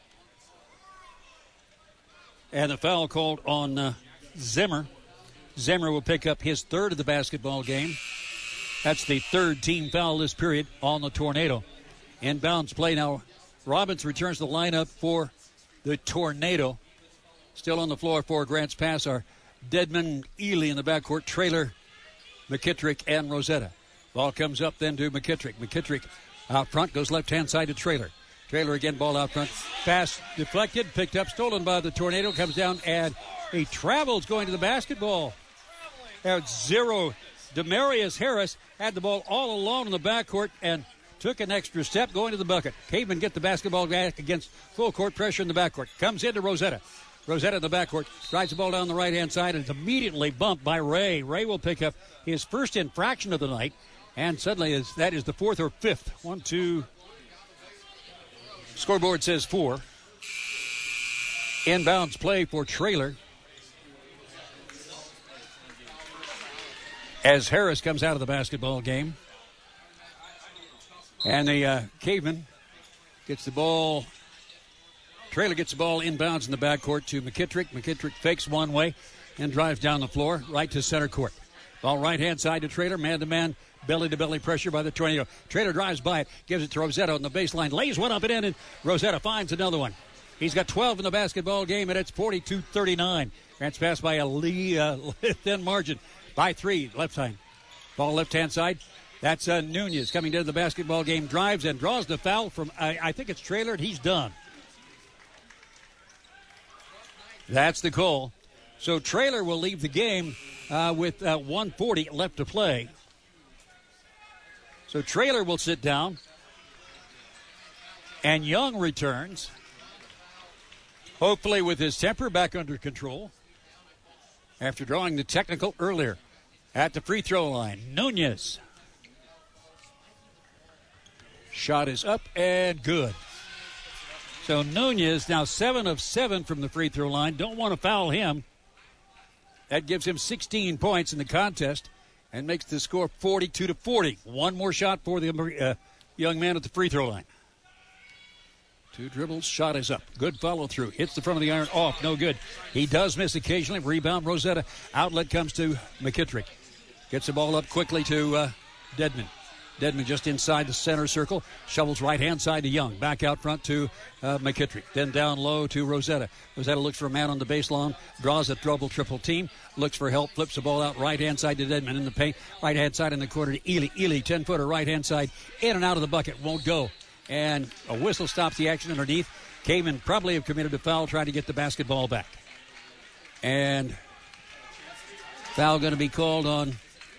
And the foul called on uh, Zimmer. Zimmer will pick up his third of the basketball game. That's the third team foul this period on the Tornado. Inbounds play now. Robbins returns the lineup for the Tornado. Still on the floor for Grants Pass are Dedman, Ely in the backcourt, Traylor, McKittrick, and Rosetta. Ball comes up then to McKittrick. McKittrick out front, goes left-hand side to Traylor. Traylor again, ball out front. Pass deflected, picked up, stolen by the Tornado. Comes down, and he travels going to the basketball. At zero, Demarius Harris had the ball all alone in the backcourt and took an extra step going to the bucket. Caveman get the basketball back against full court pressure in the backcourt. Comes into Rosetta. Rosetta in the backcourt. Drives the ball down the right-hand side and is immediately bumped by Ray. Ray will pick up his first infraction of the night. And suddenly is, that is the fourth or fifth. One, two. Scoreboard says four. Inbounds play for Traylor. As Harris comes out of the basketball game. And the uh, Caveman gets the ball. Traylor gets the ball inbounds in the backcourt to McKittrick. McKittrick fakes one way and drives down the floor right to center court. Ball right-hand side to Traylor. Man-to-man, belly-to-belly pressure by the Tornado. Traylor drives by it, gives it to Rosetta on the baseline, lays one up and in, and Rosetta finds another one. He's got twelve in the basketball game, and it's forty-two thirty-nine. Grants pass by a Lee, uh, thin margin by three, left side. Ball left-hand side. That's uh, Nunez coming into the basketball game, drives and draws the foul from, I, I think it's Traylor, and he's done. That's the call. So Traylor will leave the game uh, with uh, one forty left to play. So Traylor will sit down. And Young returns. Hopefully with his temper back under control. After drawing the technical earlier at the free throw line. Nunez. Shot is up and good. So Nunez now seven of seven from the free throw line. Don't want to foul him. That gives him sixteen points in the contest and makes the score forty-two to forty. One more shot for the uh, young man at the free throw line. Two dribbles, shot is up. Good follow through. Hits the front of the iron off. No good. He does miss occasionally. Rebound Rosetta. Outlet comes to McKittrick. Gets the ball up quickly to uh, Dedman. Dedman just inside the center circle. Shovels right-hand side to Young. Back out front to uh, McKittrick. Then down low to Rosetta. Rosetta looks for a man on the baseline. Draws a double triple team. Looks for help. Flips the ball out right-hand side to Dedman in the paint. Right-hand side in the corner to Ely. Ely, ten-footer right-hand side. In and out of the bucket. Won't go. And a whistle stops the action underneath. Caveman probably have committed a foul trying to get the basketball back. And foul going to be called on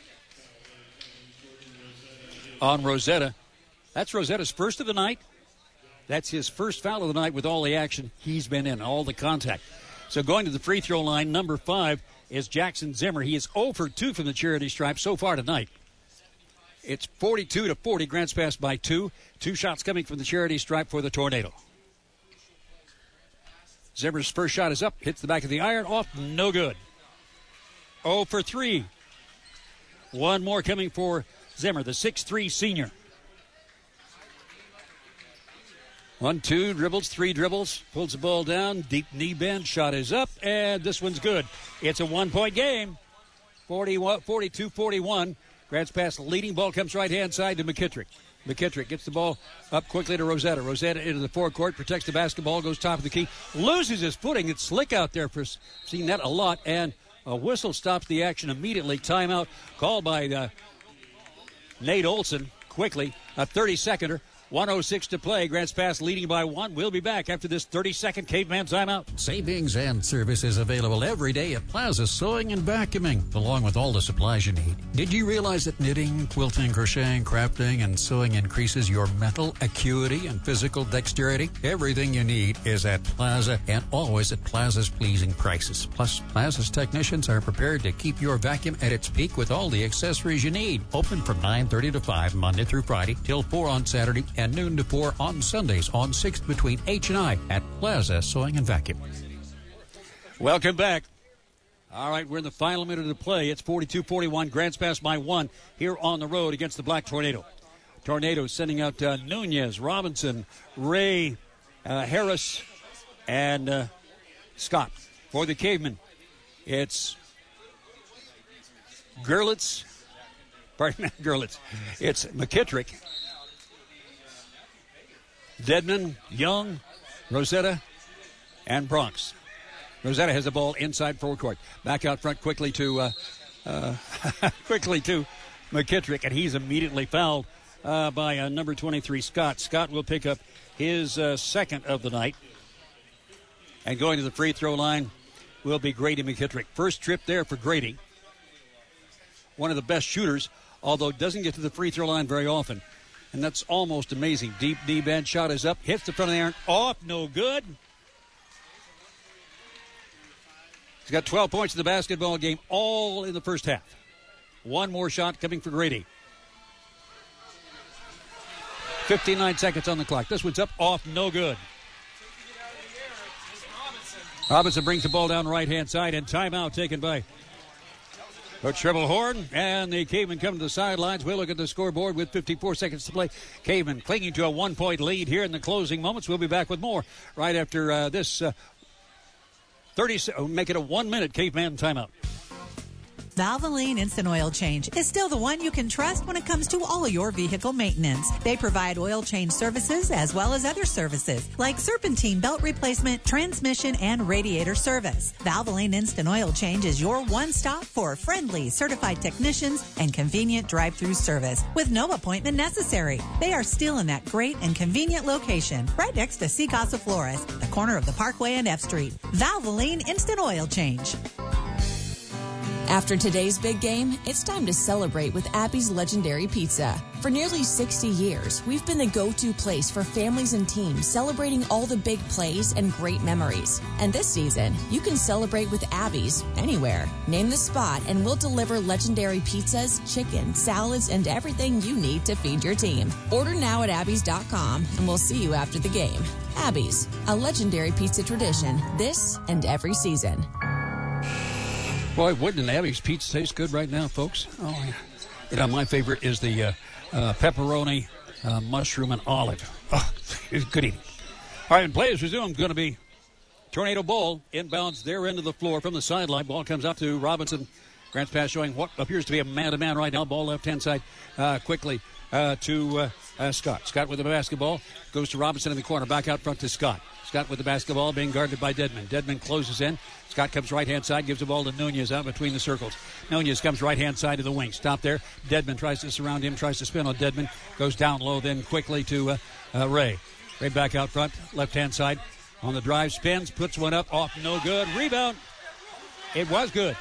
on Rosetta. That's Rosetta's first of the night. That's his first foul of the night with all the action he's been in, all the contact. So going to the free throw line, number five is Jackson Zimmer. He is zero for two from the charity stripe so far tonight. It's forty-two to forty. Grants pass by two. Two shots coming from the charity stripe for the Tornado. Zimmer's first shot is up. Hits the back of the iron. Off. No good. zero for three. One more coming for Zimmer, the six three senior. One, two, dribbles, three dribbles. Pulls the ball down. Deep knee bend. Shot is up. And this one's good. It's a one-point game. forty-two forty-one. Grants pass, leading ball comes right-hand side to McKittrick. McKittrick gets the ball up quickly to Rosetta. Rosetta into the forecourt, protects the basketball, goes top of the key, loses his footing. It's slick out there. For seen that a lot, and a whistle stops the action immediately. Timeout called by uh, Nate Olson. Quickly, a thirty-seconder. one oh six to play. Grants pass leading by one. We'll be back after this thirty-second Caveman timeout. Savings and services available every day at Plaza Sewing and Vacuuming, along with all the supplies you need. Did you realize that knitting, quilting, crocheting, crafting, and sewing increases your mental acuity and physical dexterity? Everything you need is at Plaza and always at Plaza's pleasing prices. Plus, Plaza's technicians are prepared to keep your vacuum at its peak with all the accessories you need. Open from nine thirty to five Monday through Friday till four on Saturday and noon to four on Sundays on sixth between H and I at Plaza Sewing and Vacuum. Welcome back. All right, we're in the final minute of the play. It's forty-two forty-one. Grants pass by one here on the road against the Black Tornado. Tornado sending out uh, Nunez, Robinson, Ray, uh, Harris, and uh, Scott. For the Cavemen, it's Gerlitz. Pardon me, Gerlitz. It's McKittrick, Dedman, Young, Rosetta, and Bronx. Rosetta has the ball inside forecourt. Back out front quickly to uh, uh, quickly to McKittrick, and he's immediately fouled uh, by uh, number twenty-three, Scott. Scott will pick up his uh, second of the night. And going to the free throw line will be Grady McKittrick. First trip there for Grady. One of the best shooters, although doesn't get to the free throw line very often. And that's almost amazing. Deep knee bend, shot is up, hits the front of the iron, off, no good. He's got twelve points in the basketball game, all in the first half. One more shot coming for Grady. fifty-nine seconds on the clock. This one's up, off, no good. Robinson brings the ball down the right-hand side, and timeout taken by Coach Tribblehorn. And the Cavemen come to the sidelines. We'll look at the scoreboard with fifty-four seconds to play. Cavemen clinging to a one-point lead here in the closing moments. We'll be back with more right after uh, this uh, thirty. Oh, make it a one-minute Caveman timeout. Valvoline Instant Oil Change is still the one you can trust when it comes to all your vehicle maintenance. They provide oil change services as well as other services like serpentine belt replacement, transmission, and radiator service. Valvoline Instant Oil Change is your one stop for friendly, certified technicians and convenient drive-through service with no appointment necessary. They are still in that great and convenient location right next to Sea Casa Flores, the corner of the Parkway and F Street. Valvoline Instant Oil Change. After today's big game, it's time to celebrate with Abby's Legendary Pizza. For nearly sixty years, we've been the go-to place for families and teams celebrating all the big plays and great memories. And this season, you can celebrate with Abby's anywhere. Name the spot and we'll deliver legendary pizzas, chicken, salads, and everything you need to feed your team. Order now at abby's dot com and we'll see you after the game. Abby's, a legendary pizza tradition this and every season. Boy, wouldn't an Abby's pizza taste good right now, folks? Oh, yeah. You know, my favorite is the uh, uh, pepperoni, uh, mushroom, and olive. Oh, it's good eating. All right, and play as resumed. Going to be Tornado Bowl inbounds their end of the floor from the sideline. Ball comes out to Robinson. Grants pass showing what appears to be a man-to-man right now. Ball left-hand side uh, quickly uh, to uh, uh, Scott. Scott with the basketball. Goes to Robinson in the corner. Back out front to Scott. Scott with the basketball being guarded by Dedman. Dedman closes in. Scott comes right-hand side, gives the ball to Nunez out between the circles. Nunez comes right-hand side to the wing. Stop there. Dedman tries to surround him, tries to spin on Dedman. Goes down low, then quickly to uh, uh, Ray. Ray back out front, left-hand side. On the drive, spins, puts one up, off, no good. Rebound. It was good.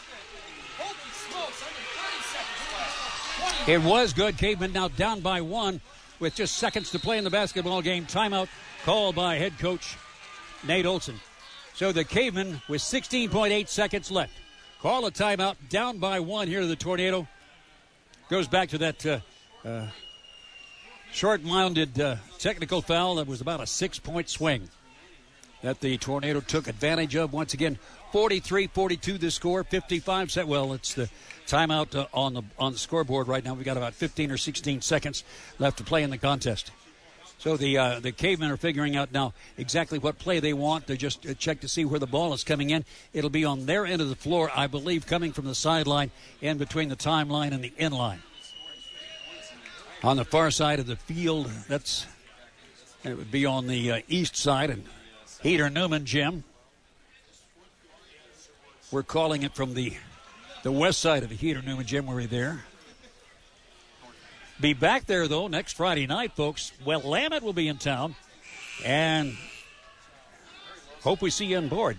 It was good. Caveman now down by one with just seconds to play in the basketball game. Timeout called by head coach Nate Olson. So the Cavemen with sixteen point eight seconds left. Call a timeout, down by one here to the Tornado. Goes back to that uh, uh, short-minded uh, technical foul that was about a six-point swing that the Tornado took advantage of. Once again, forty-three forty-two the score, fifty-five set. Well, it's the timeout uh, on the on the scoreboard right now. We've got about fifteen or sixteen seconds left to play in the contest. So the uh, the Cavemen are figuring out now exactly what play they want. They just uh, check to see where the ball is coming in. It'll be on their end of the floor, I believe, coming from the sideline in between the timeline and the inline. On the far side of the field, that's it would be on the uh, east side, and Heater Newman Gym. We're calling it from the the west side of the Heater Newman Gym. We're there. Be back there, though, next Friday night, folks. Well, Willamette will be in town, and hope we see you on board.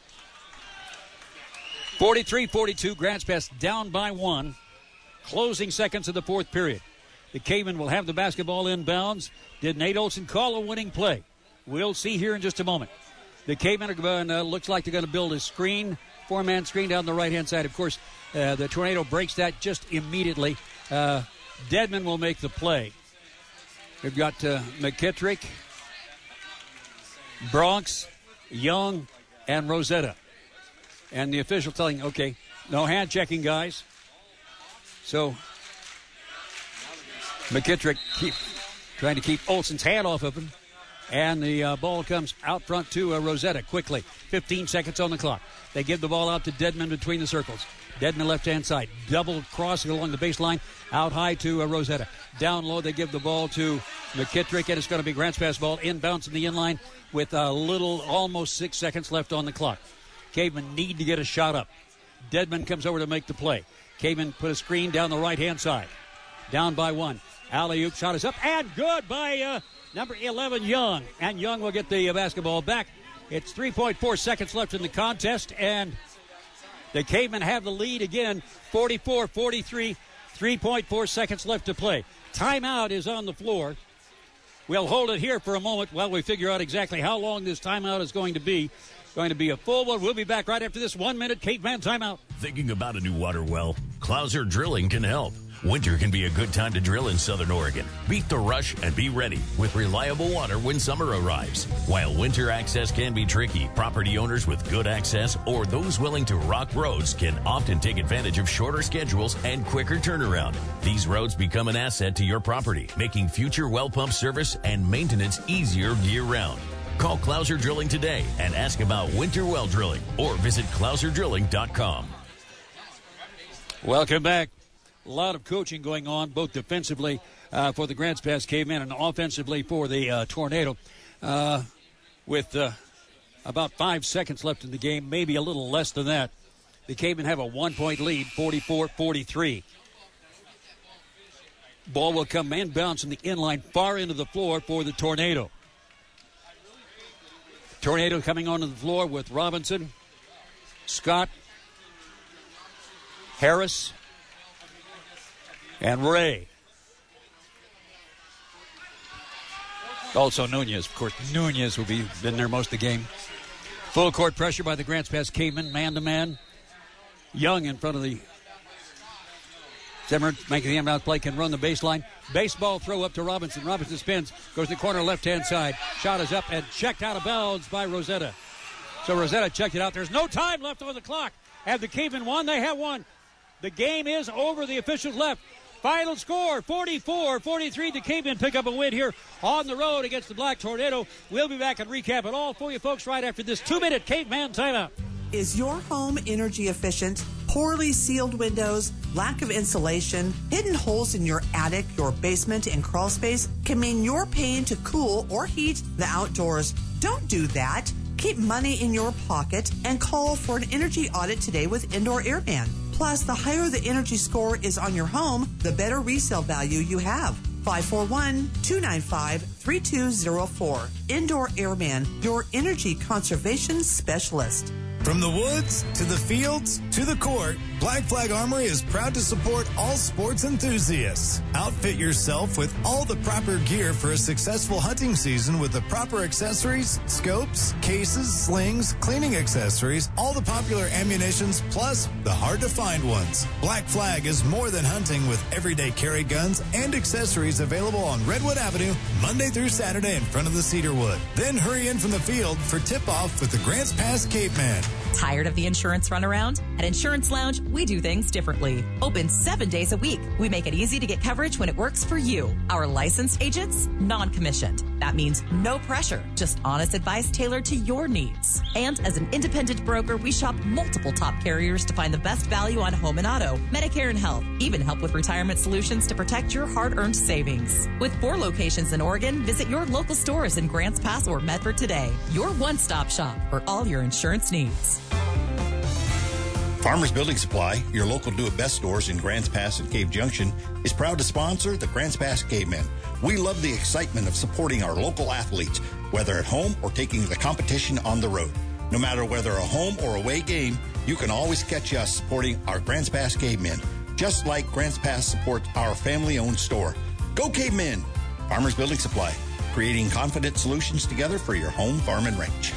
forty-three forty-two, Grants Pass down by one. Closing seconds of the fourth period. The Cavemen will have the basketball inbounds. Did Nate Olson call a winning play? We'll see here in just a moment. The Cavemen are going to, looks like they're going to build a screen, four-man screen down the right-hand side. Of course, uh, the Tornado breaks that just immediately. Uh, Dedman will make the play. We've got uh, McKittrick, Bronx, Young, and Rosetta. And the official telling, okay, no hand checking, guys. So McKittrick keep trying to keep Olson's hand off of him. And the uh, ball comes out front to uh, Rosetta quickly. fifteen seconds on the clock. They give the ball out to Dedman between the circles. Dedman left-hand side. Double crossing along the baseline. Out high to uh, Rosetta. Down low, they give the ball to McKittrick, and it's going to be Grants Pass ball inbounds in the inline with a little, almost six seconds left on the clock. Cavemen need to get a shot up. Dedman comes over to make the play. Cavemen put a screen down the right-hand side. Down by one. Alley-oop shot is up, and good by uh, number eleven, Young. And Young will get the uh, basketball back. It's three point four seconds left in the contest, and the Cavemen have the lead again, forty-four forty-three, three point four seconds left to play. Timeout is on the floor. We'll hold it here for a moment while we figure out exactly how long this timeout is going to be. Going to be a full one. We'll be back right after this one-minute caveman timeout. Thinking about a new water well? Clouser Drilling can help. Winter can be a good time to drill in Southern Oregon. Beat the rush and be ready with reliable water when summer arrives. While winter access can be tricky, property owners with good access or those willing to rock roads can often take advantage of shorter schedules and quicker turnaround. These roads become an asset to your property, making future well pump service and maintenance easier year-round. Call Clouser Drilling today and ask about winter well drilling or visit clouser drilling dot com. Welcome back. A lot of coaching going on, both defensively uh, for the Grants Pass Cavemen and offensively for the uh, Tornado. Uh, with uh, about five seconds left in the game, maybe a little less than that, the Cavemen have a one-point lead, forty-four forty-three. Ball will come inbounds from the inline far into the floor for the Tornado. Tornado coming onto the floor with Robinson, Scott, Harris, and Ray. Also Nunez. Of course, Nunez will be been there most of the game. Full court pressure by the Grants Pass Cavemen, man-to-man. Young in front of the Zimmer, making the inbound play, can run the baseline. Baseball throw up to Robinson. Robinson spins, goes to the corner left-hand side. Shot is up and checked out of bounds by Rosetta. So Rosetta checked it out. There's no time left on the clock. Have the Cavemen won? They have won. The game is over. The officials left. Final score, forty-four forty-three. The Cavemen pick up a win here on the road against the Black Tornado. We'll be back and recap it all for you folks right after this two-minute Caveman timeout. Is your home energy efficient? Poorly sealed windows, lack of insulation, hidden holes in your attic, your basement, and crawl space can mean you're paying to cool or heat the outdoors. Don't do that. Keep money in your pocket and call for an energy audit today with Indoor Airman. Plus, the higher the energy score is on your home, the better resale value you have. five four one, two nine five, three two zero four. Indoor Airman, your energy conservation specialist. From the woods to the fields to the court, Black Flag Armory is proud to support all sports enthusiasts. Outfit yourself with all the proper gear for a successful hunting season with the proper accessories, scopes, cases, slings, cleaning accessories, all the popular ammunitions, plus the hard-to-find ones. Black Flag is more than hunting with everyday carry guns and accessories available on Redwood Avenue Monday through Saturday in front of the Cedarwood. Then hurry in from the field for tip-off with the Grants Pass Caveman. Tired of the insurance runaround? At Insurance Lounge, we do things differently. Open seven days a week. We make it easy to get coverage when it works for you. Our licensed agents, non-commissioned. That means no pressure, just honest advice tailored to your needs. And as an independent broker, we shop multiple top carriers to find the best value on home and auto, Medicare and health, even help with retirement solutions to protect your hard-earned savings. With four locations in Oregon, visit your local stores in Grants Pass or Medford today. Your one-stop shop for all your insurance needs. Farmers Building Supply, your local do-it-best stores in Grants Pass and Cave Junction, is proud to sponsor the Grants Pass Cavemen. We love the excitement of supporting our local athletes, whether at home or taking the competition on the road. No matter whether a home or away game, you can always catch us supporting our Grants Pass Cavemen, just like Grants Pass supports our family-owned store. Go Cavemen! Farmers Building Supply, creating confident solutions together for your home, farm, and ranch.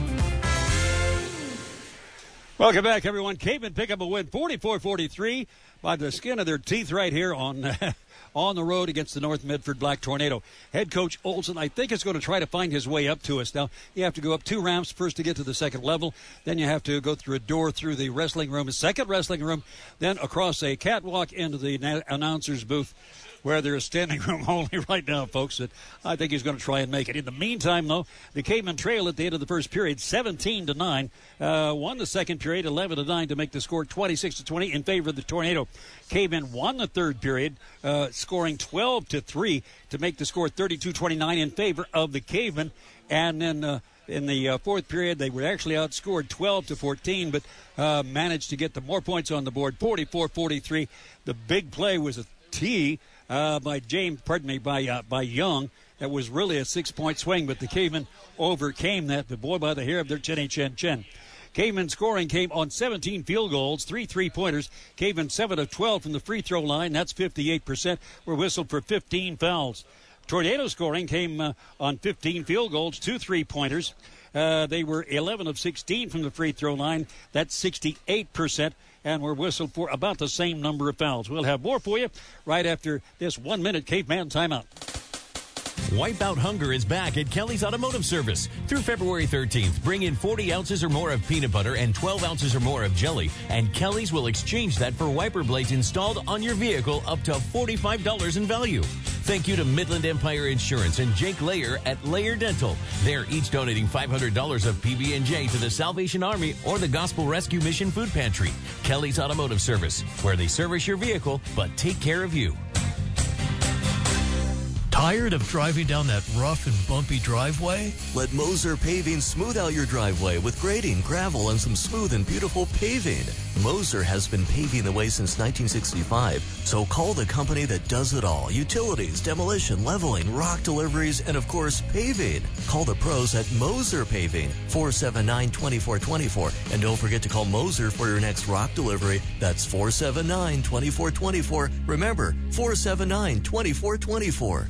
Welcome back, everyone. Cavemen pick up a win, forty-four forty-three, by the skin of their teeth right here on on the road against the North Medford Black Tornado. Head coach Olson, I think, is going to try to find his way up to us. Now, you have to go up two ramps first to get to the second level. Then you have to go through a door through the wrestling room, a second wrestling room, then across a catwalk into the na- announcer's booth, where there is standing room only right now, folks. That I think he's going to try and make it. In the meantime, though, the Cavemen trail at the end of the first period, seventeen to nine. Uh, won the second period, eleven to nine, to make the score twenty-six to twenty in favor of the Tornado. Cavemen won the third period, uh, scoring twelve to three to make the score thirty-two twenty-nine in favor of the Cavemen. And then uh, in the uh, fourth period, they were actually outscored twelve to fourteen, but uh, managed to get the more points on the board, forty-four forty-three. The big play was a tee Uh, by James, pardon me, by uh, by Young. That was really a six-point swing, but the Cavemen overcame that. The boy by the hair of their chinny chin chin. Cavemen scoring came on seventeen field goals, three three-pointers. Cavemen seven of twelve from the free throw line. That's fifty-eight percent. Were whistled for fifteen fouls. Tornado scoring came uh, on fifteen field goals, two three-pointers. Uh, they were eleven of sixteen from the free throw line. That's sixty-eight percent. And were whistled for about the same number of fouls. We'll have more for you right after this one-minute Caveman timeout. Wipe Out Hunger is back at Kelly's Automotive Service. Through February thirteenth, bring in forty ounces or more of peanut butter and twelve ounces or more of jelly, and Kelly's will exchange that for wiper blades installed on your vehicle up to forty-five dollars in value. Thank you to Midland Empire Insurance and Jake Layer at Layer Dental. They're each donating five hundred dollars of P B and J to the Salvation Army or the Gospel Rescue Mission Food Pantry. Kelly's Automotive Service, where they service your vehicle but take care of you. Tired of driving down that rough and bumpy driveway? Let Moser Paving smooth out your driveway with grading, gravel, and some smooth and beautiful paving. Moser has been paving the way since nineteen sixty-five, so call the company that does it all. Utilities, demolition, leveling, rock deliveries, and of course, paving. Call the pros at Moser Paving, four seven nine, two four two four. And don't forget to call Moser for your next rock delivery. That's four seven nine, two four two four. Remember, four seven nine, two four two four.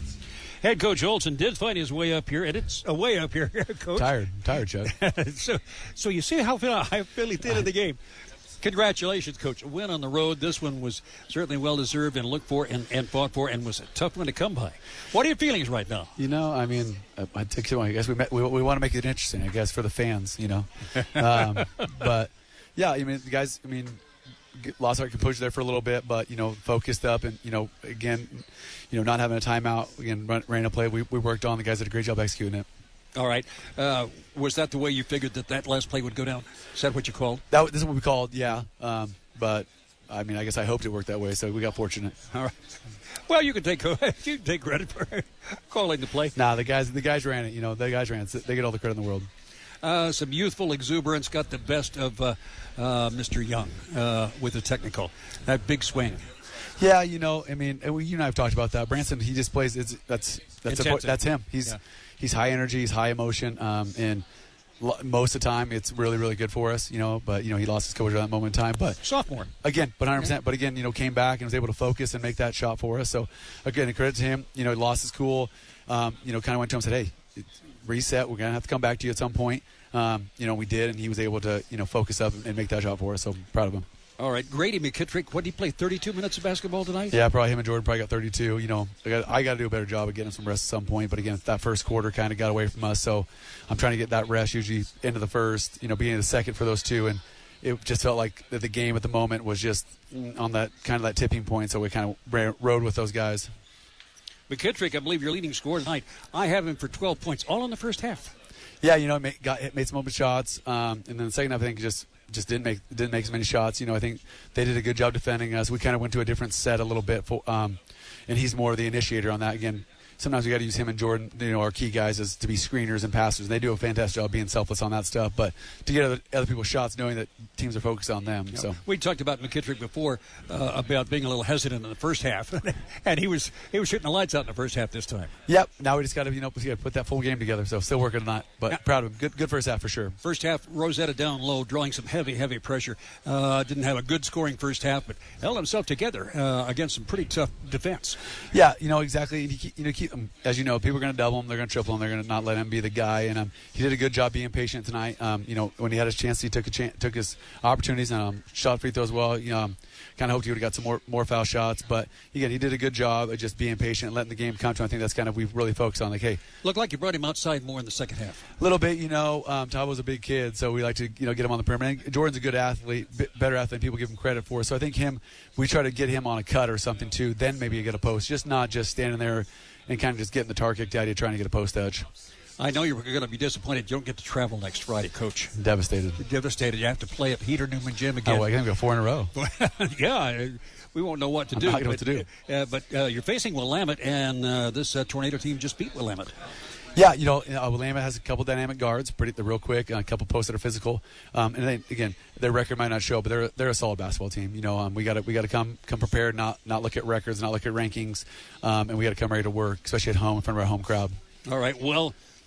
Head coach Olson did find his way up here, and it's a way up here, Coach. Tired, tired, Chuck. so, so you see how I feel he did in the game. Congratulations, Coach. A win on the road. This one was certainly well-deserved and looked for and, and fought for, and was a tough one to come by. What are your feelings right now? You know, I mean, I, I, take, I guess we, met, we we want to make it interesting, I guess, for the fans, you know. Um, but, yeah, I mean, the guys, I mean, lost our composure there for a little bit, but, you know, focused up and, you know, again, you know, not having a timeout, again, run, ran a play we, we worked on. The guys did a great job executing it. All right. Uh, was that the way you figured that that last play would go down? Is that what you called? That, this is what we called, yeah. Um, but, I mean, I guess I hoped it worked that way, so we got fortunate. All right. Well, you can take you can take credit for calling the play. Nah, the guys the guys ran it. You know, the guys ran it. They get all the credit in the world. Uh, some youthful exuberance got the best of uh, uh, Mister Young uh, with the technical. That big swing. Yeah, you know, I mean, you and I have talked about that. Branson, he just plays. It's, that's that's a, that's him. He's yeah. he's high energy. He's high emotion, um, and lo- most of the time, it's really really good for us. You know, but you know, he lost his composure at that moment in time. But sophomore again, but one hundred percent. But again, you know, came back and was able to focus and make that shot for us. So again, credit to him. You know, he lost his cool. Um, you know, kind of went to him and said, "Hey, it's reset. We're gonna have to come back to you at some point." Um, you know, we did, and he was able to you know focus up and make that shot for us. So I'm proud of him. All right, Grady McKittrick, what did he play, thirty-two minutes of basketball tonight? Yeah, probably him and Jordan probably got thirty-two. You know, I got, I got to do a better job of getting some rest at some point. But again, that first quarter kind of got away from us. So I'm trying to get that rest usually into the first, you know, beginning of the second for those two. And it just felt like the game at the moment was just on that kind of that tipping point. So we kind of rode with those guys. McKittrick, I believe your leading scorer tonight. I have him for twelve points, all in the first half. Yeah, you know, made, got made some open shots. Um, and then the second half, I think, just – just didn't make didn't make as many shots. You know, I think they did a good job defending us. We kind of went to a different set a little bit, for, um, and he's more the initiator on that. Again, sometimes we got to use him and Jordan, you know, our key guys, as to be screeners and passers. They do a fantastic job being selfless on that stuff. But to get other, other people's shots, knowing that teams are focused on them. You know, so we talked about McKittrick before uh, about being a little hesitant in the first half, and he was he was shooting the lights out in the first half this time. Yep. Now we just got to you know we got to put that full game together. So still working on that, but yeah. Proud of him. Good good first half for sure. First half, Rosetta down low, drawing some heavy heavy pressure. Uh, didn't have a good scoring first half, but held himself together uh, against some pretty tough defense. Yeah, you know exactly. You, keep, you know, keep them, as you know, people are going to double him, they're going to triple him, they're going to not let him be the guy. And um, he did a good job being patient tonight. Um, you know, when he had his chance, he took a chance, took his opportunities and um, shot free throws well. You know, um, kind of hoped he would have got some more more foul shots, but again, he did a good job of just being patient and letting the game come to him. I think that's kind of we've really focused on. Like, hey, looked like you brought him outside more in the second half. A little bit, you know. Um, Tabo's a big kid, so we like to you know get him on the perimeter. And Jordan's a good athlete, better athlete than people give him credit for. So I think him, we try to get him on a cut or something too. Then maybe you get a post, just not just standing there and kind of just getting the tar kicked out of you trying to get a post edge. I know you're going to be disappointed you don't get to travel next Friday, Coach. Devastated. Devastated. You have to play at Heater Newman Gym again. Oh, I can go four in a row. Yeah, we won't know what to I'm do. not know but, what to do. Uh, but uh, you're facing Willamette, and uh, this uh, Tornado team just beat Willamette. Yeah, you know, uh, Willamette has a couple dynamic guards, pretty they're real quick, and a couple posts that are physical. Um, and they, again, their record might not show, but they're they're a solid basketball team. You know, um, we got to we got to come come prepared, not not look at records, not look at rankings, um, and we got to come ready to work, especially at home in front of our home crowd. All right, well.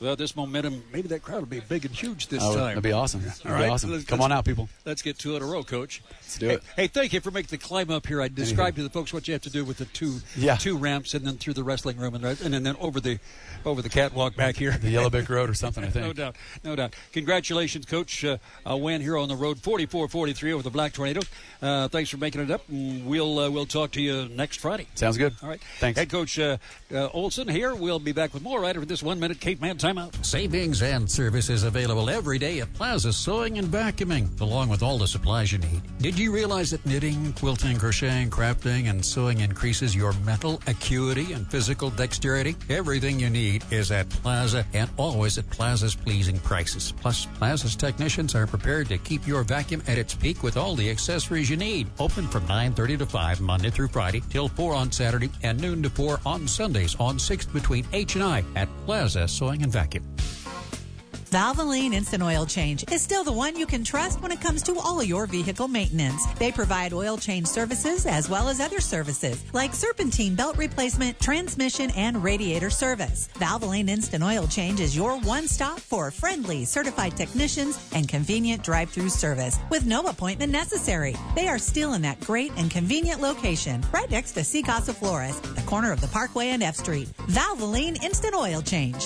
Well, this momentum, maybe that crowd will be big and huge this oh, time. That'd be awesome. That'd All be right, awesome. let's, Come let's, on out, people. Let's get two in a row, Coach. Let's do hey, it. Hey, thank you for making the climb up here. I described to the folks what you have to do with the two yeah. two ramps and then through the wrestling room and, and then over the over the catwalk back here. The Yellow Brick Road or something, I think. No doubt. No doubt. Congratulations, Coach. Uh, a win here on the road, forty-four forty-three over the Black Tornadoes. Uh, thanks for making it up. We'll uh, we'll talk to you next Friday. Sounds good. All right. Thanks. Head Coach uh, uh, Olson here. We'll be back with more right after this one-minute Caveman timeout. Savings and services available every day at Plaza Sewing and Vacuuming, along with all the supplies you need. Did you realize that knitting, quilting, crocheting, crafting, and sewing increases your mental acuity and physical dexterity? Everything you need is at Plaza and always at Plaza's pleasing prices. Plus, Plaza's technicians are prepared to keep your vacuum at its peak with all the accessories you need. Open from nine thirty to five Monday through Friday till four on Saturday and noon to four on Sundays on sixth between H and I at Plaza Sewing and Vacuum. Valvoline Instant Oil Change is still the one you can trust when it comes to all your vehicle maintenance. They provide oil change services as well as other services like serpentine belt replacement, transmission, and radiator service. Valvoline Instant Oil Change is your one stop for friendly, certified technicians and convenient drive-through service with no appointment necessary. They are still in that great and convenient location right next to C Casa Flores, the corner of the Parkway and F Street. Valvoline Instant Oil Change.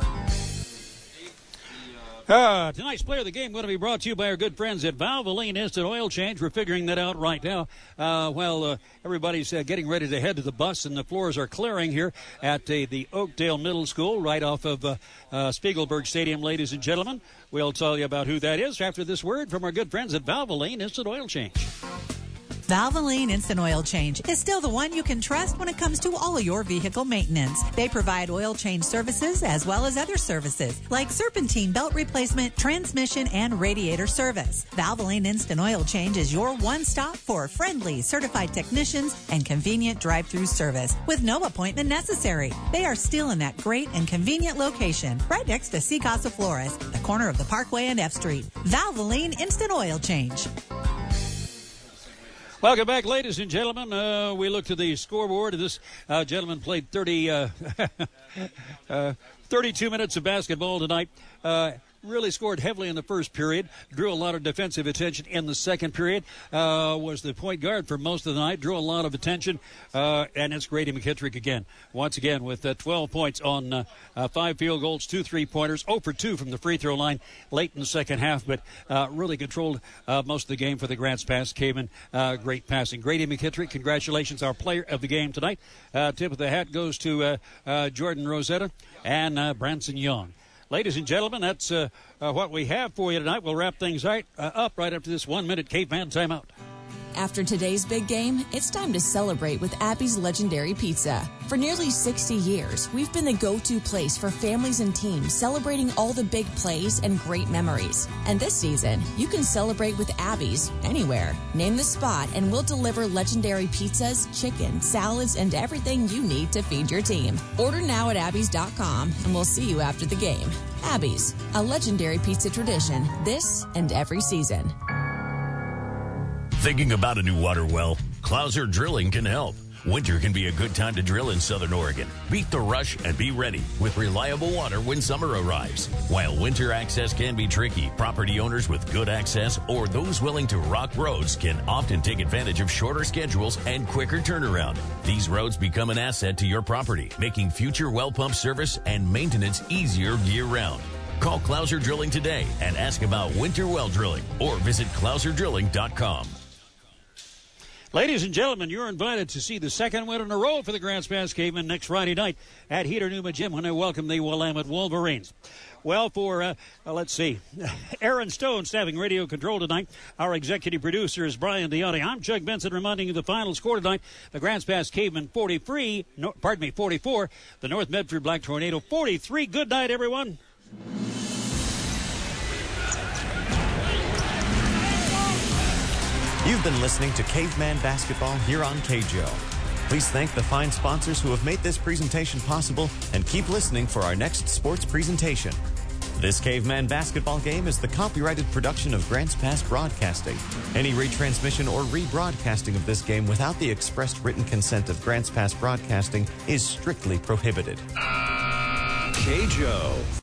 Uh, tonight's player of the game going to be brought to you by our good friends at Valvoline Instant Oil Change. We're figuring that out right now. Uh, while uh, everybody's uh, getting ready to head to the bus and the floors are clearing here at uh, the Oakdale Middle School right off of uh, uh, Spiegelberg Stadium, ladies and gentlemen. We'll tell you about who that is after this word from our good friends at Valvoline Instant Oil Change. Valvoline Instant Oil Change is still the one you can trust when it comes to all your vehicle maintenance. They provide oil change services as well as other services like serpentine belt replacement, transmission, and radiator service. Valvoline Instant Oil Change is your one stop for friendly, certified technicians and convenient drive-through service with no appointment necessary. They are still in that great and convenient location right next to C Casa Flores, the corner of the Parkway and F Street. Valvoline Instant Oil Change. Welcome back, ladies and gentlemen. Uh, we looked at the scoreboard. This uh, gentleman played thirty, uh, uh, thirty-two minutes of basketball tonight. Uh, really scored heavily in the first period. Drew a lot of defensive attention in the second period. Uh, was the point guard for most of the night. Drew a lot of attention. Uh, and it's Grady McKittrick again. Once again with uh, twelve points on uh, uh, five field goals, two three-pointers, zero for two from the free throw line late in the second half. But uh, really controlled uh, most of the game for the Grants Pass. Caveman. Uh, great passing. Grady McKittrick, congratulations, our player of the game tonight. Uh, tip of the hat goes to uh, uh, Jordan Rosetta and uh, Branson Young. Ladies and gentlemen, that's uh, uh, what we have for you tonight. We'll wrap things right, uh, up right after this one-minute Caveman timeout. After today's big game, it's time to celebrate with Abby's Legendary Pizza. For nearly sixty years, we've been the go-to place for families and teams celebrating all the big plays and great memories. And this season, you can celebrate with Abby's anywhere. Name the spot and we'll deliver legendary pizzas, chicken, salads, and everything you need to feed your team. Order now at abby's dot com and we'll see you after the game. Abby's, a legendary pizza tradition this and every season. Thinking about a new water well? Clouser Drilling can help. Winter can be a good time to drill in Southern Oregon. Beat the rush and be ready with reliable water when summer arrives. While winter access can be tricky, property owners with good access or those willing to rock roads can often take advantage of shorter schedules and quicker turnaround. These roads become an asset to your property, making future well pump service and maintenance easier year-round. Call Clouser Drilling today and ask about winter well drilling or visit clouser drilling dot com. Ladies and gentlemen, you're invited to see the second win in a row for the Grants Pass Cavemen next Friday night at Heater Numa Gym when they welcome the Willamette Wolverines. Well, for, uh, uh, let's see, Aaron Stone staffing radio control tonight. Our executive producer is Brian Diotti. I'm Chuck Benson reminding you the final score tonight. The Grants Pass Cavemen forty-three, no, pardon me, forty-four. The North Medford Black Tornado forty-three. Good night, everyone. You've been listening to Caveman Basketball here on K J O. Please thank the fine sponsors who have made this presentation possible and keep listening for our next sports presentation. This Caveman Basketball game is the copyrighted production of Grants Pass Broadcasting. Any retransmission or rebroadcasting of this game without the expressed written consent of Grants Pass Broadcasting is strictly prohibited. K J O.